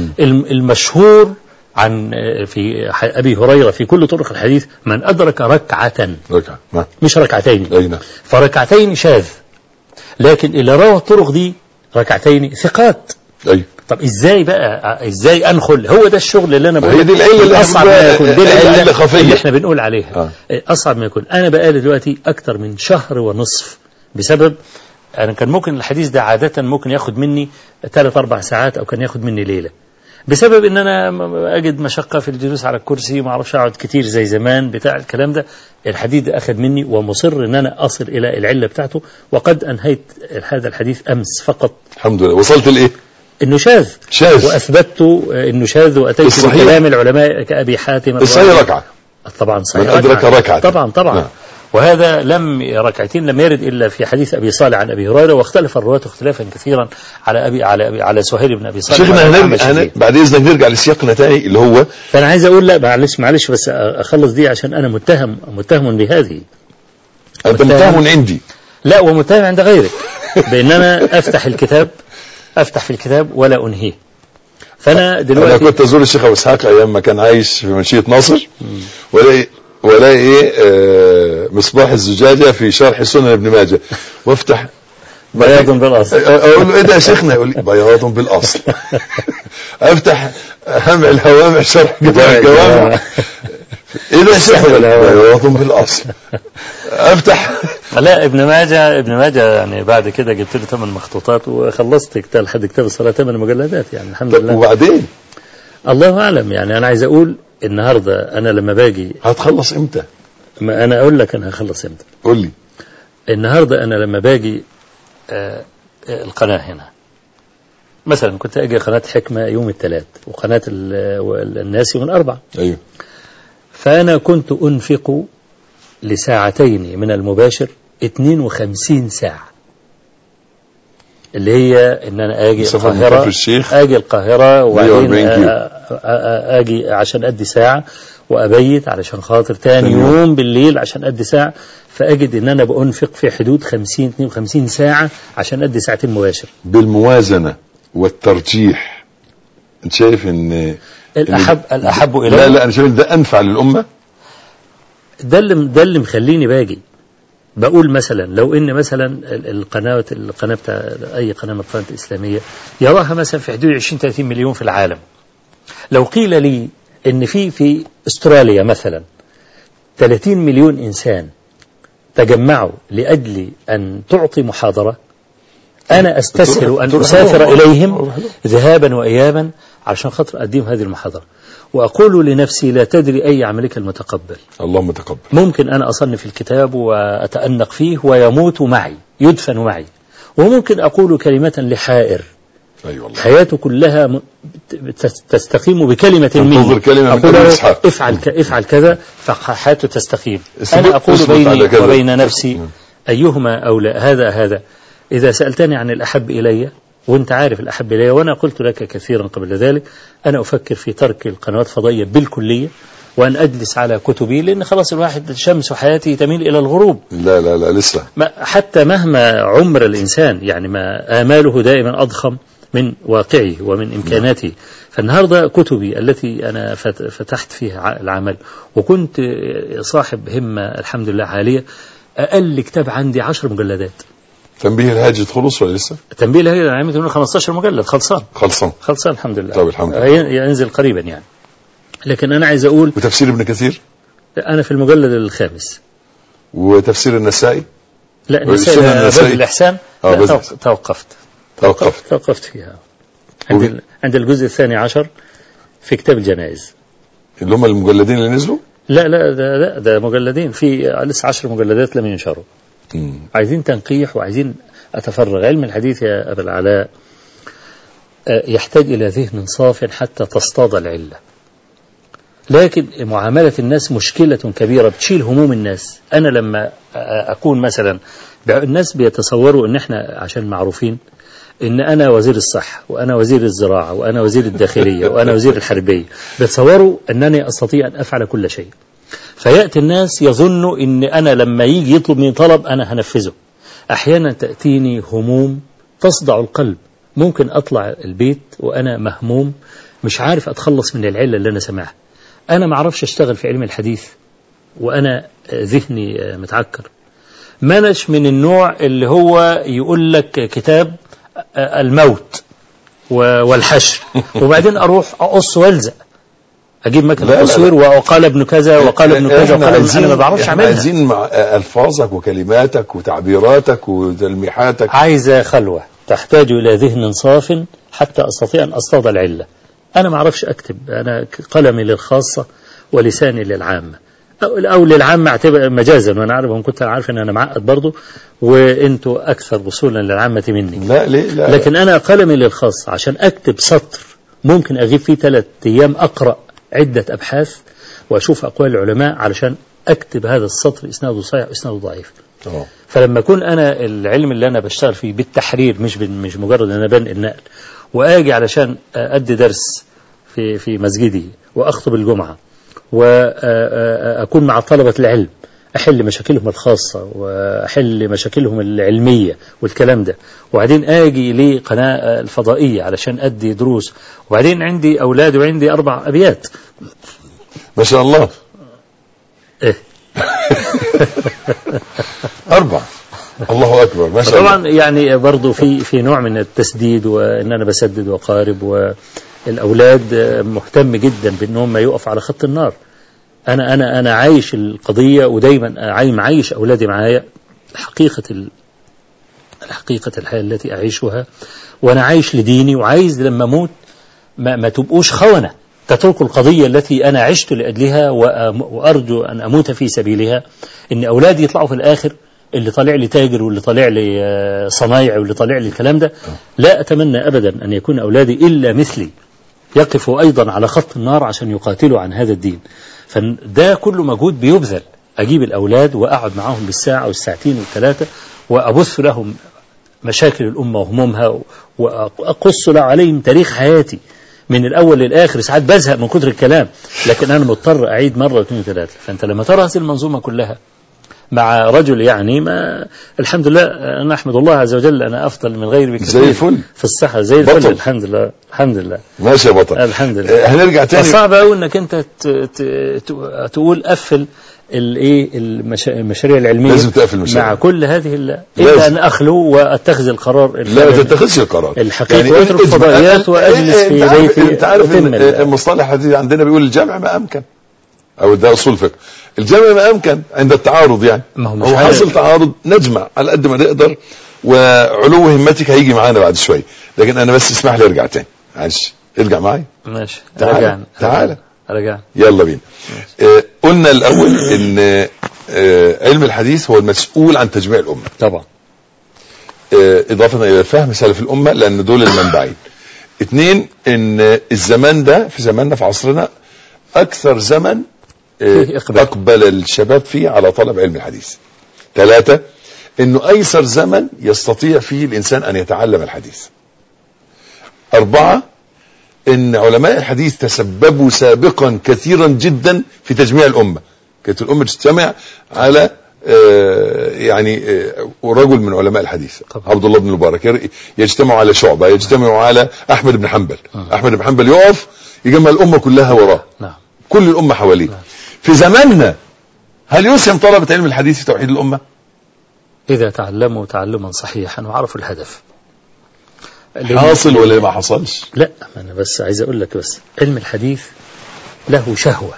المشهور عن في أبي هريرة في كل طرق الحديث من أدرك ركعة، ركعة مش ركعتين. أين. فركعتين شاذ، لكن اللي روى الطرق دي ركعتين ثقات. أي. طب ازاي بقى ازاي انخل؟ هو ده الشغل اللي انا بقول. هي دي العله اللي اصعب ما يكون، دي العله اللي احنا بنقول عليها. آه. اصعب ما يكون. انا بقالي دلوقتي اكتر من شهر ونصف بسبب انا كان ممكن الحديث ده عاده ممكن ياخد مني ثلاث اربع ساعات او كان ياخد مني ليله، بسبب ان انا اجد مشقه في الجلوس على الكرسي وما اعرفش اقعد كتير زي زمان بتاع الكلام ده. الحديث ده اخذ مني، ومصر ان انا اصل الى العله بتاعته، وقد انهيت هذا الحديث امس فقط. الحمد لله. وصلت لايه؟ انه شاذ. شاذ. واثبت انه شاذ، واتيت بكلام العلماء كابي حاتم. الصحيح ركعه. طبعا صحيح. من ادرك ركعه. طبعا طبعا. نعم. وهذا لم ركعتين لم يرد إلا في حديث أبي صالح عن أبي هريرة، واختلف الرواة اختلافا كثيرا على أبي على أبي على سهيل بن أبي صالح. شيخنا هنرجع بعد إذنك نرجع لسياقنا تاني اللي هو. فأنا عايز أقول لا معلش معلش بس أخلص دي عشان أنا متهم متهم بهذه. أنت متهم عندي. لا، ومتهم عند غيرك بأن أنا أفتح الكتاب أفتح في الكتاب ولا أنهيه. فأنا دلوقتي أنا كنت أزور الشيخ أبو إسحاق أيام ما كان عايش في منشية ناصر، ولا ولا ايه آه مصباح الزجاجة في شرح سنن ابن ماجه، وافتح بياض بالاصل. اقول له ايه ده يا شيخنا؟ يقول لي بياض بالاصل. افتح همع الهوامع شرح كتاب الجوامع، ايه ده يا شيخنا؟ بياض بالاصل. افتح لا ابن ماجه ابن ماجه يعني بعد كده جبت له ثمان مخطوطات وخلصت كتاب لحد كتاب الصلاه ثمان مجلدات يعني الحمد لله. وبعدين الله اعلم يعني. انا عايز اقول النهارده انا لما باجي هتخلص امتى؟ ما انا اقول لك انا هخلص امتى. قول لي. النهارده انا لما باجي آه القناه هنا مثلا، كنت اجي قناه حكمه يوم الثلاث وقناه الناس يوم الاربع. ايوه. فانا كنت انفق لساعتين من المباشر اثنين وخمسين ساعه، اللي هي ان انا اجي القاهره اجي القاهره وبعدين اجي عشان ادي ساعه وابيت علشان خاطر تاني يوم بالليل عشان ادي ساعه، فاجد ان انا بانفق في حدود خمسين اثنين وخمسين ساعه عشان ادي ساعتين مباشر. بالموازنه والترجيح انت شايف ان الاحب إن الاحب الي؟ لا لا انا شايف ده انفع للامه. ده اللي ده اللي مخليني باجي بقول مثلا لو ان مثلا القناه القناه بتاع اي قناه من القنوات الاسلاميه يراها مثلا في حدود عشرين ثلاثين مليون في العالم، لو قيل لي ان في في استراليا مثلا ثلاثين مليون انسان تجمعوا لاجل ان تعطي محاضره، انا استسهل ان اسافر اليهم ذهابا وايابا عشان خاطر اديهم هذه المحاضره، وأقول لنفسي لا تدري أي عملك المتقبل. اللهم تقبل. ممكن أنا أصنف الكتاب وأتأنق فيه ويموت معي يدفن معي، وممكن أقول كلمة لحائر أيوة الله. حياته كلها تستقيم بكلمة مني، كلمة أقول له افعل, افعل كذا فحياته تستقيم. أنا أقول بيني وبين نفسي أيهما أولى هذا هذا. إذا سألتني عن الأحب إلي وانت عارف الأحب إلي، وأنا قلت لك كثيرا قبل ذلك، أنا أفكر في ترك القنوات الفضائية بالكلية وأن أجلس على كتبي، لأن خلاص الواحد شمس حياتي تميل إلى الغروب. لا لا لا لسه حتى مهما عمر الإنسان يعني ما آماله دائما أضخم من واقعه ومن إمكاناته. فالنهاردة كتبي التي أنا فتحت فيها العمل وكنت صاحب همة الحمد لله عالية، أقل كتاب عندي عشر مجلدات. تنبيه الهاجد خلص ولا لسه؟ تنبيه الهاجد أنا عملت منه خمستاشر مجلد خلصان خلصان خلصان الحمد لله. طيب الحمد لله ينزل قريبا يعني. لكن أنا عايز أقول وتفسير ابن كثير أنا في المجلد الخامس. وتفسير النسائي؟ لا النسائي بدء الإحسان آه لا توقفت توقفت توقفت فيها عند عند الجزء الثاني عشر في كتاب الجنائز. اللي هم المجلدين اللي نزلوا؟ لا لا ده لا ده مجلدين، في لسه عشر مجلدات لم ينشروا. مم. عايزين تنقيح وعايزين أتفرغ. علم الحديث يا أبا العلاء يحتاج إلى ذهن صاف حتى تصطاد العلة، لكن معاملة الناس مشكلة كبيرة بتشيل هموم الناس. أنا لما أكون مثلا الناس بيتصوروا أن احنا عشان معروفين ان انا وزير الصحة وانا وزير الزراعة وانا وزير الداخلية وانا وزير الحربية، بيتصوروا انني استطيع ان افعل كل شيء. فيأتي الناس يظنوا ان انا لما يجي يطلب مني طلب انا هنفذه. احيانا تأتيني هموم تصدع القلب، ممكن اطلع البيت وانا مهموم مش عارف اتخلص من العلة اللي انا سمعها. انا ما اعرفش اشتغل في علم الحديث وانا ذهني متعكر. منش من النوع اللي هو يقول لك كتاب الموت والحشر وبعدين اروح اقص والزق اجيب مكنه تصوير وقال ابن كذا وقال ابن كذا وقال ابن انا ما بعرفش اعملها. عايزين مع الفاظك وكلماتك وتعبيراتك وتلميحاتك عايزه خلوه تحتاج الى ذهن صاف حتى استطيع ان اصطاد العله. انا ما اعرفش اكتب، انا قلمي للخاصه ولساني للعامه او للعامه اعتبر مجازا، وانا عارف ان كنت عارف ان انا معقد برضه وانتوا اكثر وصولا للعامه مني. لا ليه لا لكن انا قلمي للخاص عشان اكتب سطر ممكن اغيب فيه ثلاث ايام اقرا عده ابحاث واشوف اقوال العلماء علشان اكتب هذا السطر اسناده صحيح واسناده ضعيف. أوه. فلما اكون انا العلم اللي انا بشتغل فيه بالتحرير مش مش مجرد ان انا بنقل نقل واجي علشان ادي درس في في مسجدي واخطب الجمعه وأكون مع طلبة العلم أحل مشاكلهم الخاصة وأحل مشاكلهم العلمية والكلام ده، وبعدين آجي لقناة الفضائية علشان أدي دروس، وبعدين عندي أولاد وعندي أربع أبيات ما شاء الله. إيه أربع الله أكبر ما شاء الله. طبعا يعني برضو في في نوع من التسديد، وإن أنا بسدد وقارب، والأولاد مهتم جدا بأنهم ما يقف على خط النار. أنا أنا أنا عايش القضية، ودايما عاي معايش أولادي معايا حقيقة ال... الحقيقة الحياة التي أعيشها، وأنا عايش لديني، وعايز لما أموت ما, ما تبقوش خونة تتركوا القضية التي أنا عشت لأجلها وأرجو أن أموت في سبيلها، إن أولادي يطلعوا في الآخر اللي طالع لي تاجر واللي طالع لي صنايعي واللي طالع لي الكلام ده. لا أتمنى أبدا أن يكون أولادي إلا مثلي يقفوا أيضا على خط النار عشان يقاتلوا عن هذا الدين. فده كله مجهود بيبذل. أجيب الأولاد وأقعد معهم بالساعة والساعتين والثلاثة وأبث لهم مشاكل الأمة وهمومها، وأقص عليهم تاريخ حياتي من الأول للآخر. ساعات بزهق من كتر الكلام، لكن أنا مضطر أعيد مرة واثنين وثلاثة. فأنت لما ترى هذه المنظومة كلها مع رجل يعني ما الحمد لله، أنا أحمد الله عز وجل أنا أفضل من غيري بكثير زي الفل في الصحة، زي الفل الحمد لله. الحمد لله ماشي يا بطل. الحمد لله. هنرجع تاني. صعب قوي انك انت تقول قفل الايه المشاريع العلميه، لازم تقفل المشاريع مع كل هذه الا ان اخلو واتخذ القرار. لا ما تتخذش القرار الحقيقي يعني واترك الفضائيات واجلس في بيتي. انت عارف ان المصطلح الحديث عندنا بيقول الجمع ما امكن، او ده اصول فقه. الجمع ما امكن عند التعارض، يعني هو, هو حصل تعارض نجمع على قد ما نقدر، وعلو همتك هيجي معانا بعد شويه. لكن انا بس اسمح لي ارجع تاني، معلش ارجع معايا. ماشي تعال تعال رجع يلا بينا. آه قلنا الاول ان آه علم الحديث هو المسؤول عن تجميع الامه طبعا، آه اضافه الى فهم سلف الامه، لان دول المنبعين. اثنين، ان الزمان ده في زماننا في عصرنا اكثر زمن آه اقبل الشباب فيه على طلب علم الحديث. ثلاثة، انه ايسر زمن يستطيع فيه الانسان ان يتعلم الحديث. أربعة، ان علماء الحديث تسببوا سابقا كثيرا جدا في تجميع الامه. كانت الامه تجتمع على آه يعني آه رجل من علماء الحديث، عبد الله بن المبارك، يجتمع على شعبه، يجتمع على احمد بن حنبل. احمد بن حنبل يقف يجمع الامه كلها وراه، كل الامه حواليه. في زماننا هل يسهم طلبه علم الحديث في توحيد الامه؟ اذا تعلموا تعلما صحيحا وعرفوا الهدف. حاصل ولا ما حصلش؟ لا، أنا بس عايز أقول لك، بس علم الحديث له شهوة.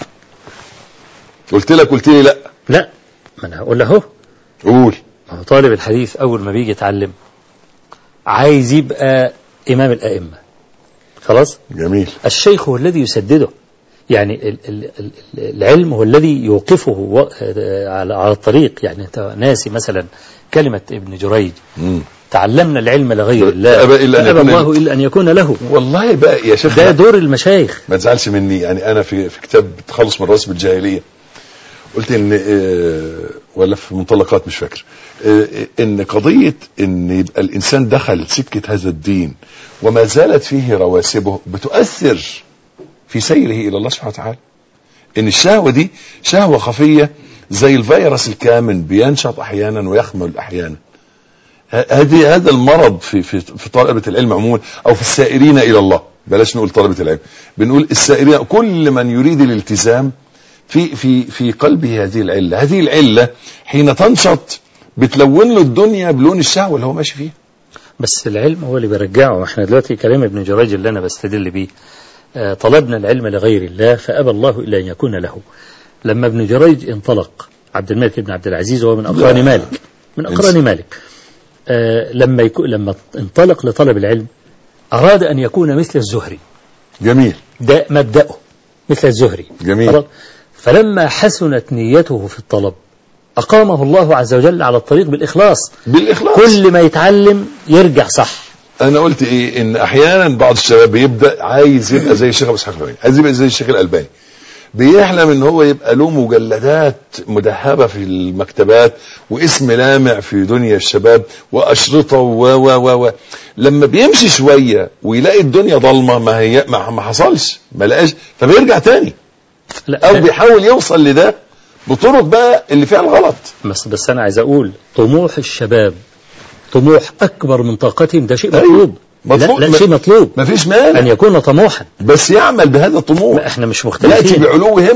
قلت لك قلت لي لا لا، ما أنا هقول له هو قول. هو طالب الحديث أول ما بيجي يتعلم عايز يبقى إمام الأئمة، خلاص؟ جميل. الشيخ هو الذي يسدده، يعني ال ال ال العلم هو الذي يوقفه على على الطريق. يعني أنت ناسي مثلا كلمة ابن جريج، م. تعلمنا العلم لغير الله أبى إلا أن الله إلا أن يكون له. والله بقى يا شيخ ده دور المشايخ. ما تزعلش مني، يعني أنا في في كتاب تخلص من رسم الجاهلية قلت إن اه ولا في منطلقات مش فاكر اه إن قضية إن يبقى الإنسان دخل سكة هذا الدين وما زالت فيه رواسبه بتؤثر في سيره إلى الله سبحانه وتعالى. إن الشهوة دي شهوة خفية زي الفيروس الكامن، بينشط أحيانا ويخمل أحيانا. هذه هذا المرض في في في طلبة العلم عموما، او في السائرين الى الله. بلاش نقول طلبة العلم، بنقول السائرين، كل من يريد الالتزام في في في قلبه هذه العلة. هذه العلة حين تنشط بتلون له الدنيا بلون الشهوة اللي هو ماشي فيها. بس العلم هو اللي بيرجعه. احنا دلوقتي كلام ابن جريج اللي انا بستدل بيه، آه طلبنا العلم لغير الله فأبى الله إلا أن يكون له. لما ابن جريج انطلق، عبد الملك بن عبد العزيز وهو من أقران مالك من أقران مالك آه لما يكون لما انطلق لطلب العلم أراد أن يكون مثل الزهري. جميل. ده مبدأه مثل الزهري. جميل. فلما حسنت نيته في الطلب أقامه الله عز وجل على الطريق بالإخلاص. بالإخلاص. كل ما يتعلم يرجع صح. أنا قلت إيه؟ إن أحيانا بعض الشباب بيبدأ عايز يبقى زي الشيخ أبو إسحاق الألباني، عايز يبقى زي الشيخ الألباني، بيحلم ان هو يبقى له مجلدات مدهبة في المكتبات واسم لامع في دنيا الشباب واشرطة و و و و لما بيمشي شوية ويلاقي الدنيا ضلمة، ما هي ما حصلش، ما لقاش، فبيرجع تاني. لا او بيحاول يوصل لده بطرق بقى اللي فيها الغلط. بس بس انا عايز اقول طموح الشباب طموح اكبر من طاقتهم، ده شيء مطلوب. مطلوب. لا, لا شيء مطلوب، ما فيش مانع أن يكون طموحا، بس يعمل بهذا الطموح. احنا مش مختلفين، يأتي بعلو همة.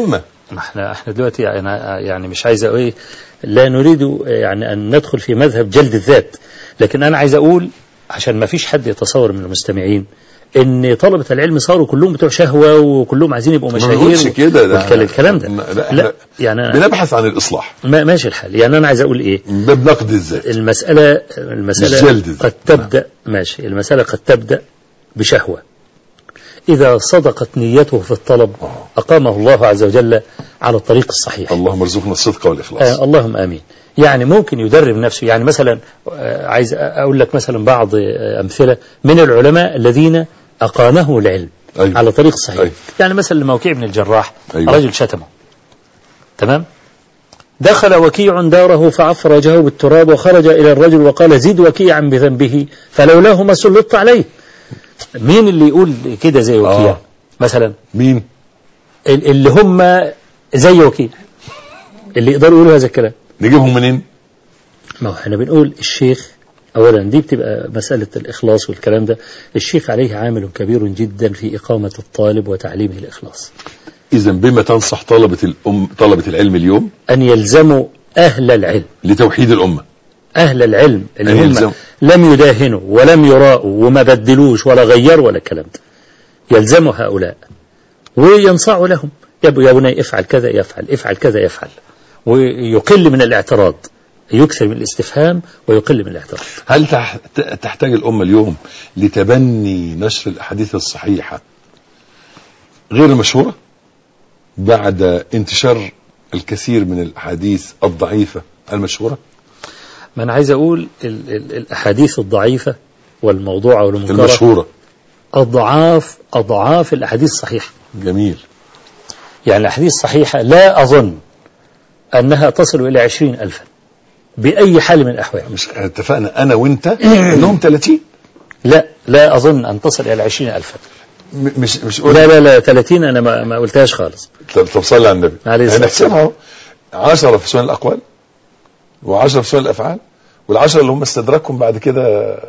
ما احنا احنا دلوقتي انا يعني مش عايز اقول لا نريد يعني ان ندخل في مذهب جلد الذات، لكن انا عايز اقول عشان ما فيش حد يتصور من المستمعين ان طلبة العلم صاروا كلهم بتوع شهوة وكلهم عايزين يبقوا مشاهير كده الكلام ده. لا, لا يعني بنبحث عن الإصلاح. ما ماشي الحال. يعني أنا عايز أقول إيه؟ بنقد الذات. المسألة المسألة قد تبدأ ماشي المسألة قد تبدأ بشهوة، إذا صدقت نيته في الطلب أقامه الله عز وجل على الطريق الصحيح. اللهم ارزقنا الصدق والإخلاص. آه اللهم آمين. يعني ممكن يدرب نفسه. يعني مثلا آه عايز أقول لك مثلا بعض آه أمثلة من العلماء الذين أقامه العلم أيوة. على طريق الصحيح. أيوة. يعني مثلا الموكيع بن الجراح أيوة. رجل شتمه، تمام؟ دخل وكيع داره فعفر وجهه بالتراب وخرج إلى الرجل وقال زد وكيعا بذنبه فلولاه ما سلطت عليه. مين اللي يقول كده زي وكيع؟ آه. مثلا مين اللي هم زي وكيع اللي يقدروا يقولوا هذا الكلام؟ نجيبهم منين؟ ما هو احنا بنقول الشيخ أولا دي بتبقى مسألة الإخلاص والكلام ده، الشيخ عليه عامل كبير جدا في إقامة الطالب وتعليمه الإخلاص. إذا بما تنصح طلبة الأم طلبة العلم اليوم أن يلزموا أهل العلم لتوحيد الأمة، أهل العلم اللي هم يلزم. لم يداهنوا ولم يراءوا وما بدلوش ولا غيروا ولا الكلام ده، يلزموا هؤلاء وينصعوا لهم يا بني افعل كذا يفعل، افعل كذا يفعل، ويقل من الاعتراض، يكثر من الاستفهام ويقل من الاعتراض. هل تحتاج الأمة اليوم لتبني نشر الأحاديث الصحيحة غير المشهورة بعد انتشار الكثير من الأحاديث الضعيفة المشهورة؟ ما أنا عايز أقول ال ال الأحاديث الضعيفة والموضوعة والمنكرة المشهورة أضعاف أضعاف الأحاديث الصحيحة. جميل. يعني الأحاديث الصحيحة لا أظن أنها تصل إلى عشرين ألفا بأي حال من الأحوال. مش اتفقنا أنا وإنت أنهم ثلاثين؟ لا لا أظن أن تصل إلى عشرين ألفا. مش مش لا لا لا ثلاثين أنا ما, ما قلتهاش خالص. طب صلي على النبي. هنحسبها عشرة في سنن الأقوال وعشرة في سنن الأفعال والعشرة اللي هم استدركهم بعد كده.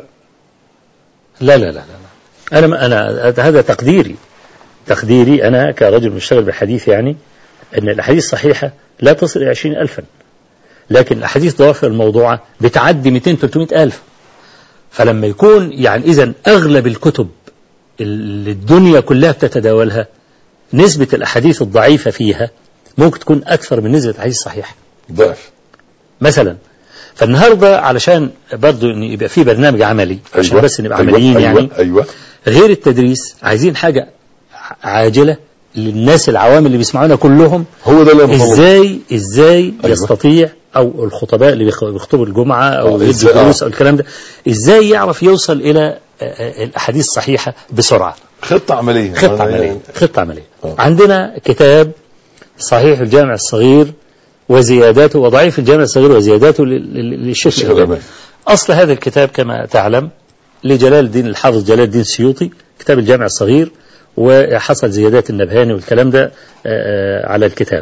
لا لا لا لا أنا ما أنا هذا تقديري تقديري أنا كرجل مشتغل بالحديث، يعني أن الأحاديث الصحيحة لا تصل إلى عشرين ألفا، لكن الأحاديث ضعيفة الموضوعة بتعدي مئتين ثلاثمائة ألف. فلما يكون يعني إذن أغلب الكتب اللي الدنيا كلها بتتداولها نسبة الأحاديث الضعيفة فيها ممكن تكون أكثر من نسبة الأحاديث الصحيحة ضعف مثلا. فالنهاردة علشان برضو يبقى في برنامج عملي عشان أيوة. بس نبقى أيوة. عمليين أيوة. يعني أيوة. غير التدريس عايزين حاجة عاجلة للناس العوام اللي بيسمعونا كلهم. هو ده اللي ازاي ازاي أيوة. يستطيع او الخطباء اللي بيخطبوا الجمعة او يدوا دروس او الكلام ده ازاي يعرف يوصل الى الاحاديث الصحيحة بسرعة. خطة عملية خطة عملية خطة عملية أوه. عندنا كتاب صحيح الجامع الصغير وزياداته وضعيف الجامع الصغير وزياداته للشيخ الألباني. أصل هذا الكتاب كما تعلم لجلال الدين الحافظ جلال الدين السيوطي، كتاب الجامع الصغير، وحصل زيادات النبهاني والكلام ده على الكتاب.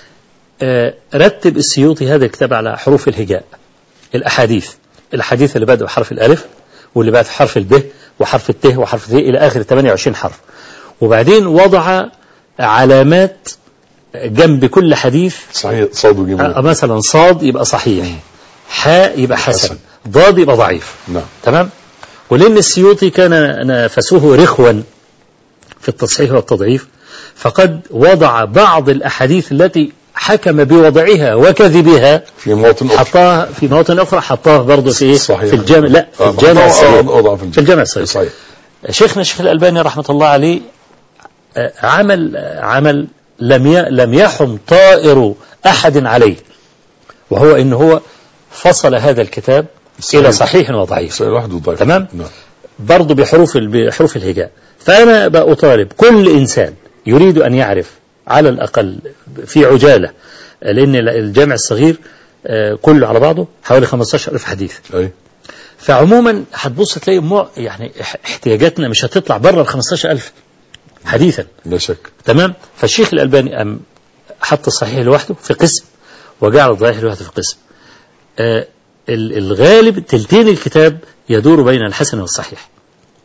رتب السيوطي هذا الكتاب على حروف الهجاء، الأحاديث الأحاديث اللي بدأ بحرف الألف واللي بعد حرف الب وحرف الت وحرف الث إلى آخر ثمانية وعشرين حرف، وبعدين وضع علامات جنب كل حديث. صحيح. صاد وجيم مثلا صاد يبقى صحيح، حاء يبقى حسن, حسن. ضاد يبقى ضعيف. نعم. تمام. ولأن السيوطي كان نفسه رخوا في التصحيح والتضعيف فقد وضع بعض الأحاديث التي حكم بوضعها وكذبها في مواطن أخرى حطاها في مواطن أخرى حطاها برضه في في الجامع لا في الجامع الصغير في الجامع الصغير. شيخنا الشيخ الألباني رحمة الله عليه عمل عمل لم لم يحم طائر أحد عليه، وهو إن هو فصل هذا الكتاب صحيح. إلى صحيح وضعيف. صحيح واحد وضعيف. تمام. نعم. برضه بحروف بحروف الهجاء. فأنا بأطالب كل إنسان يريد أن يعرف على الأقل في عجالة، لأن الجامع الصغير كله على بعضه حوالي خمسة عشر ألف حديث. أي. فعموما هتبص تلاقي مو يعني احتياجاتنا مش هتطلع بره ال خمسة عشر ألف حديثا. لا شك. تمام. فالشيخ الألباني أم حط الصحيح لوحده في قسم وجعل الضعيف لوحده في قسم. آه الغالب تلتين الكتاب يدور بين الحسن والصحيح،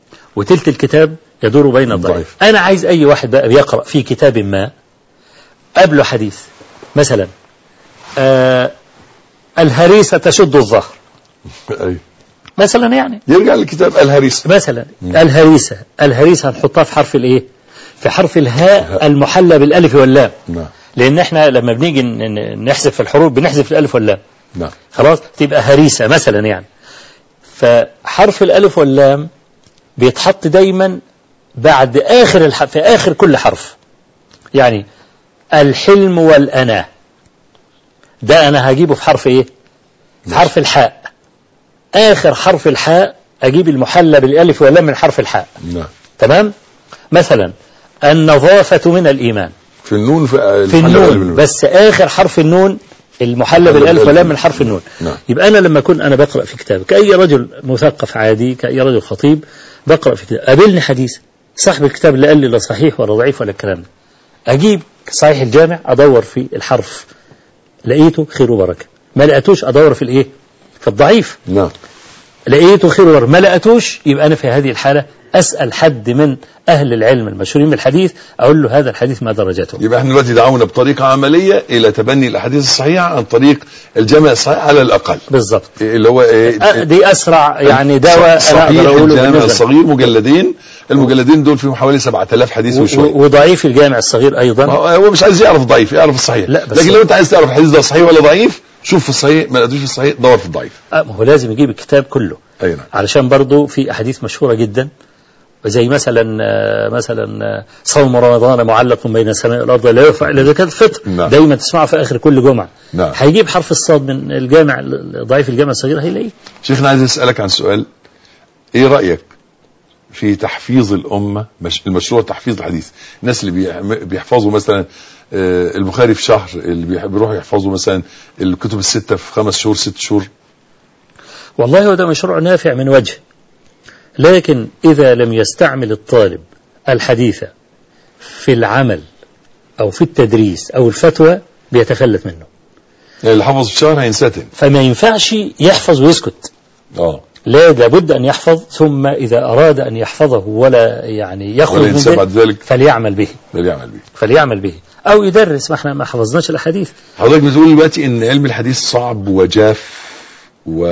وتلت الكتاب يدور بين الضعيف. أنا عايز أي واحد بقى بيقرأ في كتاب ما قبله حديث مثلا آه الهريسة تشد الظهر أي. مثلا، يعني يرجع للكتاب الهريسة مثلا. الهريسة الهريسة هنحطها في حرف الايه، في حرف الهاء المحلى بالالف واللام. نعم. لان احنا لما بنيجي نحذف في الحروف بنحذف الالف واللام. نعم. خلاص تبقى هريسة مثلا يعني. فحرف الالف واللام بيتحط دايما بعد آخر الح... في آخر كل حرف. يعني الحلم والأناة ده أنا هجيبه في حرف إيه؟ في حرف الحاء. آخر حرف الحاء أجيب المحلى بالألف واللام من حرف الحاء. نعم. تمام. مثلا النظافة من الإيمان في النون في, في النون، بس آخر حرف النون المحلى بالألف واللام من حرف النون. نعم. يبقى أنا لما أكون أنا بقرأ في كتاب كأي رجل مثقف عادي، كأي رجل خطيب بقرأ في كتاب، قابلني حديث صاحب الكتاب اللي قال لي لا صحيح ولا ضعيف ولا الكلام ده، أجيب صحيح الجامع أدور في الحرف لقيته خير وبركة، ما لقيتوش أدور في الإيه، في الضعيف. نعم. لقيته خير وبركة، ما لقيتوش يبقى أنا في هذه الحالة أسأل حد من أهل العلم المشهورين بالحديث أقول له هذا الحديث ما درجته. يبقى احنا دلوقتي دعونا بطريقة عملية إلى تبني الأحاديث الصحيحة عن طريق الجامع الصحيح على الأقل. بالضبط. اللي هو إيه؟ دي أسرع يعني دواء صحيح الجامع الصغير مجلدين، المجلدين دول فيهم حوالي سبعة آلاف حديث وشوية. وضعيف الجامع الصغير أيضا. هو مش عايز يعرف ضعيف، يعرف الصحيح. لكن لو أنت عايز تعرف الحديث ده صحيح ولا ضعيف شوف في الصحيح، ما لقيتوش في الصحيح دور في الضعيف. ما هو لازم يجيب الكتاب كله. أي نعم. علشان برضو في أحاديث مشهورة جدا زي مثلا مثلا صوم رمضان معلق بين السماء والأرض لا يرفع إلا زكاة الفطر. نعم. دايما تسمعه في آخر كل جمعة. نعم. هيجيب حرف الصاد من الجامع ضعيف الجامع الصغير هيلاقيه. شيخنا عايز أسألك عن سؤال، إيه رأيك في تحفيظ الأمة، مش المشروع تحفيظ الحديث؟ الناس اللي بيحفظوا مثلا البخاري في شهر، اللي بيروحوا يحفظوا مثلا الكتب الستة في خمس شهور ست شهور. والله هو ده مشروع نافع من وجه، لكن إذا لم يستعمل الطالب الحديث في العمل أو في التدريس أو الفتوى بيتفلت منه. يعني اللي حفظ في شهر هينساتن، فما ينفعش يحفظ ويسكت. اه لا، لابد أن يحفظ، ثم إذا أراد أن يحفظه ولا يعني يخرج من ذلك, ذلك فليعمل به فليعمل به فليعمل به أو يدرس. ما احنا ما حفظناش الأحاديث. حضرتك بتقول دلوقتي إن علم الحديث صعب وجاف و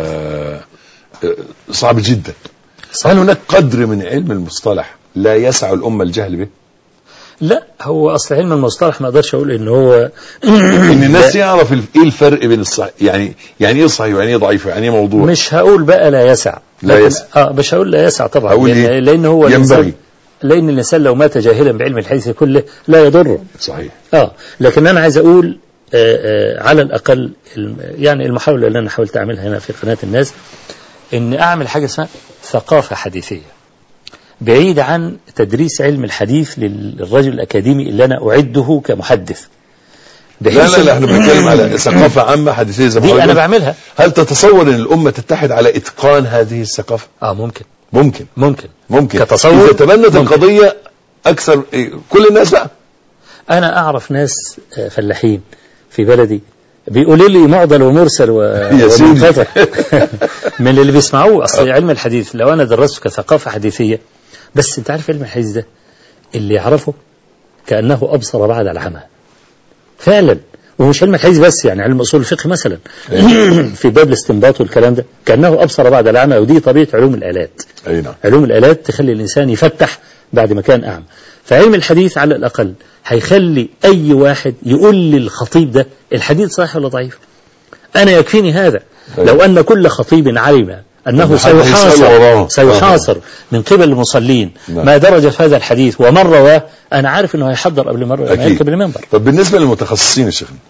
صعب جدا. هل هناك قدر من علم المصطلح لا يسع الأمة الجهل به؟ لا، هو أصل علم المصطلح ما أقدرش أقول إن هو إن الناس يعرف إيه الفرق بين الصحيح، يعني يعني إيه صحيح ويعني إيه ضعيف ويعني إيه موضوع. مش هقول بقى لا يسع، لا يسع. آه مش هقول لا يسع طبعا، هقول لأن, إيه؟ لأن هو ينبغي، لأن الإنسان لو مات جاهلا بعلم الحديث كله لا يضره. صحيح. آه لكن أنا عايز أقول آه آه على الأقل يعني المحاولة اللي أنا حاولت أعملها هنا في قناة الناس إن أعمل حاجة اسمها ثقافة حديثية بعيد عن تدريس علم الحديث للرجل الأكاديمي اللي أنا أعده كمحدث. لا لا لا احنا بنتكلم على ثقافة عامة حديثية زي دي أنا بعملها. هل تتصور أن الأمة تتحد على إتقان هذه الثقافة؟ آه ممكن ممكن ممكن ممكن كتصور. إذا تبنت القضية أكثر كل الناس بقى. أنا أعرف ناس فلاحين في بلدي بيقولوا لي معضل ومرسل ومنقطع من اللي بيسمعوه. أصل علم الحديث لو أنا درسته كثقافة حديثية، بس أنت عارف علم الحديث ده اللي يعرفه كأنه أبصر بعد العمى فعلا. ومش علم الحديث بس، يعني علم أصول الفقه مثلا في باب الاستنباط والكلام ده كأنه أبصر بعد العمى، ودي طبيعة علوم الآلات. أي نعم. علوم الآلات تخلي الإنسان يفتح بعد ما كان أعمى. فعلم الحديث على الأقل هيخلي أي واحد يقول للخطيب ده الحديث صحيح ولا ضعيف. أنا يكفيني هذا. أي. لو أن كل خطيب علم أنه سيحاصر سيحاصر من قبل المصلين نعم. ما درجة في هذا الحديث ومن رواه، أنا عارف أنه هيحضر قبل مرة ما يركب المنبر. طب بالنسبة للمتخصصين يا شيخنا،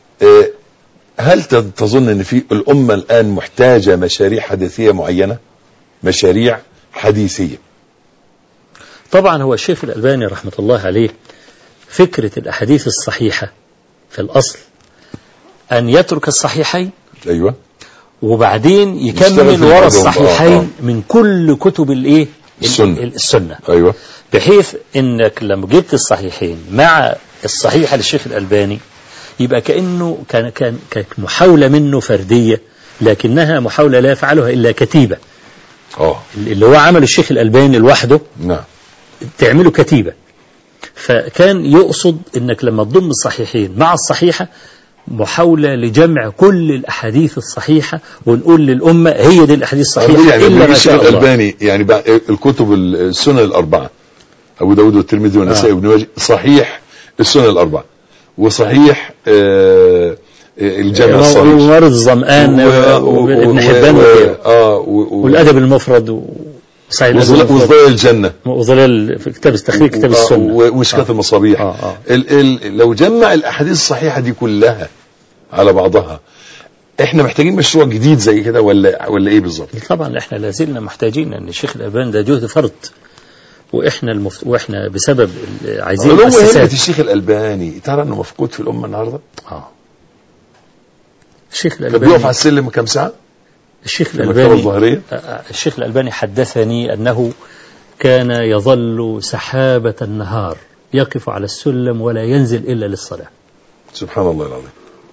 هل تظن أن في الأمة الآن محتاجة مشاريع حديثية معينة، مشاريع حديثية؟ طبعا هو الشيخ الألباني رحمة الله عليه فكرة الأحاديث الصحيحة في الأصل أن يترك الصحيحين أيوة وبعدين يكمل وراء الصحيحين آه. من كل كتب الايه السنة. السنة أيوة. بحيث انك لما جبت الصحيحين مع الصحيح للشيخ الألباني يبقى كأنه كان كان كانت محاولة منه فردية، لكنها محاولة لا يفعلها إلا كتيبة. اه اللي هو عمل الشيخ الألباني لوحده نعم تعمله كتيبة. فكان يقصد أنك لما تضم الصحيحين مع الصحيحة محاولة لجمع كل الأحاديث الصحيحة ونقول للأمة هي دي الأحاديث الصحيحة يعني إلا ما شاء الله. الألباني يعني الكتب السنن الأربعة أبو داود والترمذي والنسائي وابن ماجه صحيح السنن الأربعة وصحيح آه الجامع الصحيح ومرض الظمآن وابن حبان والأدب المفرد وظلال الجنة وظلال في كتاب تخريج كتاب السنة ومشكاة المصابيح. آه آه. ال ال لو جمع الأحاديث الصحيحة دي كلها على بعضها احنا محتاجين مشروع جديد زي كده ولا ولا ايه بالظبط؟ طبعا احنا لازلنا محتاجين ان الشيخ الألباني ده جهد فرد واحنا المفت... واحنا بسبب عايزين مؤسسات. الشيخ الألباني ترى انه مفقود في الأمة النهارده؟ اه الشيخ الألباني بيقف على السلم كم ساعة؟ الشيخ الألباني الشيخ الألباني حدثني أنه كان يظل سحابة النهار يقف على السلم ولا ينزل إلا للصلاة. سبحان الله العظيم.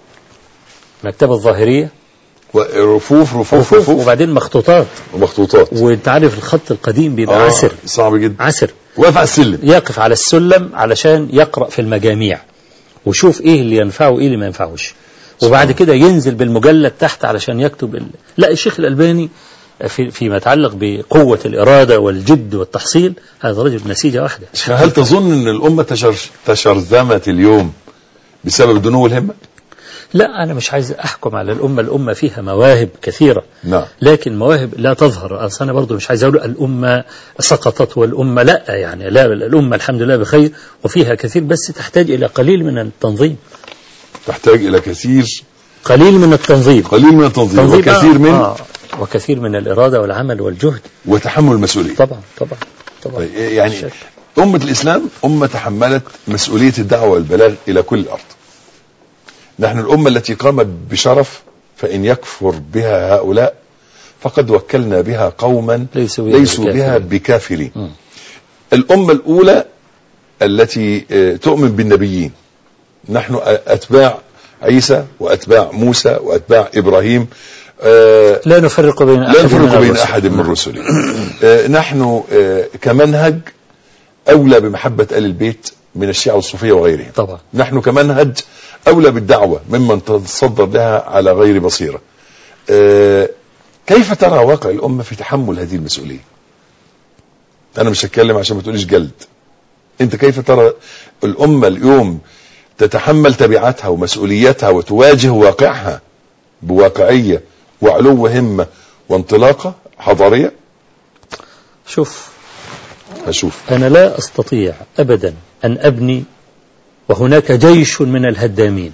مكتبة الظاهرية ورفوف رفوف, رفوف رفوف وبعدين مخطوطات ومخطوطات وانت عارف الخط القديم بيبقى آه عسر صعب جدا عسر واقف على السلم يقف على السلم علشان يقرأ في المجاميع وشوف ايه اللي ينفعه وايه اللي ما ينفعوش وبعد كده ينزل بالمجلد تحت علشان يكتب ال... لا الشيخ الألباني في فيما يتعلق بقوة الإرادة والجد والتحصيل هذا رجل نسيجة واحدة. هل تظن أن الأمة تشر... تشرذمت اليوم بسبب دنو الهمة؟ لا أنا مش عايز أحكم على الأمة الأمة فيها مواهب كثيرة نعم. لكن مواهب لا تظهر أصلا. أنا برضو مش عايز أقول الأمة سقطت والأمة لا يعني لا الأمة الحمد لله بخير وفيها كثير بس تحتاج إلى قليل من التنظيم تحتاج إلى كثير قليل من التنظيم قليل من التنظيم وكثير من آه وكثير من الإرادة والعمل والجهد وتحمل المسؤولية. طبعا طبعا طبعا يعني الشك. أمة الإسلام أمة تحملت مسؤولية الدعوة والبلاغ إلى كل الأرض. نحن الأمة التي قامت بشرف فإن يكفر بها هؤلاء فقد وكلنا بها قوما ليسوا بها, ليسوا بها بكافرين. م. الأمة الأولى التي تؤمن بالنبيين نحن أتباع عيسى وأتباع موسى وأتباع إبراهيم آه لا نفرق بين لا أحد, نفرق بين أحد من الرسل. آه نحن آه كمنهج أولى بمحبة آل البيت من الشيعة والصوفية وغيرهم. طبعا. نحن كمنهج أولى بالدعوة ممن تتصدر لها على غير بصيرة. آه كيف ترى واقع الأمة في تحمل هذه المسؤولية؟ أنا مش هتكلم عشان ما تقوليش جلد. أنت كيف ترى الأمة اليوم تتحمل تبعاتها ومسؤولياتها وتواجه واقعها بواقعية وعلو همة وانطلاقة حضارية؟ شوف أشوف أنا لا أستطيع أبدا أن أبني وهناك جيش من الهدامين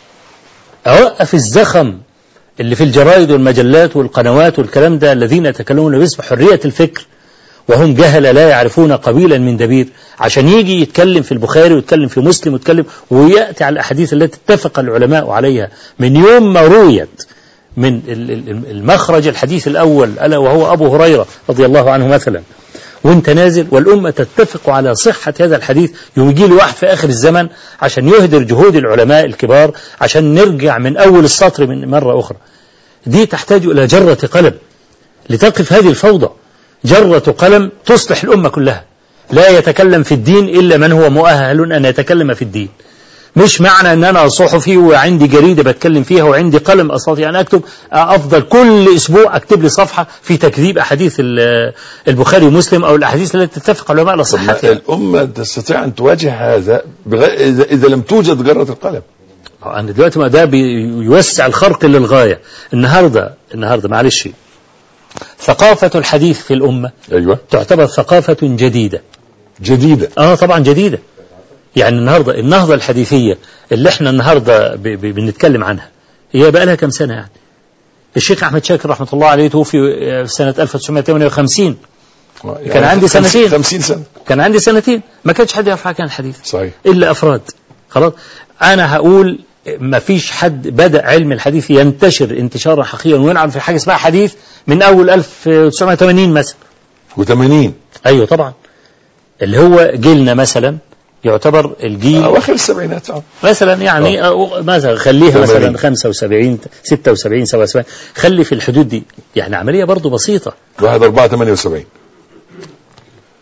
أوقف الزخم اللي في الجرائد والمجلات والقنوات والكلام ده الذين يتكلمون باسم حرية الفكر وهم جهل لا يعرفون قبيلا من دبير عشان يجي يتكلم في البخاري ويتكلم في مسلم ويتكلم ويأتي على الأحاديث التي اتفق العلماء عليها من يوم ما رويت من المخرج الحديث الأول ألا وهو أبو هريرة رضي الله عنه مثلا وانت نازل والأمة تتفق على صحة هذا الحديث يجي له واحد في آخر الزمن عشان يهدر جهود العلماء الكبار عشان نرجع من أول السطر من مرة أخرى. دي تحتاج إلى جرة قلم لتقف هذه الفوضى جرة قلم تصلح الأمة كلها. لا يتكلم في الدين إلا من هو مؤهل أن يتكلم في الدين. مش معنى أن أنا صحفي وعندي جريدة بتكلم فيها وعندي قلم أستطيع أن أكتب أفضل كل أسبوع أكتب لي صفحة في تكذيب أحاديث البخاري ومسلم أو الأحاديث التي تتفق العلماء على صحتها. الأمة تستطيع أن تواجه هذا بغير إذا, إذا لم توجد جرة القلم. أنا دلوقتي ما ده بيوسع الخرق للغاية. النهاردة النهاردة معلش ثقافة الحديث في الأمة أيوة. تعتبر ثقافة جديدة جديدة آه طبعا جديدة. يعني النهاردة النهضة الحديثية اللي احنا النهاردة ب ب بنتكلم عنها هي بقى لها كم سنة يعني. الشيخ أحمد شاكر رحمة الله عليه توفي في سنة ألف وتسعمائة وثمانية وخمسين يعني كان عندي سنتين خمسين سنة كان عندي سنتين ما كانش حد يعرف عن الحديث صحيح. إلا أفراد. خلاص أنا هقول ما فيش حد بدأ علم الحديث ينتشر انتشارا حقيقيا وينعم في حاجة اسمها حديث من أول ألف وتسعمائة وثمانين مثلا وثمانين أيوة طبعا اللي هو جيلنا مثلا يعتبر الجيل أواخر السبعينات مثلا يعني ماذا خليها مثلا خمسة وسبعين ستة وسبعين سبعة وسبعين خلي في الحدود دي يعني عملية برضو بسيطة. واحد أربعة ثمانية وسبعين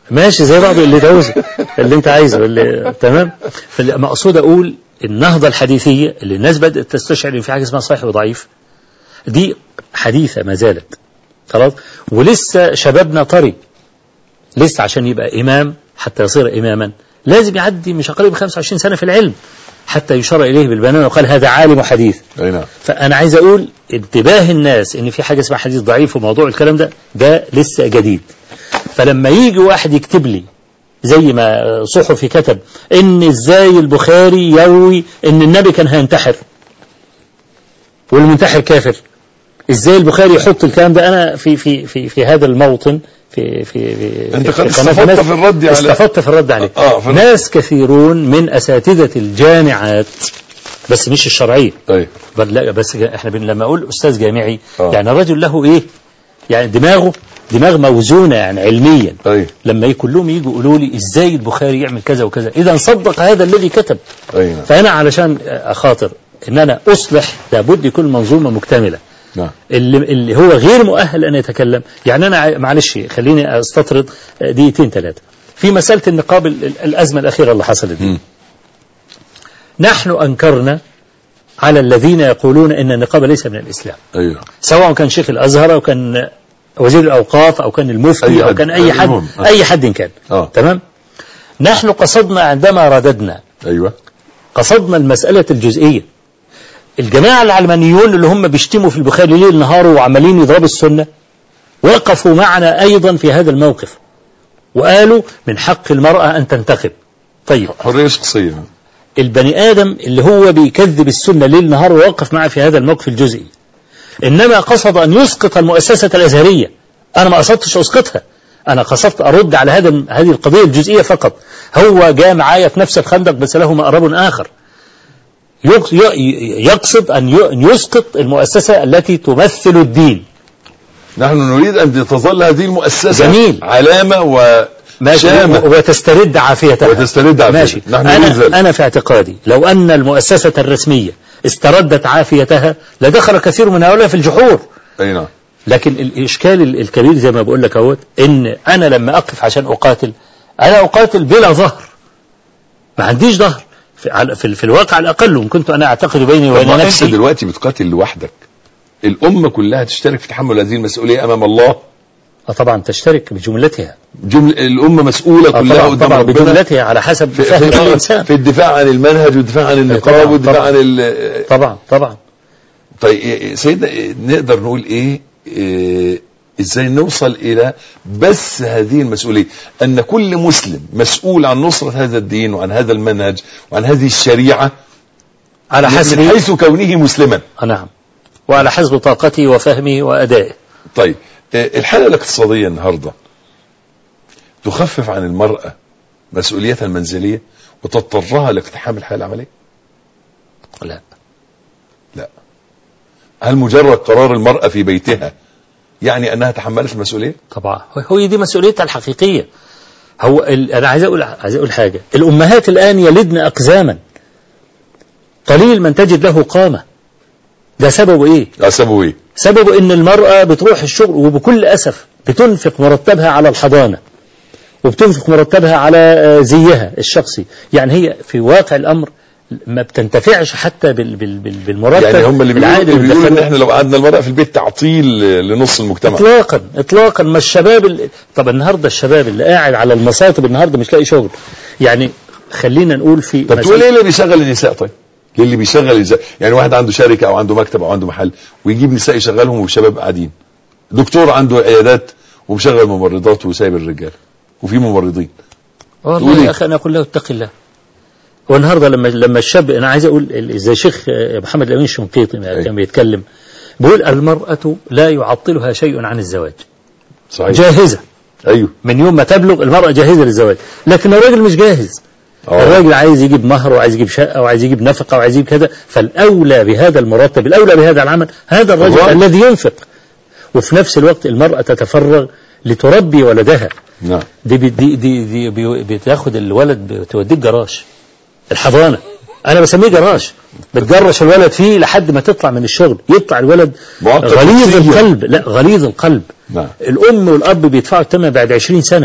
ماشي زي بعض اللي تعوزه اللي انت عايزه اللي تمام. فالمقصود اقول النهضة الحديثية اللي الناس بدأت تستشعر ان في حاجة اسمها صحيح وضعيف دي حديثة ما زالت خلاص. ولسه شبابنا طري لسه عشان يبقى إمام حتى يصير إماما لازم يعدي مش أقل من خمسة وعشرين سنة في العلم حتى يشار إليه بالبنان وقال هذا عالم حديث. فأنا عايز أقول انتباه الناس إن في حاجة اسمها حديث ضعيف وموضوع الكلام ده ده لسه جديد. فلما يجي واحد يكتب لي زي ما صحفي كتب إن إزاي البخاري يروي إن النبي كان هينتحر والمنتحر كافر، إزاي البخاري يحط الكلام ده؟ أنا في في في في هذا الموطن في في, في أنت قد استفدت في الرد عليه استفدت في الرد عليه آه في ناس كثيرون من أساتذة الجامعات بس مش الشرعية. طيب لا بس احنا لما أقول أستاذ جامعي آه. يعني الرجل له إيه يعني دماغه دماغ موزونة يعني علميا. طيب لما كلهم يجوا يقولوا لي إزاي البخاري يعمل كذا وكذا إذا صدق هذا الذي كتب. طيب. فأنا علشان أخاطر إن أنا أصلح لابد يكون منظومة مكتملة. نعم. اللي, اللي هو غير مؤهل أن يتكلم يعني أنا معلش خليني أستطرد دقيقتين ثلاثة في مسألة النقاب الأزمة الأخيرة اللي حصلت دي. نحن أنكرنا على الذين يقولون إن النقاب ليس من الإسلام. أيوه. سواء كان شيخ الأزهر أو كان وزير الأوقاف أو كان المفتي أو كان أي حد أه. أي حد كان أه. تمام. نحن قصدنا عندما رددنا أيوه قصدنا المسألة الجزئية. الجماعة العلمانيون اللي هم بيشتموا في البخاري ليل نهار وعمالين يضربوا السنة وقفوا معنا أيضا في هذا الموقف وقالوا من حق المرأة أن تنتخب. طيب حرية شخصية. البني آدم اللي هو بيكذب السنة ليل نهار ووقف معه في هذا الموقف الجزئي إنما قصد أن يسقط المؤسسة الأزهرية. أنا ما قصدتش أسقطها، أنا قصدت أرد على هذا هذه القضية الجزئية فقط. هو جاء معايا في نفس الخندق بس له مأرب آخر يقصد أن يسقط المؤسسة التي تمثل الدين. نحن نريد أن تظل هذه المؤسسة جميل علامة وشامة وتسترد عافيتها وتسترد عافيتها. ماشي. نحن أنا, أنا في اعتقادي لو أن المؤسسة الرسمية استردت عافيتها لدخل كثير من هؤلاء في الجحور. أي نعم. لكن الإشكال الكبير زي ما بقول لك اهوت إن أنا لما أقف عشان أقاتل أنا أقاتل بلا ظهر ما عنديش ظهر في, في, في الواقع على الأقل وإن كنت أنا أعتقد بيني وبين نفسي. أنت دلوقتي بتقاتل لوحدك، الأمة كلها تشترك في تحمل هذه المسؤولية أمام الله. أه طبعا تشترك بجملتها. جمل الأمة مسؤولة كلها طبعا قدام طبعا ربنا بجملتها على حسب في, فهم في, الإنسان في الدفاع عن المنهج والدفاع عن النقاب والدفاع عن ال طبعا طبعا. طيب سيدنا نقدر نقول إيه, إيه إزاي نوصل إلى بس هذه المسؤولية أن كل مسلم مسؤول عن نصرة هذا الدين وعن هذا المنهج وعن هذه الشريعة على حسب من حيث كونه مسلما. نعم وعلى حسب طاقته وفهمه وأدائه. طيب الحالة الاقتصادية النهاردة تخفف عن المرأة مسؤوليتها المنزلية وتضطرها لاقتحام الحياة العملية؟ لا لا. هل مجرد قرار المرأة في بيتها يعني أنها تحملت المسؤولية؟ طبعا هو دي مسؤوليتها الحقيقية. هو أنا عايز أقول عايز أقول حاجة. الأمهات الآن يلدن أقزاما قليل من تجد له قامة. ده سببه إيه؟ ده سببه إيه؟ سببه إن المرأة بتروح الشغل وبكل أسف بتنفق مرتبها على الحضانة وبتنفق مرتبها على زيها الشخصي. يعني هي في واقع الأمر ما بتنتفعش حتى بال بال بال بالمرتب. يعني هم اللي بيقولوا, بيقولوا ان احنا لو قعدنا المرأة في البيت تعطيل لنص المجتمع. اطلاقا اطلاقا. ما الشباب اللي... طب النهارده الشباب اللي قاعد على المصاطب النهارده مش لاقي شغل. يعني خلينا نقول في طب تقول ايه اللي بيشغل النساء؟ طيب ليه اللي بيشغل النساء؟ يعني واحد عنده شركة او عنده مكتب او عنده محل ويجيب نساء يشغلهم والشباب قاعدين. دكتور عنده عيادات ومشغل ممرضات وسايب الرجال وفي ممرضين. والله يا اخي انا اقول له اتق الله. والنهارده لما لما الشاب انا عايز اقول زي شيخ محمد الامين الشنقيطي كان بيتكلم بيقول المرأة لا يعطلها شيء عن الزواج. صحيح. جاهزة. ايوه. من يوم ما تبلغ المرأة جاهزة للزواج. لكن الراجل مش جاهز. أوه. الراجل عايز يجيب مهر وعايز يجيب شقة وعايز يجيب نفقة وعايز يجيب كذا. فالأولى بهذا المرتب الأولى بهذا العمل هذا الرجل أوه. الذي ينفق. وفي نفس الوقت المرأة تتفرغ لتربي ولدها. نعم. دي دي دي, دي, دي بتاخد الولد بتوديه الجراج الحضانة. أنا بسميه جراج. بتجرش الولد فيه لحد ما تطلع من الشغل. يطلع الولد غليظ القلب. لا غليظ القلب. نعم. الأم والأب بيدفعوا الثمن بعد عشرين سنة.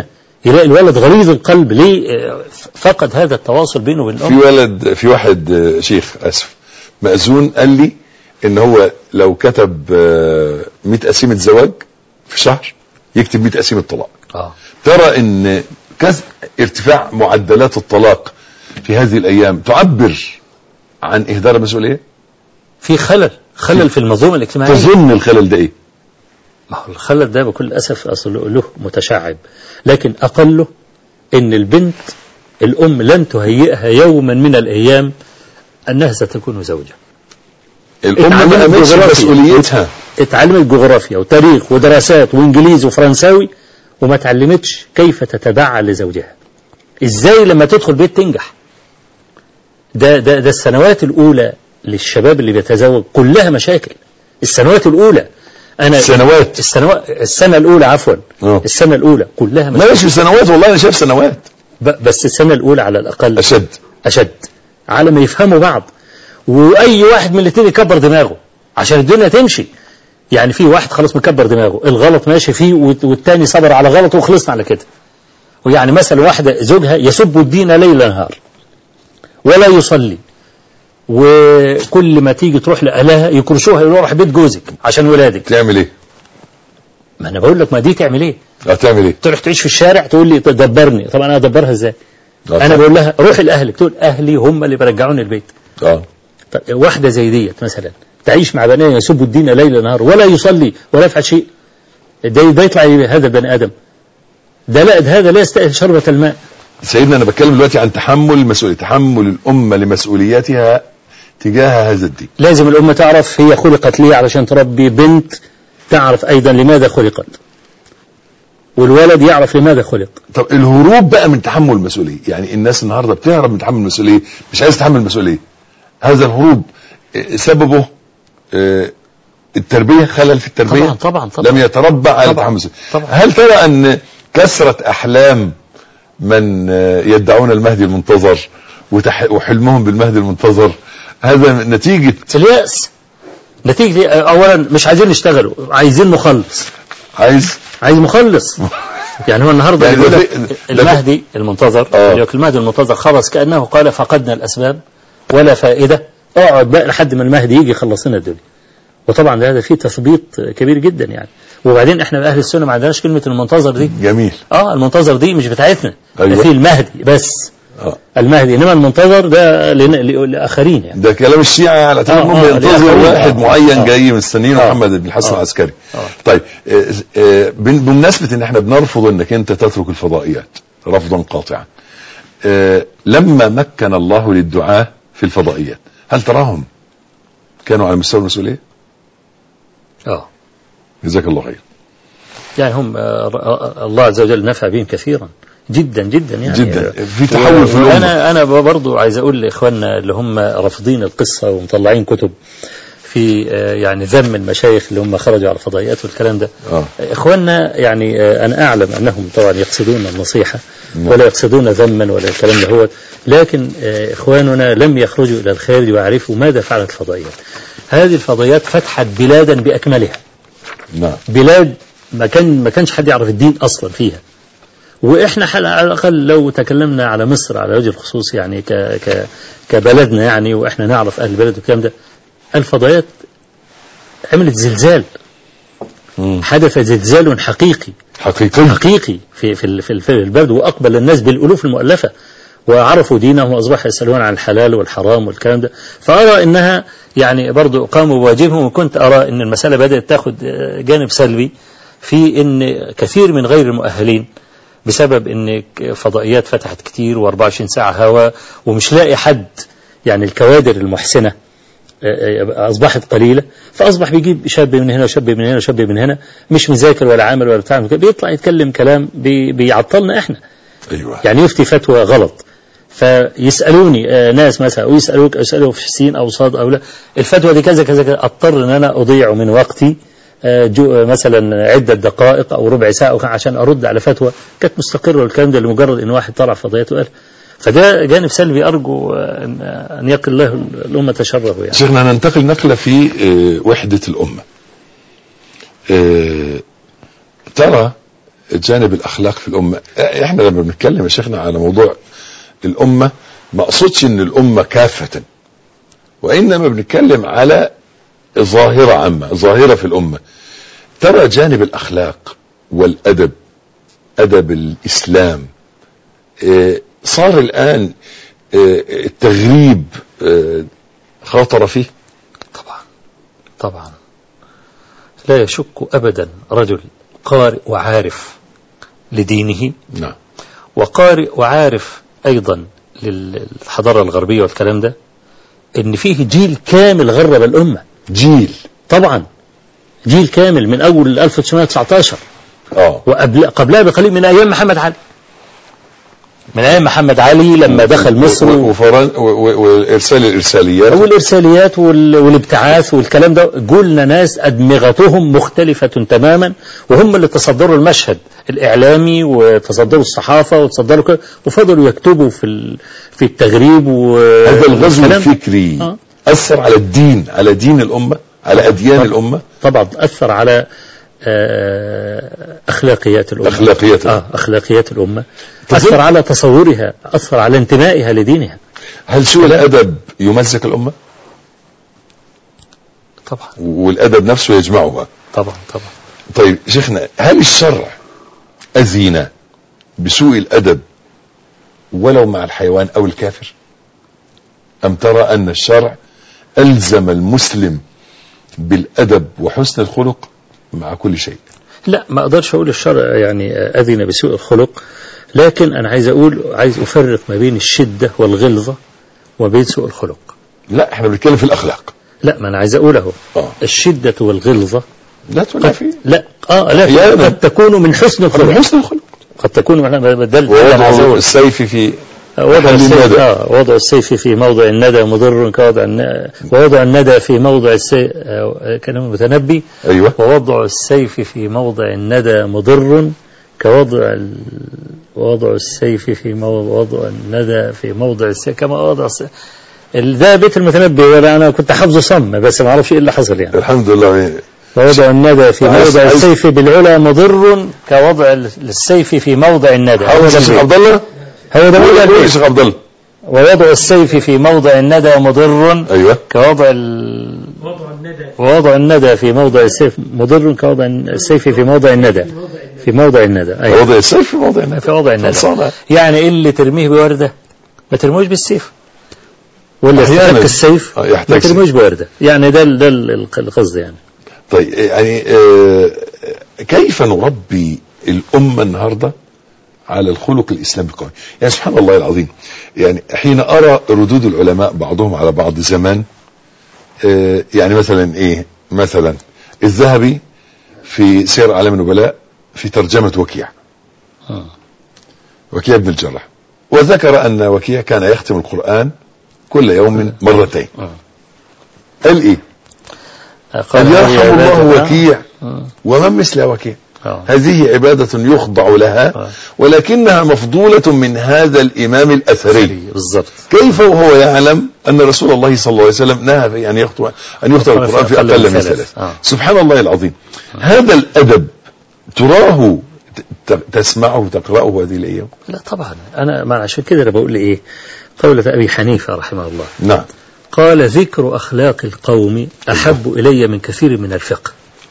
يلاقي الولد غليظ القلب ليه؟ فقد هذا التواصل بينه وبين الأم. في ولد في واحد شيخ اسف مأذون قال لي ان هو لو كتب مئة قسيمة زواج في شهر يكتب مئة قسيمة طلاق. اه ترى ان كذا ارتفاع معدلات الطلاق في هذه الايام تعبر عن اهدار المسؤولية. في خلل خلل في المنظومة الاجتماعية. تظن الخلل ده ايه؟ ما هو الخلل ده بكل أسف أصله له متشعب، لكن أقله إن البنت الأم لن تهيئها يوما من الأيام أنها ستكون زوجة. الأم ما أمتش مسؤوليتها. اتعلمت جغرافيا وتاريخ ودراسات وإنجليزي وفرنساوي وما تعلمتش كيف تتبعل لزوجها. إزاي لما تدخل بيت تنجح؟ ده, ده, ده السنوات الأولى للشباب اللي بيتزوج كلها مشاكل. السنوات الأولى أنا السنوات السنوات السنة الأولى عفوا أوه. السنة الأولى كلها مشاكل. ماشي سنوات والله أنا شايف سنوات بس السنة الأولى على الأقل أشد أشد على ما يفهموا بعض، وأي واحد من الاثنين يكبر دماغه عشان الدنيا تمشي. يعني في واحد خلاص مكبر دماغه الغلط ماشي فيه والتاني صبر على غلطه وخلصنا على كده. ويعني مثلا واحدة زوجها يسب الدين ليل نهار ولا يصلي، وكل ما تيجي تروح لأهلها يكرشوها يقولوا روح بيت جوزك عشان ولادك. تعمل ايه؟ ما انا بقول لك ما دي تعمل ايه؟ اه تعمل ايه؟ تروح تعيش في الشارع تقول لي دبرني. طب انا ادبرها ازاي؟ انا بقول لها روحي لاهلك، تقول اهلي هم اللي بيرجعوني البيت. اه طب واحده زي ديت مثلا تعيش مع بنات يسبوا الدين ليل نهار ولا يصلي ولا يفعل شيء، ده ده يطلع هذا البني ادم ده لا هذا لا يستاهل شربة الماء. سيدنا انا بتكلم دلوقتي عن تحمل المسؤوليه، تحمل الامه لمسؤولياتها تجاه هذا الدين. لازم الامه تعرف هي خلقت ليه علشان تربي بنت تعرف ايضا لماذا خلقت، والولد يعرف لماذا خلق. طب الهروب بقى من تحمل المسؤوليه، يعني الناس النهارده بتهرب من تحمل المسؤوليه، مش عايز تحمل المسؤوليه. هذا الهروب سببه التربيه، خلل في التربيه. طبعا طبعا طبعا لم يتربى على تحمل المسؤوليه. طبعا. هل ترى ان كثره احلام من يدعون المهدي المنتظر وحلمهم بالمهدي المنتظر هذا نتيجه اليأس؟ نتيجه اولا مش عايزين نشتغلوا، عايزين مخلص. عايز عايز مخلص. يعني هو النهارده يعني يقول لك المهدي المنتظر، آه. المهدي المنتظر خلاص كأنه قال فقدنا الأسباب ولا فائدة، اقعد بقى لحد ما المهدي يجي يخلص لنا الدنيا. وطبعا هذا فيه تثبيط كبير جدا يعني. وبعدين احنا اهل السنه ما عندناش كلمه المنتظر دي. جميل. اه المنتظر دي مش بتاعتنا. أيوة. في المهدي بس. آه. المهدي، انما المنتظر ده لاخرين يعني. ده كلام الشيعة على اعتبار انهم آه ينتظروا آه واحد آه معين آه جاي مستنيين آه محمد بن الحسن آه العسكري. آه طيب آه آه بمناسبة ان احنا بنرفض انك انت تترك الفضائيات رفضا قاطعا، آه لما مكن الله للدعاة في الفضائيات هل تراهم كانوا على مستوى المسؤولية؟ اه جزاك الله خير. يعني هم آه الله عز وجل نفع بهم كثيرا جدا جدا يعني جدا في تحول في الأمة. أنا أنا برضو عايز أقول لإخواننا اللي هم رافضين القصة ومطلعين كتب في يعني ذم المشايخ اللي هم خرجوا على الفضائيات والكلام ده. آه. إخواننا يعني أنا أعلم أنهم طبعا يقصدون النصيحة ولا يقصدون ذما ولا الكلام ده هو، لكن إخواننا لم يخرجوا إلى الخارج ويعرفوا ماذا فعلت الفضائيات. هذه الفضائيات فتحت بلادا بأكملها. نعم. بلاد ما كان ما كانش حد يعرف الدين أصلا فيها. وإحنا على الأقل لو تكلمنا على مصر على وجه الخصوص يعني ك ك كبلدنا يعني، وإحنا نعرف أهل البلد والكلام ده، الفضائيات عملت زلزال. مم. حدث زلزال حقيقي حقيقي حقيقي في في في البلد، وأقبل الناس بالألوف المؤلفة وعرفوا دينهم وأصبحوا يسألون عن الحلال والحرام والكلام ده. فأرى إنها يعني برضو قاموا بواجبهم، وكنت أرى إن المسألة بدأت تأخذ جانب سلبي في إن كثير من غير المؤهلين بسبب ان فضائيات فتحت كتير وأربعة وعشرين ساعة هوا ومش لاقي حد، يعني الكوادر المحسنة أصبحت قليلة، فأصبح بيجيب شاب من هنا وشاب من هنا وشاب من هنا مش مذاكر ولا عامل ولا بتاع، بيطلع يتكلم كلام بي بيعطلنا إحنا. أيوة. يعني يفتي فتوى غلط فيسألوني ناس مثلا ويسألوك يسألوا في سين أو صاد أو لا الفتوى دي كذا كذا كذا، أضطر أن أنا أضيع من وقتي مثلا عدة دقائق أو ربع ساعة عشان أرد على فتوى كانت مستقرة والكلام ده لمجرد إن واحد طلع فضائيته وقال. فده جانب سلبي أرجو أن يقي الله الأمة شره يعني. شيخنا ننتقل نقلة في وحدة الأمة. ترى جانب الأخلاق في الأمة. احنا لما بنتكلم يا شيخنا على موضوع الأمة ما أقصدش إن الأمة كافة، وإنما بنتكلم على ظاهرة عامة، ظاهرة في الأمة. ترى جانب الأخلاق والأدب، أدب الإسلام، اه صار الآن اه التغريب اه خاطر فيه. طبعا طبعا لا يشك أبدا رجل قارئ وعارف لدينه، نعم، وقارئ وعارف أيضا للحضارة الغربية والكلام ده، إن فيه جيل كامل غرب الأمة. جيل طبعا جيل كامل من أول ألف وتسعمائة وتسعة عشر اه وقبل قبلها بقليل من أيام محمد علي، من أيام محمد علي لما دخل مصر وفرن وإرسال الإرساليات والإرساليات والابتعاث والكلام ده. قلنا ناس أدمغتهم مختلفة تماما، وهم اللي تصدروا المشهد الإعلامي وتصدروا الصحافة وتصدروا كده، وفضلوا يكتبوا في في التغريب. هذا الغزو الفكري آه. أثر على الدين، على دين الأمة، على أديان طبعا. الأمة طبعا أثر على أخلاقيات الأمة، أخلاقيات آه أخلاقيات الأمة، أثر على تصورها، أثر على انتمائها لدينها. هل سوء الأدب يمزق الأمة؟ طبعا. والأدب نفسه يجمعها. طبعا طبعا. طيب شيخنا، هل الشرع أذن بسوء الأدب ولو مع الحيوان أو الكافر؟ أم ترى أن الشرع ألزم المسلم بالأدب وحسن الخلق مع كل شيء؟ لا، ما أقدرش أقول الشرع يعني أذن بسوء الخلق، لكن أنا عايز أقول، عايز أفرق ما بين الشدة والغلظة وبين سوء الخلق. لا، احنا بنتكلم في الأخلاق. لا، ما أنا عايز أقوله آه. الشدة والغلظة لا تنافي. لا آه لا قد تكون من حسن الخلق. من حسن الخلق قد تكون من بدل ووضع السيف في وضع السيف آه وضع السيف في موضع الندى مضر كوضع الن... ووضع الندى في موضع السيف آه كلام المتنبي. أيوة. ووضع السيف في موضع الندى مضر كوضع ال... ووضع السيف في موضع وضع الندى في موضع السيف كما وضع السيف. ده بيت المتنبي، ولا أنا كنت حافظه صم بس ما أعرفش إيه اللي حصل يعني. الحمد لله. ووضع الندى في موضع السيف بالعلا مضر كوضع السيف في موضع الندى. هو ده عبد الله هو ده موضع الشيخ عبد الله. ووضع السيف في موضع الندى مضر. أيوة. كوضع ال... ووضع الندى ووضع الندى في موضع السيف مضر كوضع السيف في موضع الندى في موضع الندى. أيوة. وضع السيف في موضع الندى في موضع الندى. يعني اللي ترميه بوردة ما ترموش بالسيف، ولا يحتاج السيف ما ترموش بوردة. يعني ده ده القصد يعني. طيب يعني آه كيف نربي الأمة النهاردة على الخلق الإسلامي القوي؟ يعني سبحان الله العظيم، يعني حين أرى ردود العلماء بعضهم على بعض زمان، آه يعني مثلا إيه، مثلا الذهبي في سير أعلام النبلاء في ترجمة وكيع آه. وكيع بن الجراح، وذكر أن وكيع كان يختم القرآن كل يوم مرتين. آه. قال إيه؟ قال يرحم الله وكيع ومن مثل وكيع. آه. هذه عبادة يخضع لها، آه. ولكنها مفضولة من هذا الإمام الأثري. بالضبط. كيف وهو يعلم أن رسول الله صلى الله عليه وسلم نهى في أن يختم أن يختم القرآن في أقل من ثلاث. آه. سبحان الله العظيم. آه. هذا الأدب تراه تسمعه تقرأه هذه الأيام؟ لا طبعا. أنا ما عشان كده أنا بقول إيه قولة أبي حنيفة رحمه الله. نعم. قال ذكر أخلاق القوم أحب إلي من كثير من الفقه.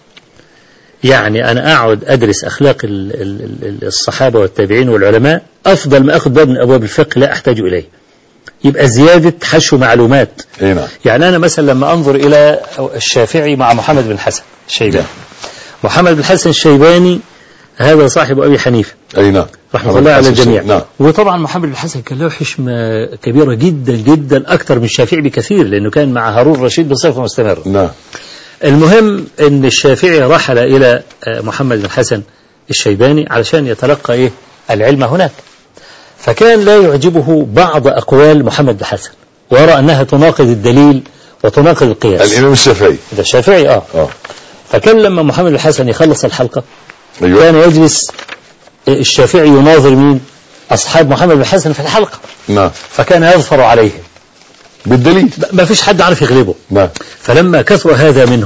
يعني أنا أقعد أدرس أخلاق الصحابة والتابعين والعلماء أفضل ما أخذ باب من أبواب الفقه لا أحتاج إليه. يبقى زيادة حشو معلومات. نعم. يعني أنا مثلا لما أنظر إلى الشافعي مع محمد بن حسن الشيباني. محمد بن حسن الشيباني هذا صاحب أبي حنيفة. أي نعم. رحمة الله على الجميع. نعم. وطبعا محمد بن حسن كان له حشمة كبيرة جدا جدا أكثر من الشافعي بكثير، لأنه كان مع هارون الرشيد بصفة مستمرة. نعم. المهم أن الشافعي رحل إلى محمد بن حسن الشيباني علشان يتلقى إيه العلم هناك، فكان لا يعجبه بعض أقوال محمد بن حسن ويرى أنها تناقض الدليل وتناقض القياس. الإمام الشافعي ده الشافعي آه. آه. فكان لما محمد بن حسن يخلص الحلقة أيوة. كان يجلس الشافعي يناظر مين؟ أصحاب محمد بن حسن في الحلقة. نعم. فكان يظفر عليهم بالدليل، ما فيش حد عارف يغلبه. نعم. فلما كثر هذا منه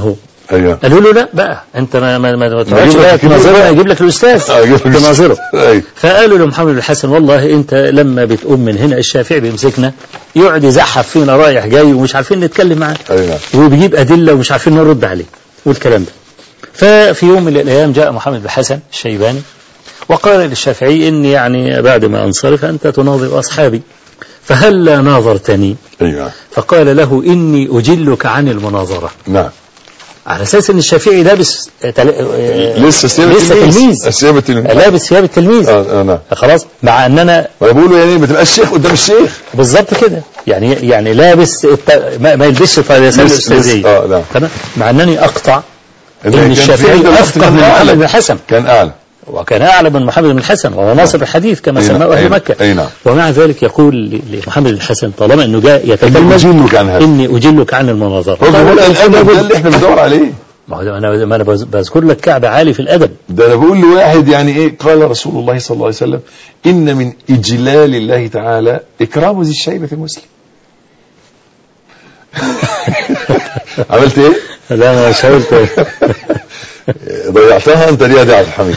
ايوه قالوا له لا بقى انت ما ما ما تقعدش نجيب لك بقى تناظره، اجيب لك الاستاذ تناظره. ايوه فقالوا له محمد بن الحسن والله انت لما بتقوم من هنا الشافعي بيمسكنا يقعد يزحف فينا رايح جاي ومش عارفين نتكلم معاه، ايوه وبيجيب ادله ومش عارفين نرد عليه والكلام ده. ففي يوم من الايام جاء محمد بن الحسن الشيباني وقال للشافعي اني يعني بعد ما انصرف انت تناظر اصحابي فهل ناظرتني؟ ايوه فقال له اني اجلك عن المناظره. نعم. على اساس ان الشافعي لابس تل... لسه ثياب لسه تلميذ ثياب التلميذ لابس ثياب التلميذ. اه اه نعم. خلاص مع اننا ما بقولوا يعني ما تبقاش الشيخ قدام الشيخ بالظبط كده، يعني يعني لابس الت... ما, ما يلبسش طالسان الاستاذيه. اه نعم. تمام. مع انني اقطع ان كان الشافعي افقه من محمد بن الحسن، كان اعلى وكان اعلى من محمد بن الحسن وهو ناصر الحديث كما سماه اهل مكه. اي نعم. ومع ذلك يقول لمحمد بن الحسن طالما انه جاء يتكلم اني اجلك عن المناظره. هو الادب ده اللي احنا بندور عليه. ما هو انا ما انا بذكر لك كعب عالي في الادب. ده انا بقول لواحد يعني ايه قال رسول الله صلى الله عليه وسلم ان من اجلال الله تعالى اكرام ذي الشيبه المسلم. عملت ايه؟ لا ما شاورت. ضيعتها انت دي يا عبد الحميد.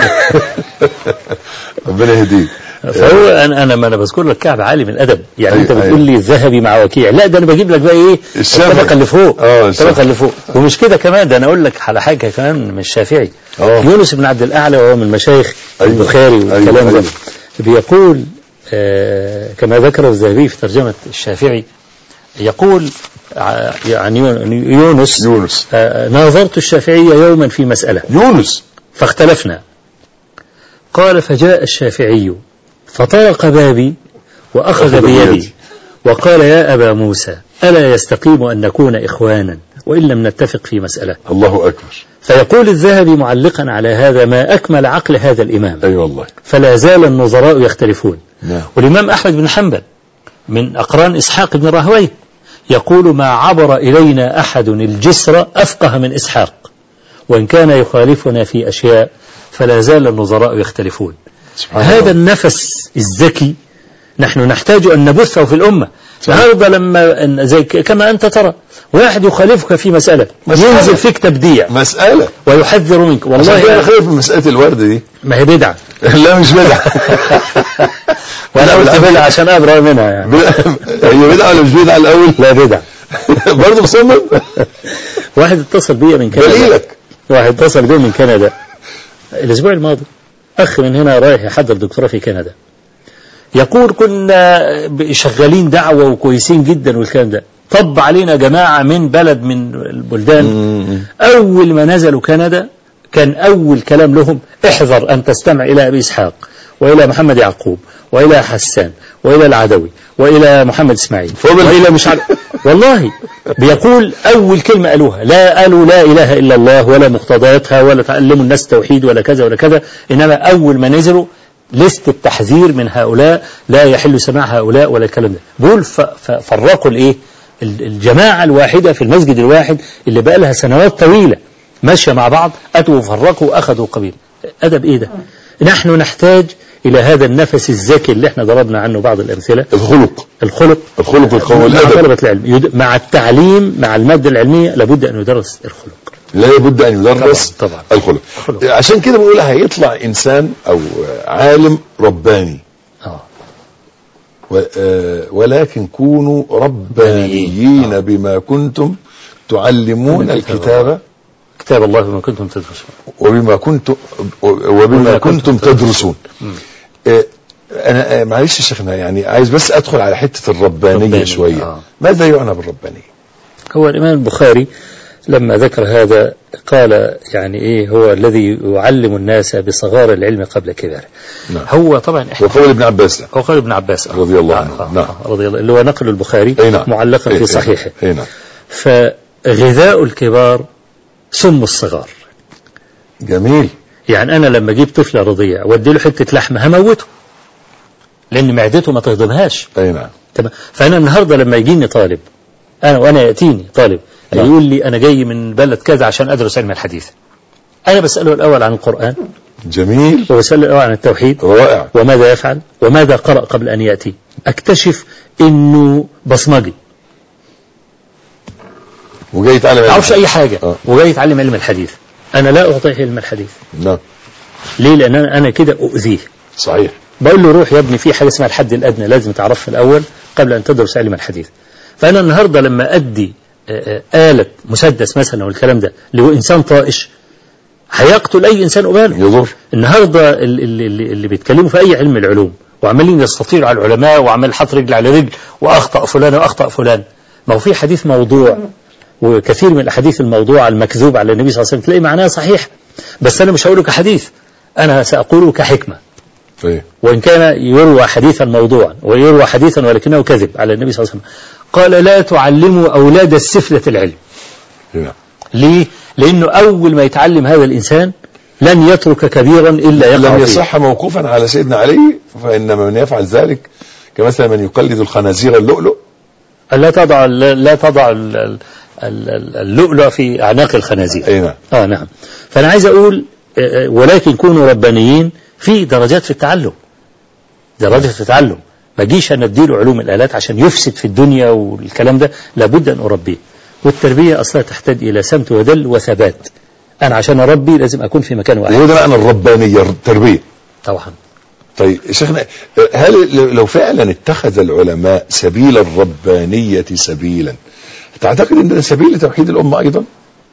ربنا يهديك. فهو انا انا ما انا بذكر لك كعب عالي من الادب، يعني أيوة انت بتقول لي الذهبي مع وكيع، لا ده انا بجيب لك بقى ايه الطبقه اللي فوق. اه الطبقه اللي فوق. ومش كده كمان، ده انا اقول لك على حاجه كمان من الشافعي. أوه. يونس بن عبد الاعلى وهو من مشايخ أيوة. البخاري والكلام أيوة. ده أيوة. بيقول آه كما ذكر الذهبي في ترجمه الشافعي يقول يعني يونس يونس آه ناظرت الشافعي يوما في مساله يونس فاختلفنا. قال فجاء الشافعي فطرق بابي وأخذ بيدي وقال يا أبا موسى ألا يستقيم أن نكون إخوانا وإن لم نتفق في مسألة؟ الله أكبر. فيقول الذهبي معلقا على هذا ما أكمل عقل هذا الإمام. أي أيوة والله. فلا زال النظراء يختلفون. نعم. والإمام أحمد بن حنبل من أقران إسحاق بن راهويه يقول ما عبر إلينا أحد الجسر أفقه من إسحاق وإن كان يخالفنا في أشياء فلا زال النظراء يختلفون. هذا النفس الذكي نحن نحتاج أن نبثه في الأمة. النهارده لما زي كما أنت ترى واحد يخالفك في مسألة, مسألة ينزل فيك تبديع مسألة ويحذر منك. والله أنا خايف من مسألة الورد دي. ما هي بدعة. لا مش بدعة. وأنا قلت بدعة عشان أبرأ منها يعني. هي بدعة ولا مش بدعة الأول؟ لا بدعة. برضه مصمم. واحد اتصل بيا من كندا. دليلك. واحد اتصل بيا من كندا الأسبوع الماضي، أخ من هنا رايح يحضر دكتوراه في كندا، يقول كنا شغالين دعوة وكويسين جدا والكلام ده، طب علينا جماعة من بلد من البلدان أول ما نزلوا كندا كان أول كلام لهم احذر أن تستمع إلى أبي إسحاق وإلى محمد يعقوب وإلى حسان وإلى العدوي وإلى محمد إسماعيل وإلى مش عارف. والله بيقول أول كلمة قالوها لا قالوا لا إله إلا الله ولا مقتضياتها ولا تعلموا الناس توحيد ولا كذا ولا كذا، إنما أول ما نزلوا لست التحذير من هؤلاء لا يحل سماع هؤلاء ولا الكلام ده. بقول فرقوا الإيه الجماعة الواحدة في المسجد الواحد اللي بقى لها سنوات طويلة ماشية مع بعض، أتوا وفرقوا وأخذوا قبيل. أدب إيه ده؟ نحن نحتاج إلى هذا النفس الذكي اللي احنا ضربنا عنه بعض الأمثلة. الخلق الخلق الخلق القوي مع طلبة العلم مع التعليم مع المادة العلمية لابد أن يدرس الخلق. لا بد أن يدرس طبعا, طبعا. الخلق. الخلق. عشان كده بقول هيطلع إنسان أو عالم رباني. آه. ولكن كونوا ربانيين آه. بما كنتم تعلمون الكتاب كتاب الله بما كنتم تدرسون وبما كنتم وبما كنتم تدرسون. آه أنا معلش يا شيخنا يعني عايز بس أدخل على حتة الربانية رباني. شوية آه. ماذا يعنى بالربانية؟ هو الإمام البخاري لما ذكر هذا قال يعني إيه هو الذي يعلم الناس بصغار العلم قبل كباره. نعم. هو طبعا وقول ابن عباس وقول ابن عباس رضي الله عنه. آه. نعم. رضي الله اللي هو نقل البخاري نعم. معلقا في صحيحه. نعم. فغذاء الكبار سم الصغار. جميل. يعني أنا لما أجيب طفل رضيع وأدي له حتة لحمة هموته لأن معدته ما تهضمهاش. أي نعم. تمام. فأنا النهاردة لما يجيني طالب أنا وأنا يأتيني طالب نعم. يقول لي أنا جاي من بلد كذا عشان أدرس علم الحديث، أنا بسأله الأول عن القرآن. جميل. وبسأله الأول عن التوحيد. رائع. وماذا يفعل وماذا قرأ قبل أن يأتي. أكتشف إنه بصمجي وجاي يتعلم علم ما يعرفش أي حاجة آه. وجاي يتعلم علم الحديث، أنا لا أعطيه علم الحديث. نعم. ليه؟ لأن أنا, أنا كده أؤذيه. صحيح. بقول له روح يا ابني، في حاجة اسمها الحد الأدنى لازم تعرفه الأول قبل أن تدرس علم الحديث. فأنا النهاردة لما أدي آلة مسدس مثلا والكلام ده لإنسان طائش هيقتل أي إنسان أباله. يضر. النهاردة اللي, اللي, اللي بيتكلموا في أي علم العلوم وعمالين يستطيعوا على العلماء وعمال حط رجل على رجل وأخطأ فلان وأخطأ فلان، ما هو في حديث موضوع وكثير من الأحاديث الموضوعة المكذوب على النبي صلى الله عليه وسلم تلاقي معناها صحيح، بس أنا مش هقوله كحديث، أنا سأقوله كحكمة. طيب. وإن كان يروى حديثا موضوعا ويروى حديثا ولكنه كذب على النبي صلى الله عليه وسلم. قال لا تعلموا أولاد السفلة العلم. نعم. ليه؟ لأنه أول ما يتعلم هذا الإنسان لن يترك كبيرا إلا يقع لم فيه. يصح موقوفا على سيدنا علي، فإن من يفعل ذلك كمثل من يقلد الخنازير اللؤلؤ. لا تضع لا تضع اللؤلؤ في أعناق الخنازير. أي نعم. آه نعم. فأنا عايز أقول ولكن كونوا ربانيين في درجات في التعلم، درجات في التعلم. ما جيش أن أديله علوم الآلات عشان يفسد في الدنيا والكلام ده، لابد أن أربيه. والتربية أصلا تحتاج إلى سمت ودل وثبات. أنا عشان أربي لازم أكون في مكان واحد. وده معنى الربانية، التربية. طبعا. طيب شيخنا، هل لو فعلا اتخذ العلماء سبيل الربانية سبيلا، تعتقد أن ده سبيل لتوحيد الأمة أيضا؟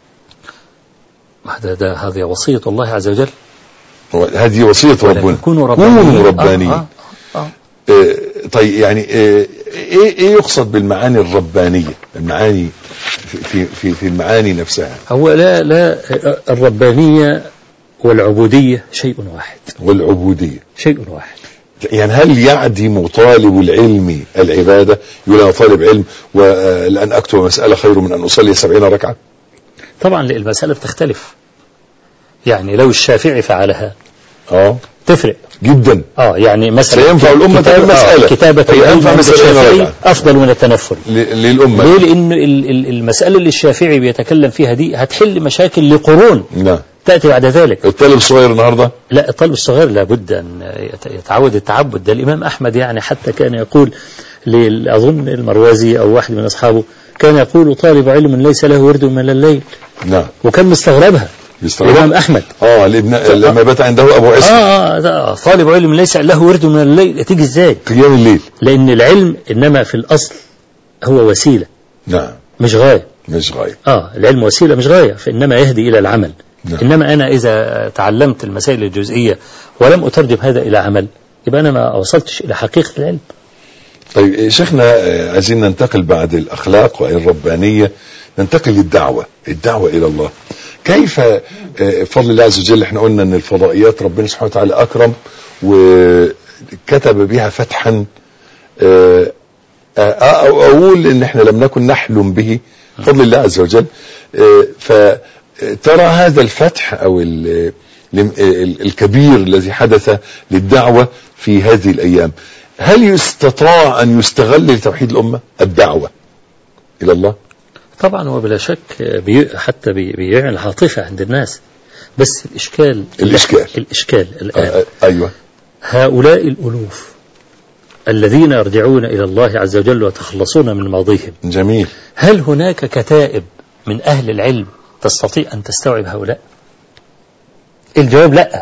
هذا ده هذه وصية الله عز وجل. هذه وصية ربنا. كونوا ربانيين. ربانيين. آه آه آه. آه طيب يعني آه ايه ايه يقصد بالمعاني الربانية؟ المعاني في في في المعاني نفسها. هو لا لا الربانية والعبودية شيء واحد. والعبودية شيء واحد. يعني هل يعدم طالب العلم العبادة؟ يقول أنا طالب علم ولأن أكتب مسألة خير من أن أصلي سبعين ركعة؟ طبعا المسألة بتختلف. يعني لو الشافعي فعلها اه تفرق جدا. اه يعني مثلا سينفع الأمة كتابة المسألة. كتابة العلم عند الشافعي أفضل من التنفل للأمة. ليه؟ لأن المسألة اللي الشافعي بيتكلم فيها دي هتحل مشاكل لقرون. نعم. تأتي بعد ذلك. الطالب الصغير النهاردة؟ لا، الطالب الصغير لابد أن يتعود التعبد. ده الإمام أحمد يعني حتى كان يقول، أظن المروزي أو واحد من أصحابه كان يقول طالب علم ليس له ورد من الليل. نعم. وكان مستغربها الإمام أحمد. اه لابن لما بات عنده أبو عيسى. آه, آه طالب علم ليس له ورد من الليل، تيجي إزاي؟ قيام الليل. لأن العلم إنما في الأصل هو وسيلة. نعم. مش غاية. مش غاية. آه العلم وسيلة مش غاية، فإنما يهدي إلى العمل. نعم. إنما أنا إذا تعلمت المسائل الجزئية ولم أترجم هذا إلى عمل يبقى أنا ما وصلتش إلى حقيقة العلم. طيب شيخنا، عايزين ننتقل بعد الأخلاق والربانية ننتقل للدعوة، الدعوة إلى الله. كيف بفضل الله عز وجل احنا قلنا ان الفضائيات ربنا سبحانه وتعالى أكرم وكتب بها فتحا أقول ان احنا لم نكن نحلم به بفضل الله عز وجل. فترى هذا الفتح أو الكبير الذي حدث للدعوة في هذه الأيام، هل يستطاع أن يستغل لتوحيد الأمة الدعوة إلى الله؟ طبعا وبلا شك بي حتى بيعمل عاطفة عند الناس، بس الإشكال الإشكال الإشكال الآن آه أيوة. هؤلاء الألوف الذين يرجعون إلى الله عز وجل وتخلصون من ماضيهم، جميل، هل هناك كتائب من أهل العلم تستطيع أن تستوعب هؤلاء؟ الجواب لا.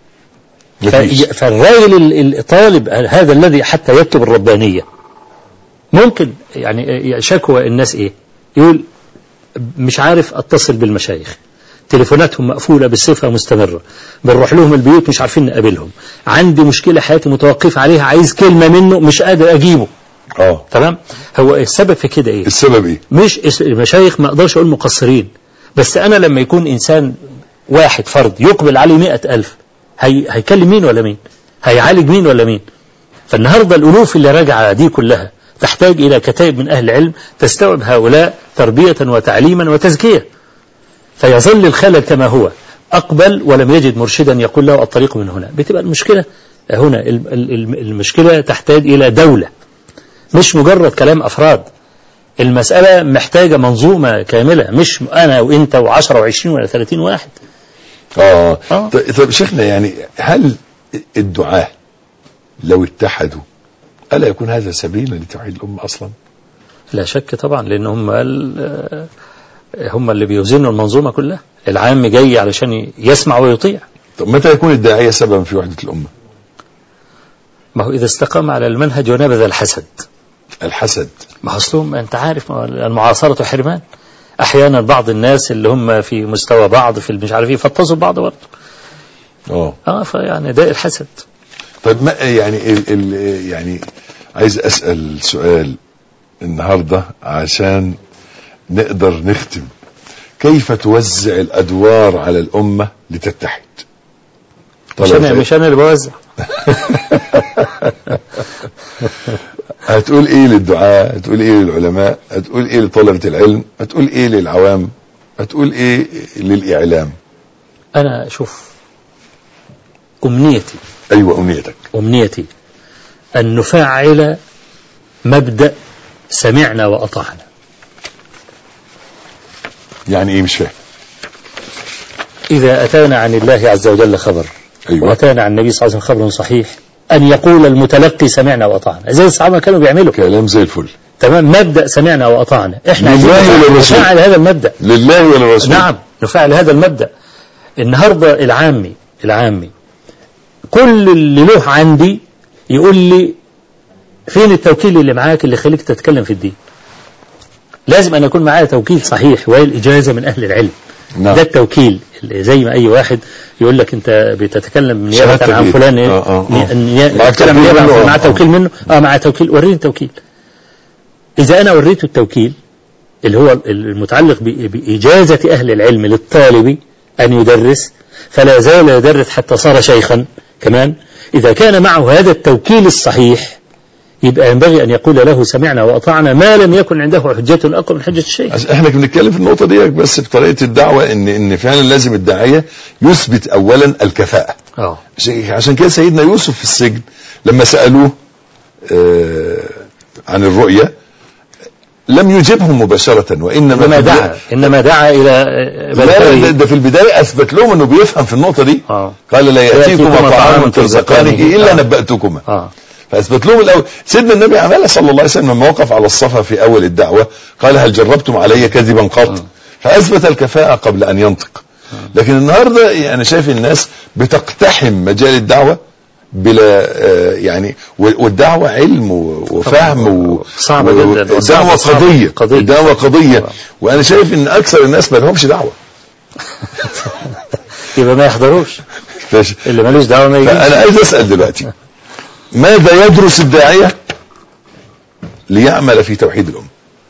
فالراجل الطالب هذا الذي حتى يكتب الربانية ممكن يعني شكوى الناس إيه؟ يقول مش عارف أتصل بالمشايخ، تليفوناتهم مقفولة بصفة مستمرة، بنروح لهم البيوت مش عارفين نقابلهم، عندي مشكلة حياتي متوقف عليها، عايز كلمة منه مش قادر أجيبه. اه تمام. هو السبب في كده إيه؟ السبب إيه؟ مش المشايخ، ما أقدرش أقول مقصرين، بس أنا لما يكون إنسان واحد فرد يقبل عليه مئة ألف، هي هيكلم مين ولا مين؟ هيعالج مين ولا مين؟ فالنهاردة الألوف اللي راجعة دي كلها تحتاج إلى كتائب من أهل العلم تستوعب هؤلاء تربية وتعليما وتزكية، فيظل الخلل كما هو، أقبل ولم يجد مرشدا يقول له الطريق من هنا. بتبقى المشكلة هنا، المشكلة تحتاج إلى دولة مش مجرد كلام أفراد. المسألة محتاجة منظومة كاملة، مش أنا وإنت وعشرة وعشرين ولا ثلاثين واحد. آه. آه. طيب شيخنا، يعني هل الدعاة لو اتحدوا ألا يكون هذا سبيلا لتوحيد الأمة أصلا؟ لا شك طبعا، لأنهم هم اللي بيوزنوا المنظومة كلها. العام جاي علشان يسمع ويطيع. طب متى يكون الداعية سببا في وحدة الأمة؟ ما هو إذا استقام على المنهج ونبذ الحسد. الحسد ما أصلهم أنت عارف المعاصرة حرمان. أحيانا بعض الناس اللي هم في مستوى بعض في مش عارف يفطزوا بعض برضه. اه اه فيعني ده الحسد. طيب ما يعني ال ال يعني عايز أسأل سؤال النهاردة عشان نقدر نختم. كيف توزع الأدوار على الأمة لتتحد؟ مش أنا مش أنا اللي بوزع. هتقول ايه للدعاء؟ هتقول ايه للعلماء؟ هتقول ايه لطلبة العلم؟ هتقول ايه للعوام؟ هتقول ايه للإعلام؟ أنا شوف أمنيتي. أيوة أمنيتك. أمنيتي أن نفعل مبدأ سمعنا وأطعنا. يعني ايه؟ مش فاهم. إذا أتانا عن الله عز وجل خبر، أيوة. وأتانا عن النبي صلى الله عليه وسلم خبر صحيح، أن يقول المتلقي سمعنا وأطعنا زي الصحابة كانوا بيعملوا. كلام زي الفل. تمام. مبدأ سمعنا وأطعنا. إحنا لله وللرسول. نفعل هذا المبدأ. لله وللرسول. نعم نفعل هذا المبدأ. النهاردة العامي العامي كل اللي له عندي يقول لي فين التوكيل اللي معاك اللي يخليك تتكلم في الدين؟ لازم أن يكون معايا توكيل صحيح وهي الإجازة من أهل العلم. نعم. ده التوكيل اللي زي ما أي واحد يقول لك أنت بتتكلم نيابة عن فلان آه آه آه. تتكلم نيابة مع توكيل منه آه مع توكيل. وريني التوكيل. إذا أنا وريته التوكيل اللي هو المتعلق بإجازة أهل العلم للطالب أن يدرس فلا زال يدرس حتى صار شيخا كمان. إذا كان معه هذا التوكيل الصحيح يبقى ينبغي أن يقول له سمعنا وأطعنا ما لم يكن عنده حجة أقوى من حجة الشيخ. احنا بنتكلم في النقطة دي بس بطريقة الدعوة ان ان فعلا لازم الداعية يثبت اولا الكفاءة. أوه. عشان كده سيدنا يوسف في السجن لما سألوه آه عن الرؤية لم يجبهم مباشرة وإنما إنما دعا إنما دعا إلى لا ده في البداية أثبت لهم أنه بيفهم في النقطة دي. آه. قال لا يأتيكم طعام ترزقانه إلا نبأتكما. آه. فأثبت لهم الأول. سيدنا النبي عمل صلى الله عليه وسلم لما وقف على الصفا في أول الدعوة قال هل جربتم علي كذبا قط؟ فأثبت الكفاءة قبل أن ينطق. لكن النهاردة أنا شايف الناس بتقتحم مجال الدعوة بلا يعني والدعوة علم وفهم صعبة جدا. الدعوة قضية الدعوة قضية وأنا شايف إن أكثر الناس ما لهمش دعوة. يبقى ما يحضروش اللي مالوش دعوة ما يجيش. أنا عايز أسأل دلوقتي ماذا يدرس الداعية ليعمل في توحيد الأمة؟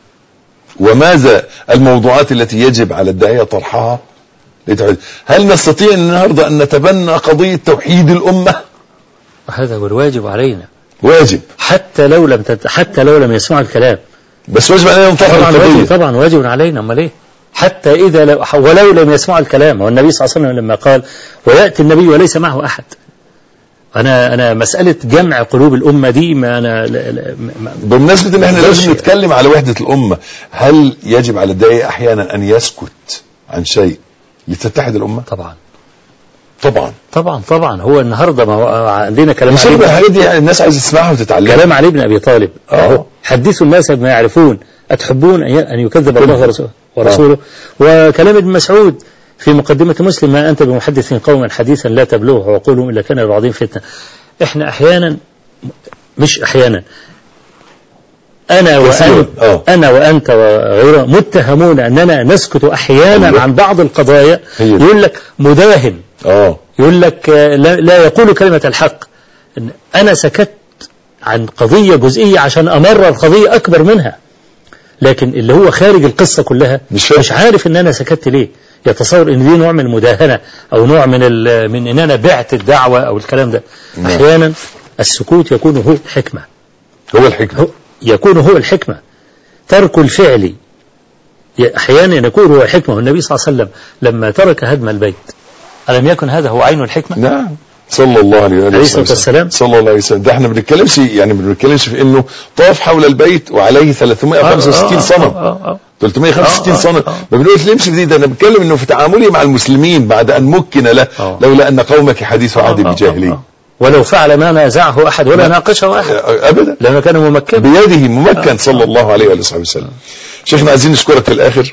وماذا الموضوعات التي يجب على الداعية طرحها لتوحيد؟ هل نستطيع النهاردة أن نتبنى قضية توحيد الأمة؟ هذا هو الواجب علينا. واجب حتى لو لم تت... حتى لو لم يسمع الكلام بس واجب علينا نطرح القضية. طبعا واجب علينا. أمال إيه؟ حتى إذا لو... ولو لم يسمع الكلام. والنبي صلى الله عليه وسلم لما قال ويأتي النبي وليس معه أحد. أنا أنا مسألة جمع قلوب الأمة دي ما أنا لا لا ما بمناسبة إن إحنا لازم نتكلم على وحدة الأمة. هل يجب على الداعية أحيانا أن يسكت عن شيء لتتحد الأمة؟ طبعا طبعا طبعا طبعا. هو النهارده ما هو عندنا كلام علي بن الحاجات دي الناس عايزه تسمعها وتتعلمها. كلام علي بن أبي طالب أهو حدثوا الناس بما يعرفون أتحبون أن يكذب الله ورسوله, ورسوله. وكلام ابن مسعود في مقدمة مسلم ما أنت بمحدث قوما حديثا لا تبلوه وقولهم إلا كان لبعضهم فتنة. إحنا أحيانا مش أحيانا أنا وأنت أنا وأنت وغيره متهمون أننا نسكت أحيانا أيوه. عن بعض القضايا. أيوه. يقول لك مداهن. أوه. يقول لك لا, لا يقول كلمة الحق. أنا سكت عن قضية جزئية عشان أمرر قضية أكبر منها. لكن اللي هو خارج القصة كلها مش, مش عارف ان انا سكت ليه. يتصور ان دي نوع من المداهنة او نوع من من ان انا بعت الدعوة او الكلام ده. مم. احيانا السكوت يكون هو الحكمة. هو الحكمة هو يكون هو الحكمة. ترك الفعل احيانا يكون هو الحكمة. والنبي صلى الله عليه وسلم لما ترك هدم البيت ألم يكن هذا هو عين الحكمة؟ نعم صلى الله عليه وسلم. صلى الله عليه وسلم. ده احنا بنتكلمش يعني بنتكلمش في انه طاف حول البيت وعليه ثلاثمائة وخمسة وستين صنم ثلاثمائة وخمسة وستين صنم. ما بنقولش نمشي في دي. ده انا بتكلم انه في تعاملي مع المسلمين بعد ان مكن له لولا ان قومك حديث عهد بجاهليه. ولو فعل ما نازعه احد ولا ناقشه احد ابدا لانه كان ممكن بيده ممكن صلى الله عليه واله وصحبه وسلم. شيخنا عايزين نشكرك في الاخر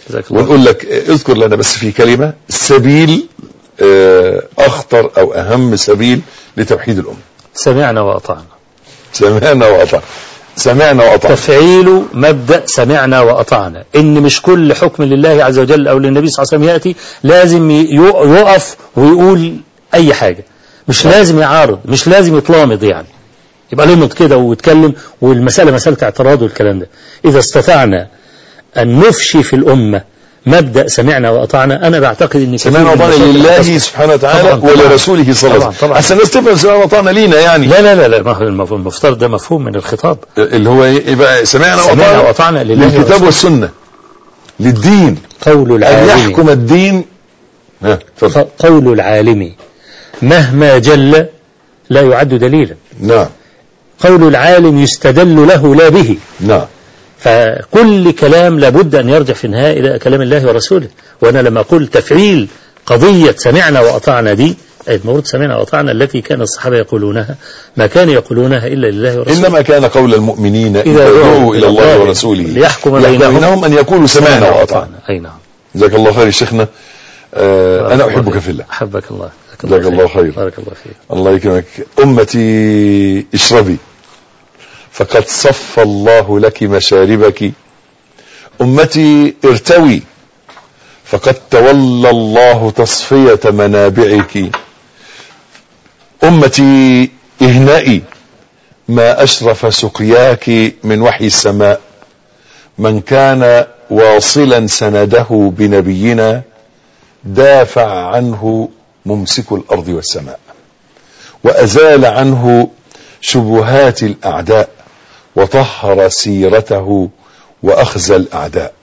ونقول لك اذكر لنا بس في كلمة سبيل أخطر أو أهم سبيل لتوحيد الأمة. سمعنا وأطعنا. سمعنا وأطعنا. سمعنا وأطعنا. تفعيل مبدأ سمعنا وأطعنا، إن مش كل حكم لله عز وجل أو للنبي صلى الله عليه وسلم يأتي لازم يقف ويقول أي حاجة، مش لازم يعارض، مش لازم يتلامض، يعني يبقى لمض كده ويتكلم والمسألة مسألة اعتراض والكلام ده. إذا استطعنا أن نفشي في الأمة مبدأ سمعنا وأطعنا، أنا بعتقد أن سمعنا وأطعنا لله سبحانه وتعالى ولرسوله صلى الله عليه وسلم. عشان الناس تفهم سمعنا وأطعنا لينا يعني. لا لا لا لا، ما هو المفترض ده مفهوم من الخطاب اللي هو يبقى سمعنا سمعنا وأطعنا لله للكتاب والسنة للدين. قول العالم أن يحكم الدين. ها قول العالم مهما جل لا يعد دليلا. نعم. قول العالم يستدل له لا به. نعم. فكل كلام لابد أن يرجع في النهاية إلى كلام الله ورسوله. وأنا لما أقول تفعيل قضية سمعنا وأطعنا دي، المفروض سمعنا وأطعنا التي كان الصحابة يقولونها ما كانوا يقولونها إلا لله ورسوله. إنما كان قول المؤمنين إذا دعوا إلى الله ورسوله ليحكم بينهم أن يقولوا سمعنا وأطعنا. أي نعم. جزاك الله خير شيخنا. آه أنا أحبك في الله. أحبك الله. جزاك الله خير. بارك الله فيك. الله يكرمك. أمتي اشربي فقد صف الله لك مشاربك. أمتي ارتوي فقد تولى الله تصفية منابعك. أمتي اهنئي ما أشرف سقياك من وحي السماء. من كان واصلا سنده بنبينا دافع عنه ممسك الأرض والسماء، وأزال عنه شبهات الأعداء، وطهر سيرته وأخزى الأعداء.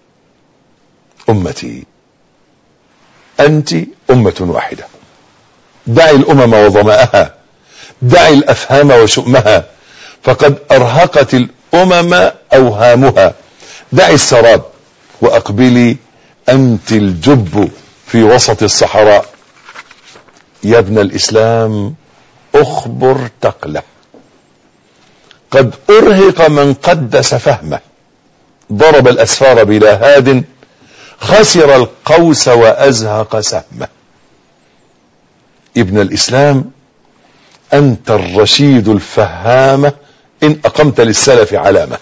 أمتي أنت أمة واحدة. دعي الأمم وظمأها، دعي الأفهام وشؤمها، فقد أرهقت الأمم أوهامها. دعي السراب وأقبلي أنت الجب في وسط الصحراء. يا ابن الإسلام أخبر تقلة. قد أرهق من قدس فهمه، ضرب الأسفار بلا هاد، خسر القوس وأزهق سهمه. ابن الإسلام أنت الرشيد الفهامة إن أقمت للسلف علامة.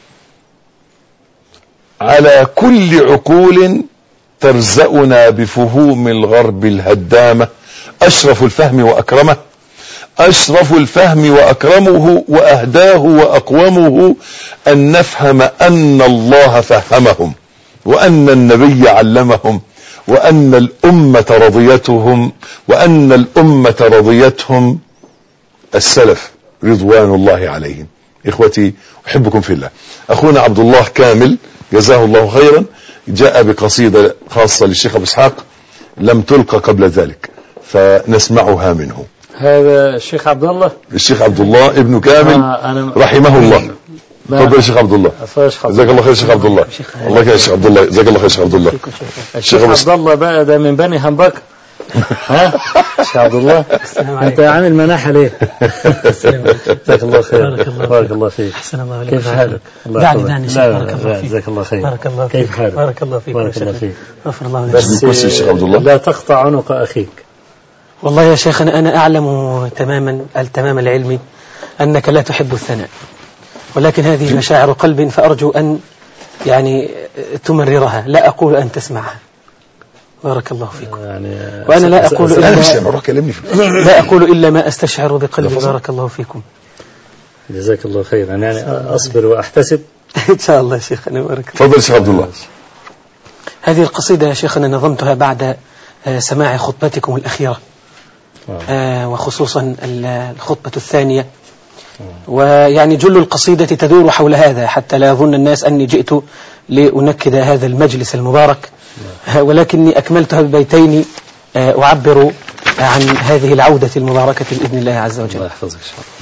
على كل عقول ترزأنا بفهوم الغرب الهدامة. أشرف الفهم وأكرمه، أشرف الفهم وأكرمه وأهداه وأقومه أن نفهم أن الله فهمهم، وأن النبي علمهم، وأن الأمة رضيتهم، وأن الأمة رضيتهم السلف رضوان الله عليهم. إخوتي أحبكم في الله. أخونا عبد الله كامل جزاه الله خيرا جاء بقصيدة خاصة للشيخ أبو إسحاق لم تلقى قبل ذلك، فنسمعها منه. هذا الشيخ عبد الله الشيخ عبد الله ابن كامل آه رحمه الله. تفضل يا شيخ عبد الله. جزاك الله خير شيخ عبد الله. الله يا شيخ عبد الله. جزاك الله خير شيخ عبد الله. الشيخ عبد الله بقى ده من بني همبكر. ها شيخ عبد الله انت عامل مناحه ليه؟ جزاك الله خير. بارك الله فيك. احسن الله عليك. كيف حالك؟ دعني دعني بارك الله فيك. جزاك الله خير. بارك الله فيك. كيف حالك؟ بارك الله فيك. بارك الله فيك. غفر الله لك. بس الشيخ عبد الله لا تقطع عنق اخيك. والله يا شيخنا أنا أعلم تماما التمام العلمي أنك لا تحب الثناء، ولكن هذه مشاعر قلب، فأرجو أن يعني تمررها، لا أقول أن تسمعها. بارك الله فيكم. يعني وأنا لا أقول إلا لا أقول إلا ما أستشعر بقلبي. بارك الله فيكم. جزاك الله خيرا. يعني أصبر وأحتسب إن شاء الله يا شيخنا. بارك الله. تفضل شيخ عبد الله. هذه القصيدة يا شيخنا نظمتها بعد سماع خطبتكم الأخيرة، آه وخصوصا الخطبة الثانية، ويعني جل القصيدة تدور حول هذا حتى لا يظن الناس أني جئت لأنكد هذا المجلس المبارك، آه ولكني أكملتها ببيتين آه أعبر عن هذه العودة المباركة بإذن الله عز وجل. الله يحفظك.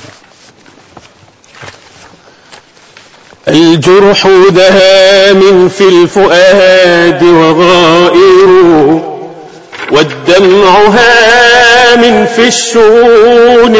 الجرح دهام في الفؤاد وغائر، والدمع هام في الشؤون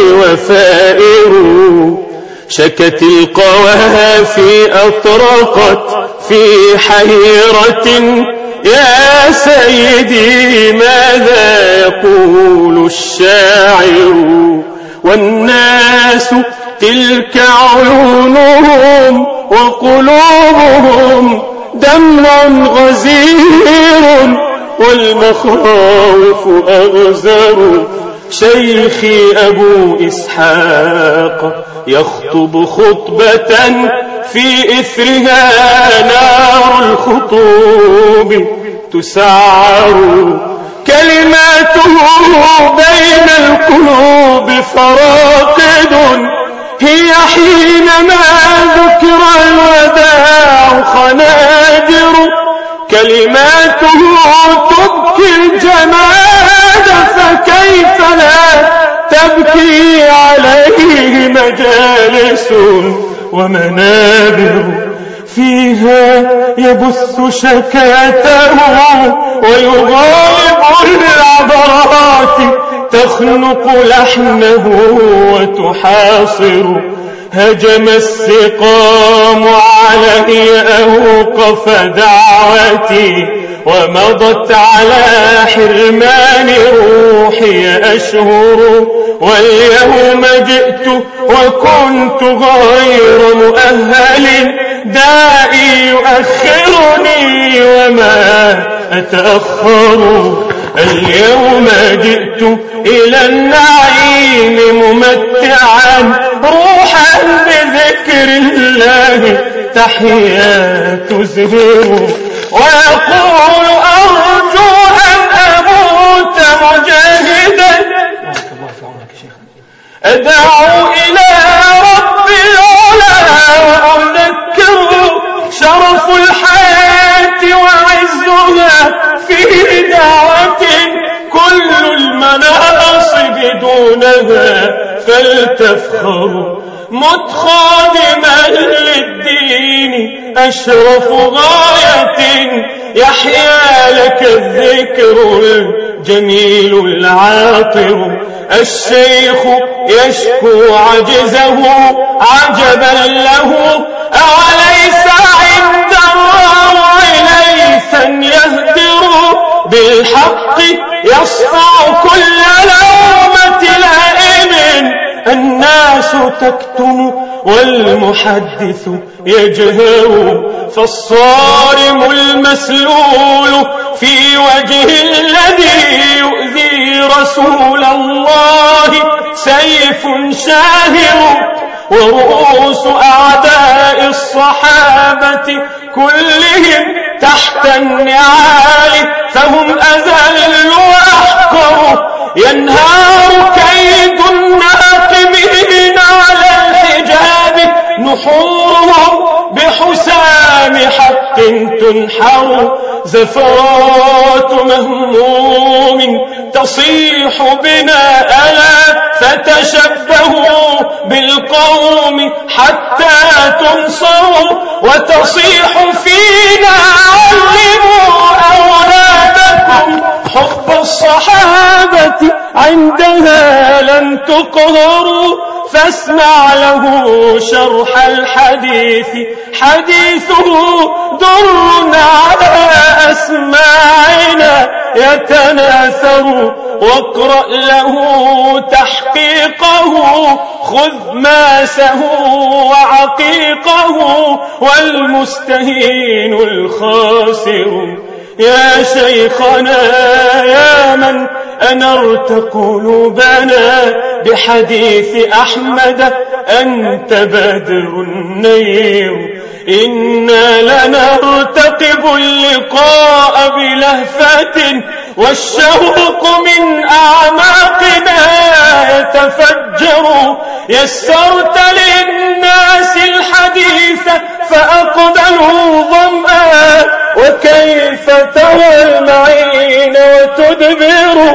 وفائر، شكت القوافي أطرقت في حيرة يا سيدي ماذا يقول الشاعر والناس تلك عيونهم وقلوبهم دمع غزير والمخاوف أغزر شيخي أبو إسحاق يخطب خطبة في إثرها نار الخطوب تسعر كلماته بين القلوب فراقد هي حينما ذكر الوداع خناجر كلماته تبكي الجماد فكيف لا تبكي عليه مجالس ومنابر فيها يبث شكاته ويغالب العبرات تخنق لحنه وتحاصر هجم السقام علي أوقف دعوتي ومضت على حرمان روحي أشهر واليوم جئت وكنت غير مؤهل دائي يؤخرني وما أتأخر اليوم جئت إلى النعيم ممتعا روحا بذكر الله تحيات زهور ويقول أرجو أن أموت مجاهدا أدعو إلى رب العلا وأذكر شرف الحياة وعزها في دعوة كل المناصب دونها فلتفخر مت خادما للدين أشرف غاية يحيا لك الذكر الجميل العاطر الشيخ يشكو عجزه عجبا له أوليس عند الله ليسا يهدر بالحق يصفع كل لومة لائم الناس تكتم والمحدث يجهر فالصارم المسلول في وجه الذي يؤذي رسول الله سيف شاهر ورؤوس أعداء الصحابة كلهم تحت النعال فهم أذل وأحقر ينهار كيد الناقمين على الحجاب نحورهم بحسام حق تنحر زفرات مهموم تصيح بنا ألا فتشبهوا بالقوم حتى تنصروا وتصيح فينا علموا أولادكم حب الصحابة عندها لن تقهروا فاسمع له شرح الحديث حديثه در على أسماعنا يتناثر واقرأ له تحقيقه خذ ماسه وعقيقه والمستهين الخاسر يا شيخنا يا من أنرت قلوبنا بحديث أحمد أنت بدر النير إنا لنرتقب اللقاء بلهفة والشوق من أعماقنا يتفجر يسرت للناس الحديث فأقبلوا ظمآ وكيف ترى المعين وتدبر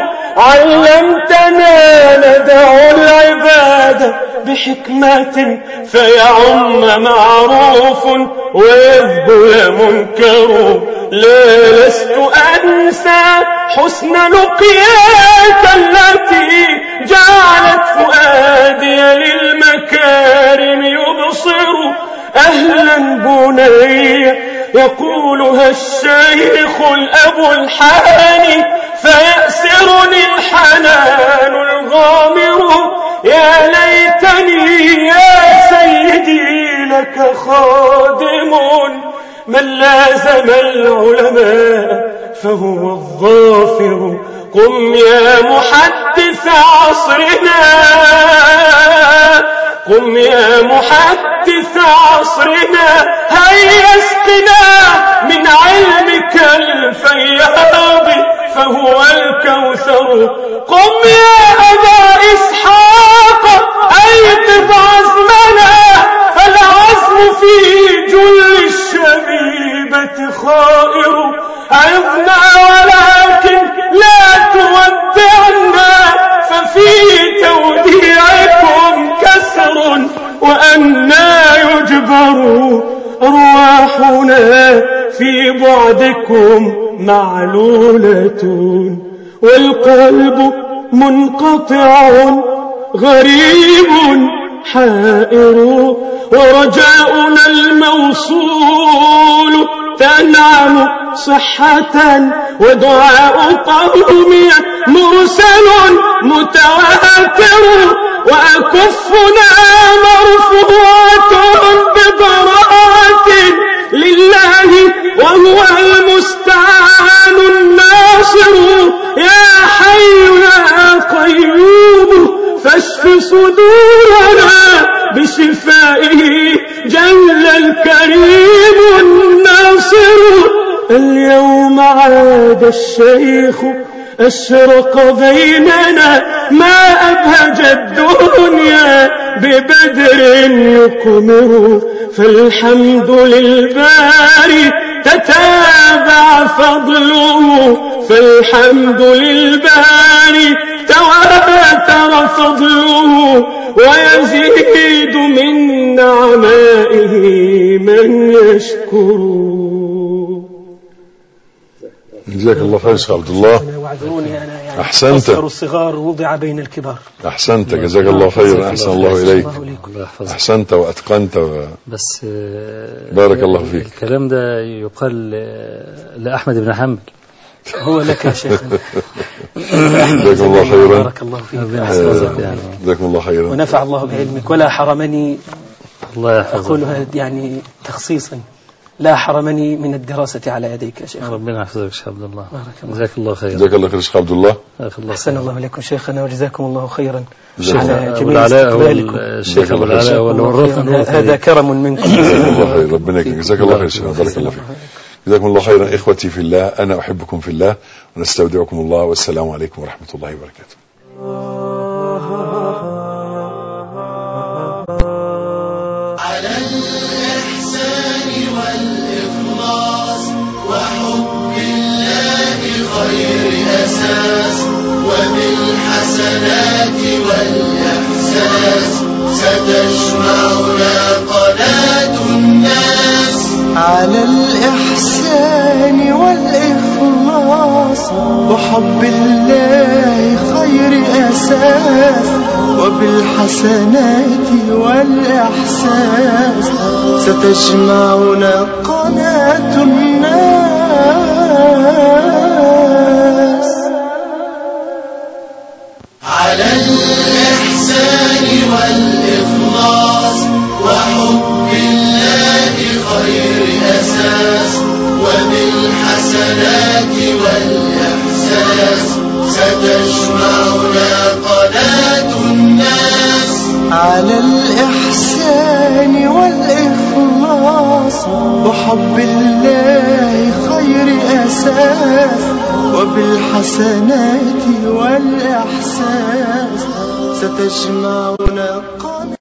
علمتنا ندع العباد بحكمة فيعم معروف ويذبل منكر لا لست أنسى حسن لقياك التي جعلت فؤادي للمكارم يبصر أهلا بني يقولها الشيخ الأب الحاني فيأسرني الحنان الغامر. يا ليتني يا سيدي لك خادم من لازم العلماء فهو الظافر. قم يا محدث عصرنا، قم يا محدث عصرنا، هيا اسقنا من علمك الفياض فهو الكوثر. قم يا أبا إسحاق أيقظ عزمنا، فالعزم في جل الشبيبة خائر. عظنا ولكن لا تودعنا، ففي توديعكم كسر وأنا يجبر أرواحنا في بعدكم معلولة. والقلب منقطع غريب حائر، ورجاؤنا الموصول تنعم صحة، ودعاء قومي مرسل متواتر. وأكفنا مرفوعة ببراءة لله وهو المستعان الناصر. يا حي يا قيوم فاشف صدورنا بشفائه جل الكريم الناصر. اليوم عاد الشيخ أشرق بيننا، ما أبهج الدنيا ببدر يقمر. فالحمد للباري تتابع فضله، فالحمد للباري تواتر فضله، ويزيد من نعمائه من يشكر. جزاك الله خير شيخ عبد الله. واعذروني أنا يعني أحسنت. أصغر الصغار وضع بين الكبار. أحسنت جزاك الله خير. أحسن الله إليك. أحسنت وأتقنت و... بس بارك الله فيك. الكلام ده يقال لأحمد بن حنبل. هو لك يا شيخ. جزاكم الله خيرا. بارك الله فيك. جزاكم الله خيرا ونفع الله بعلمك. ولا حرمني، الله يحفظك، أقولها يعني تخصيصا، لا حرمني من الدراسة على يديك يا شيخ. ربنا يحفظك شيخ عبد الله. جزاك الله خيرا. جزاك الله خير شيخ عبد الله. أحسن الله إليكم شيخنا، وجزاكم الله خيرا على جميل استقبالكم. الشيخ أبو العلاء والورثة، هذا كرم منكم. جزاك الله خير. ربنا يكرمك. جزاك الله خير شيخ. بارك الله فيك. جزاكم الله خيرا. إخوتي في الله، أنا أحبكم في الله، ونستودعكم الله، والسلام عليكم ورحمة الله وبركاته. على الإحسان والإخلاص وحب الله خير أساس، وبالحسنات والإحساس ستجمعنا قناة الناس. على الإحسان والإخلاص وحب الله خير أساس، وبالحسنات والإحساس ستجمعنا قناة الناس. على الإحسان والإخلاص وحب الله خير أساس، وبالحسنات والإحساس ستجمعنا قناة الناس. على الإحسان والإخلاص وحب الله خير أساس، وبالحسنات والإحساس ستجمعنا قناة